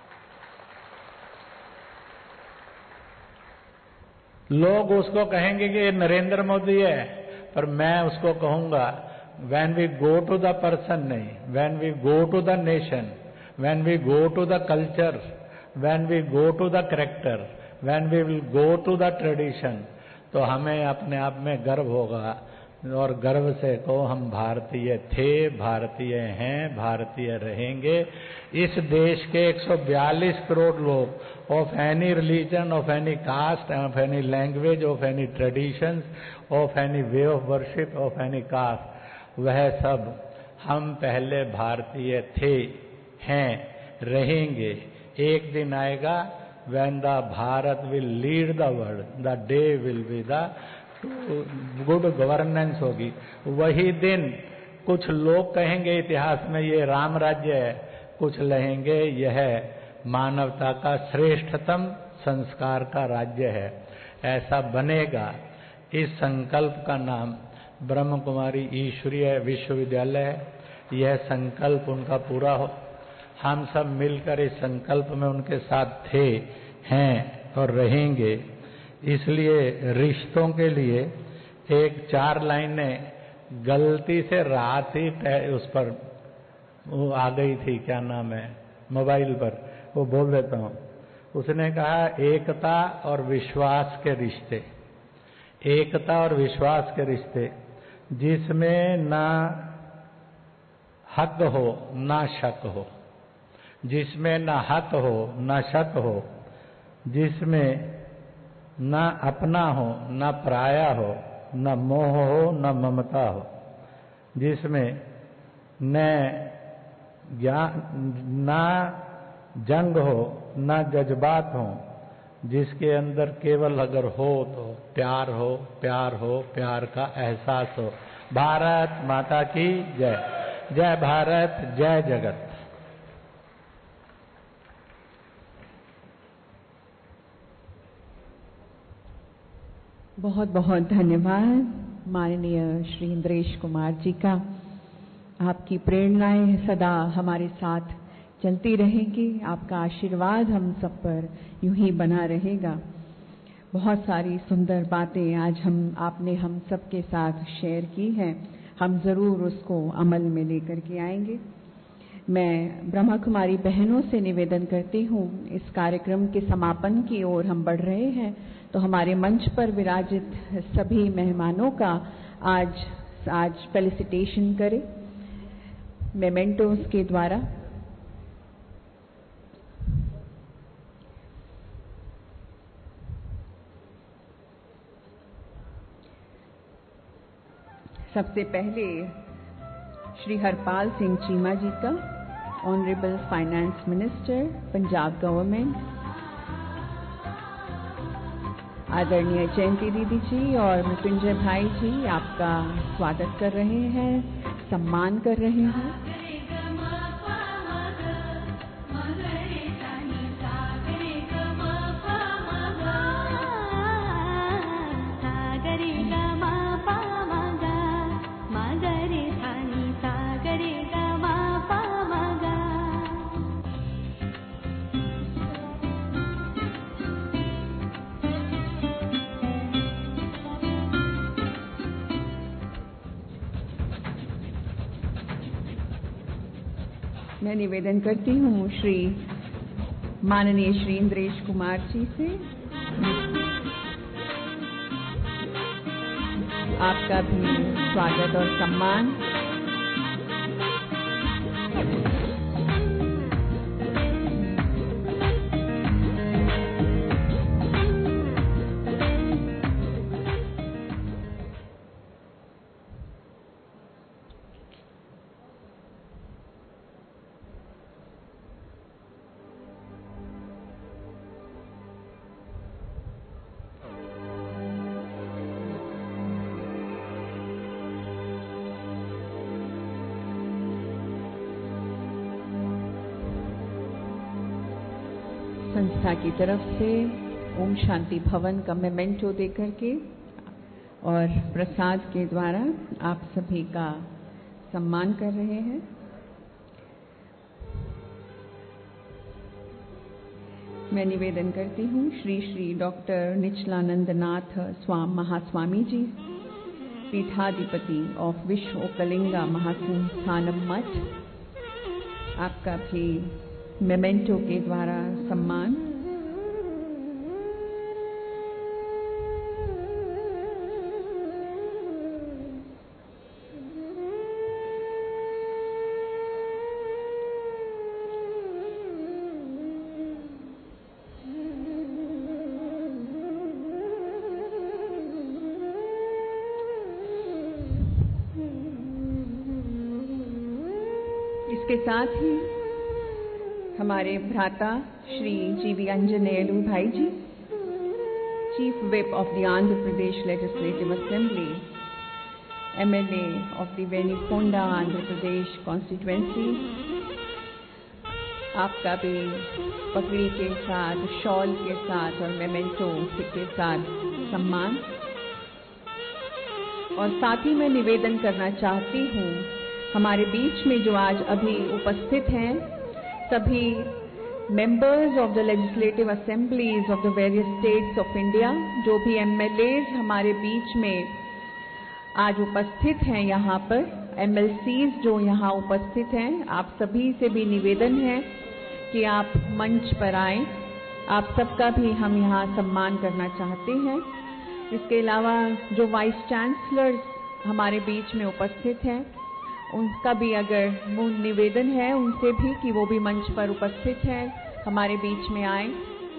लोग उसको कहेंगे कि ये नरेंद्र मोदी है, पर मैं उसको कहूंगा when we go to the person नहीं, when we go to the nation, when we go to the culture, when we go to the character, when we will go to the tradition, तो हमें अपने आप में गर्व होगा और गर्व से कहो हम भारतीय थे, भारतीय हैं, भारतीय रहेंगे। इस देश के एक सौ बयालीस करोड़ लोग of any religion, of any caste, of any language, of any traditions, of any way of worship, of any caste, वह सब हम पहले भारतीय थे, हैं, रहेंगे। एक दिन आएगा when the Bharat will lead the world, the day will be the good governance होगी। वही दिन कुछ लोग कहेंगे इतिहास में ये राम राज्य है, कुछ कहेंगे यह मानवता का श्रेष्ठतम संस्कार का राज्य है। ऐसा बनेगा। इस संकल्प का नाम ब्रह्म कुमारी ईश्वरीय विश्वविद्यालय है। यह संकल्प उनका पूरा हो, हम सब मिलकर इस संकल्प में उनके साथ थे, हैं और रहेंगे। इसलिए रिश्तों के लिए एक चार लाइनें गलती से रात ही उस पर वो आ गई थी, क्या नाम है, मोबाइल पर, वो बोल देता हूँ। उसने कहा एकता और विश्वास के रिश्ते, एकता और विश्वास के रिश्ते जिसमें ना हक हो ना शक हो, जिसमें ना हक हो ना शक हो, जिसमें ना अपना हो ना पराया हो, न मोह हो न ममता हो, जिसमें न ज्ञान ना जंग हो ना जज्बात हो, जिसके अंदर केवल अगर हो तो प्यार हो, प्यार हो, प्यार का एहसास हो। भारत माता की जय। जय भारत, जय जगत। बहुत बहुत धन्यवाद माननीय श्री इंद्रेश कुमार जी का। आपकी प्रेरणाएं सदा हमारे साथ चलती रहेंगी, आपका आशीर्वाद हम सब पर यूं ही बना रहेगा। बहुत सारी सुंदर बातें आज हम आपने हम सबके साथ शेयर की हैं, हम ज़रूर उसको अमल में लेकर के आएंगे। मैं ब्रह्मा कुमारी बहनों से निवेदन करती हूँ, इस कार्यक्रम के समापन की ओर हम बढ़ रहे हैं, तो हमारे मंच पर विराजित सभी मेहमानों का आज आज फेलिसिटेशन करें मेमेंटोस के द्वारा। सबसे पहले श्री हरपाल सिंह चीमा जी का, honourable finance minister Punjab government, आदरणीय जयंती दीदी जी और मृत्युंजय भाई जी आपका स्वागत कर रहे हैं, सम्मान कर रहे हैं। मैं निवेदन करती हूँ श्री माननीय श्री इंद्रेश कुमार जी से आपका भी स्वागत और सम्मान। संस्था की तरफ से ओम शांति भवन का मेमेंटो देकर के और प्रसाद के द्वारा आप सभी का सम्मान कर रहे हैं। मैं निवेदन करती हूँ Shri Shri doctor Nichalanand Nath Swam Mahaswami ji, पीठाधिपति of विश्व ओकलिंगा महासंस्थानम मठ, आपका भी मेमेंटो के द्वारा सम्मान। इसके साथ ही हमारे भ्राता श्री जी वी अंजनेयलु भाई ji, chief whip of the Andhra Pradesh legislative assembly, MLA of the Venikonda Andhra Pradesh constituency, आपका भी पगड़ी के साथ, शॉल के साथ और मेमेंटो के साथ सम्मान। और साथ ही मैं निवेदन करना चाहती हूँ, हमारे बीच में जो आज अभी उपस्थित हैं सभी members of the legislative assemblies of the various states of India, जो भी एम एल एज़ हमारे बीच में आज उपस्थित हैं यहाँ पर, एम एल सीज़ जो यहाँ उपस्थित हैं, आप सभी से भी निवेदन है कि आप मंच पर आएं। आप सबका भी हम यहाँ सम्मान करना चाहते हैं। इसके अलावा जो वाइस चांसलर्स हमारे बीच में उपस्थित हैं, उनका भी अगर वो निवेदन है उनसे भी कि वो भी मंच पर उपस्थित हैं, हमारे बीच में आए।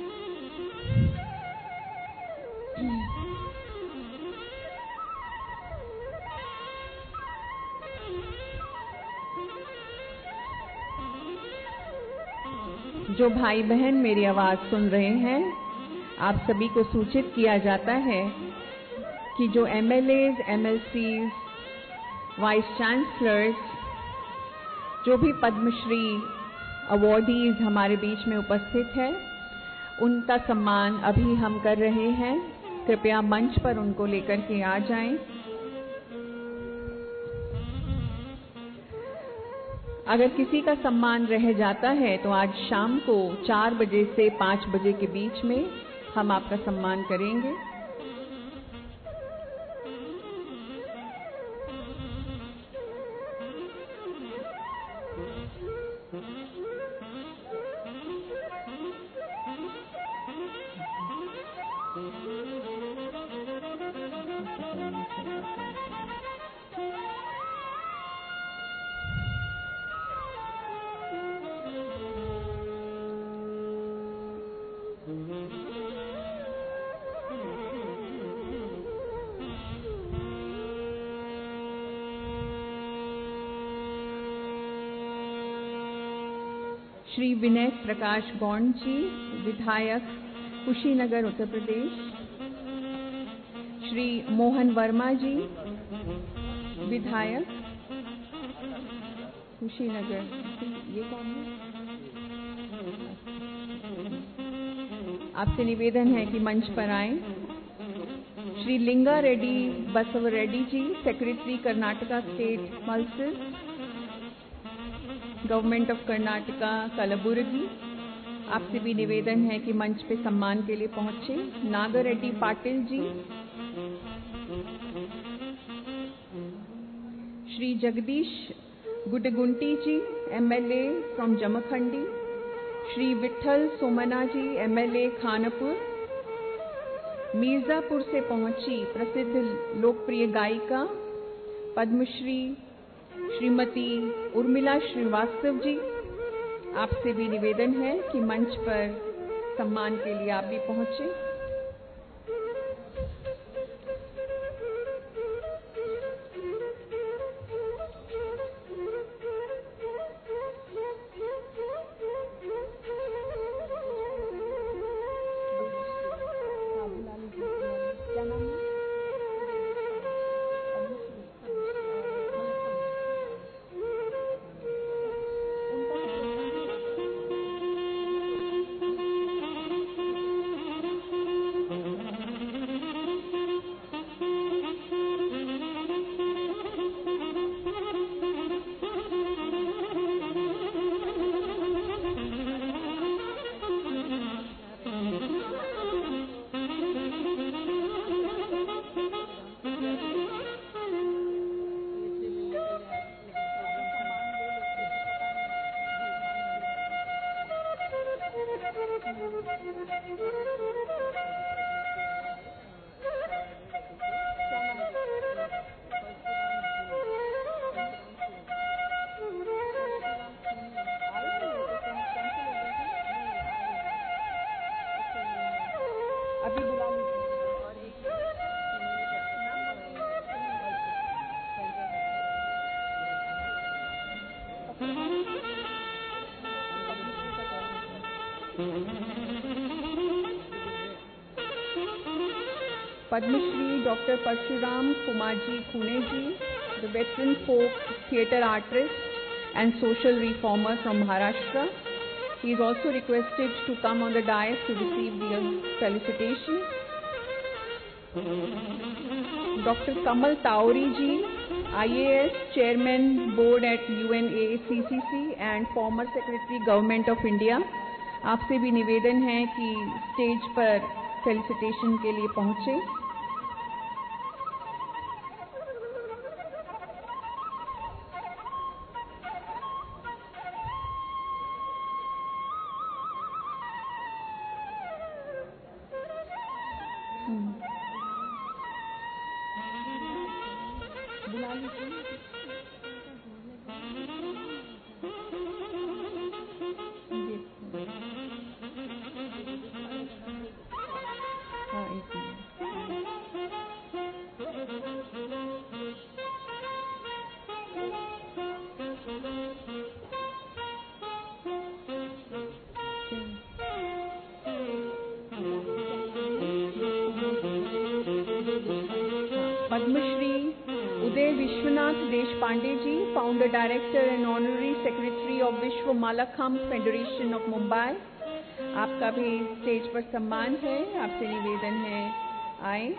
जो भाई बहन मेरी आवाज सुन रहे हैं, आप सभी को सूचित किया जाता है कि जो M L As, M L Cs, vice chancellors, जो भी पद्मश्री अवॉर्डीज हमारे बीच में उपस्थित है, उनका सम्मान अभी हम कर रहे हैं। कृपया मंच पर उनको लेकर के आ जाएं। अगर किसी का सम्मान रह जाता है तो आज शाम को चार बजे से पाँच बजे के बीच में हम आपका सम्मान करेंगे। श्री विनय प्रकाश गौंड जी, विधायक, कुशीनगर, उत्तर प्रदेश। श्री मोहन वर्मा जी, विधायक, कुशीनगर। ये कौन है? आपसे निवेदन है कि मंच पर आएं। श्री लिंगा रेड्डी बसव रेड्डी जी, सेक्रेटरी, कर्नाटका स्टेट मल्सिस, गवर्नमेंट ऑफ कर्नाटका, कलबुर्गी। आपसे भी निवेदन है कि मंच पे सम्मान के लिए पहुंचे। Nagar Reddy Patil ji, Shri Jagdish Gudgunti ji, MLA from Jamkhandi. Shri Vithal Somanna ji, MLA Khanpur. Mirzapur से पहुंची प्रसिद्ध लोकप्रिय गायिका पद्मश्री श्रीमती उर्मिला श्रीवास्तव जी, आपसे भी निवेदन है कि मंच पर सम्मान के लिए आप भी पहुंचे। क्या नाम है? Padmashri Doctor Parshuram Kumarji Puneji, the veteran folk theatre artist and social reformer from Maharashtra. He is also requested to come on the dais to receive the felicitation. Doctor Kamal Tauri ji, I A S Chairman Board at U N A C C C and former Secretary Government of India. आपसे भी निवेदन है कि stage पर felicitation के लिए पहुंचे। बुला लीजिए। हाँ, एक Padmashri Uday Vishwanath Deshpande ji, Founder Director and Honorary Secretary of Vishwa Malakhambh Federation of Mumbai. आपका भी स्टेज पर सम्मान है। आपसे निवेदन है आए।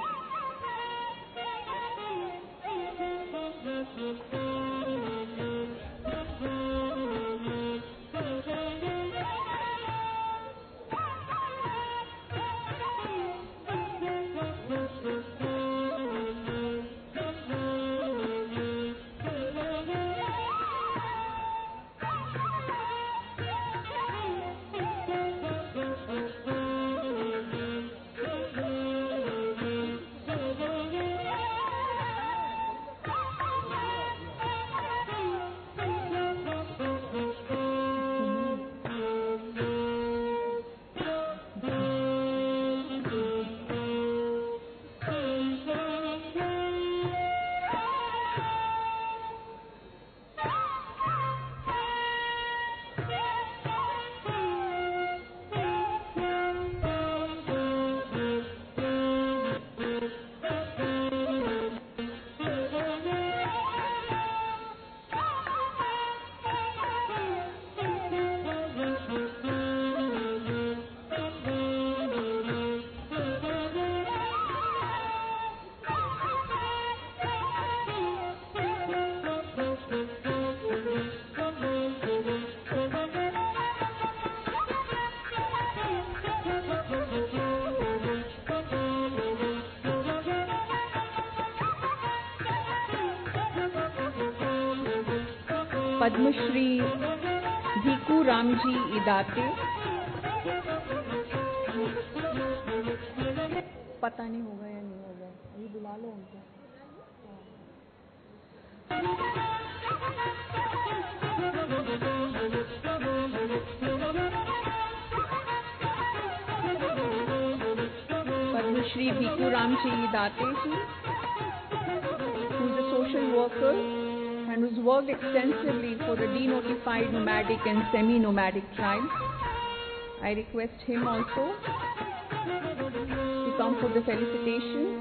पद्मश्री भीकू रामजी इदाते, पता नहीं होगा या नहीं होगा, अभी बुला लो उनको। पद्मश्री भीकू रामजी इदाते जी, who is a social worker and who's worked extensively for the denotified nomadic and semi-nomadic tribes. I request him also to come for the felicitation.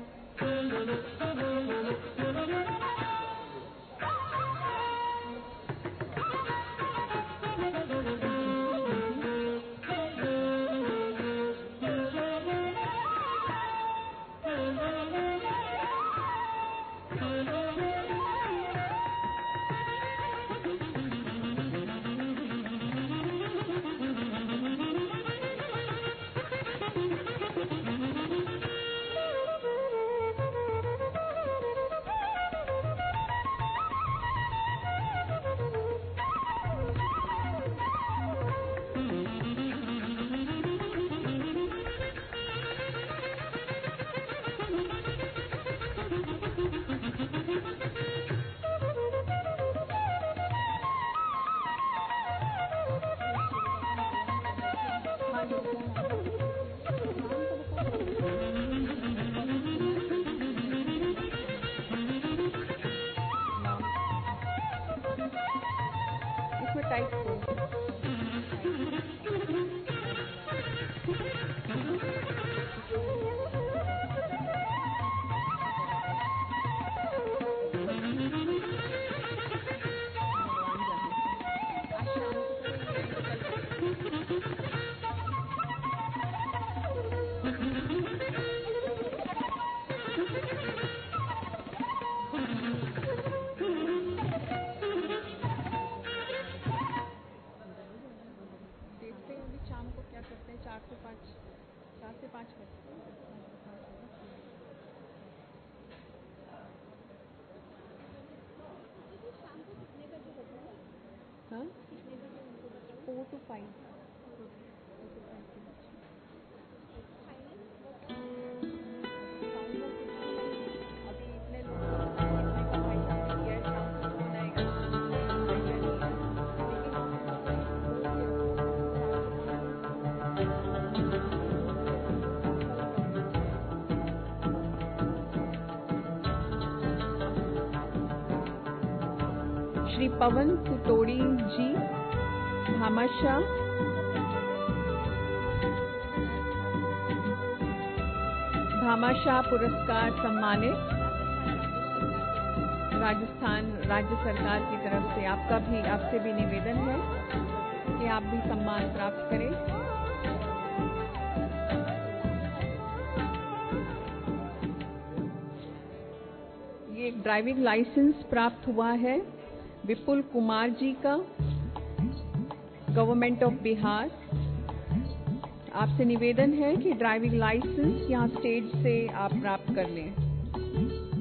Four to five. Shri Pawan तुतोड़ी जी, भामाशाह, भामाशाह पुरस्कार सम्मानित, राजस्थान राज्य सरकार की तरफ से आपका भी आपसे भी निवेदन है कि आप भी सम्मान प्राप्त करें। ये एक ड्राइविंग लाइसेंस प्राप्त हुआ है विपुल कुमार जी का, गवर्नमेंट ऑफ बिहार। आपसे निवेदन है कि ड्राइविंग लाइसेंस यहाँ स्टेज से आप प्राप्त कर लें।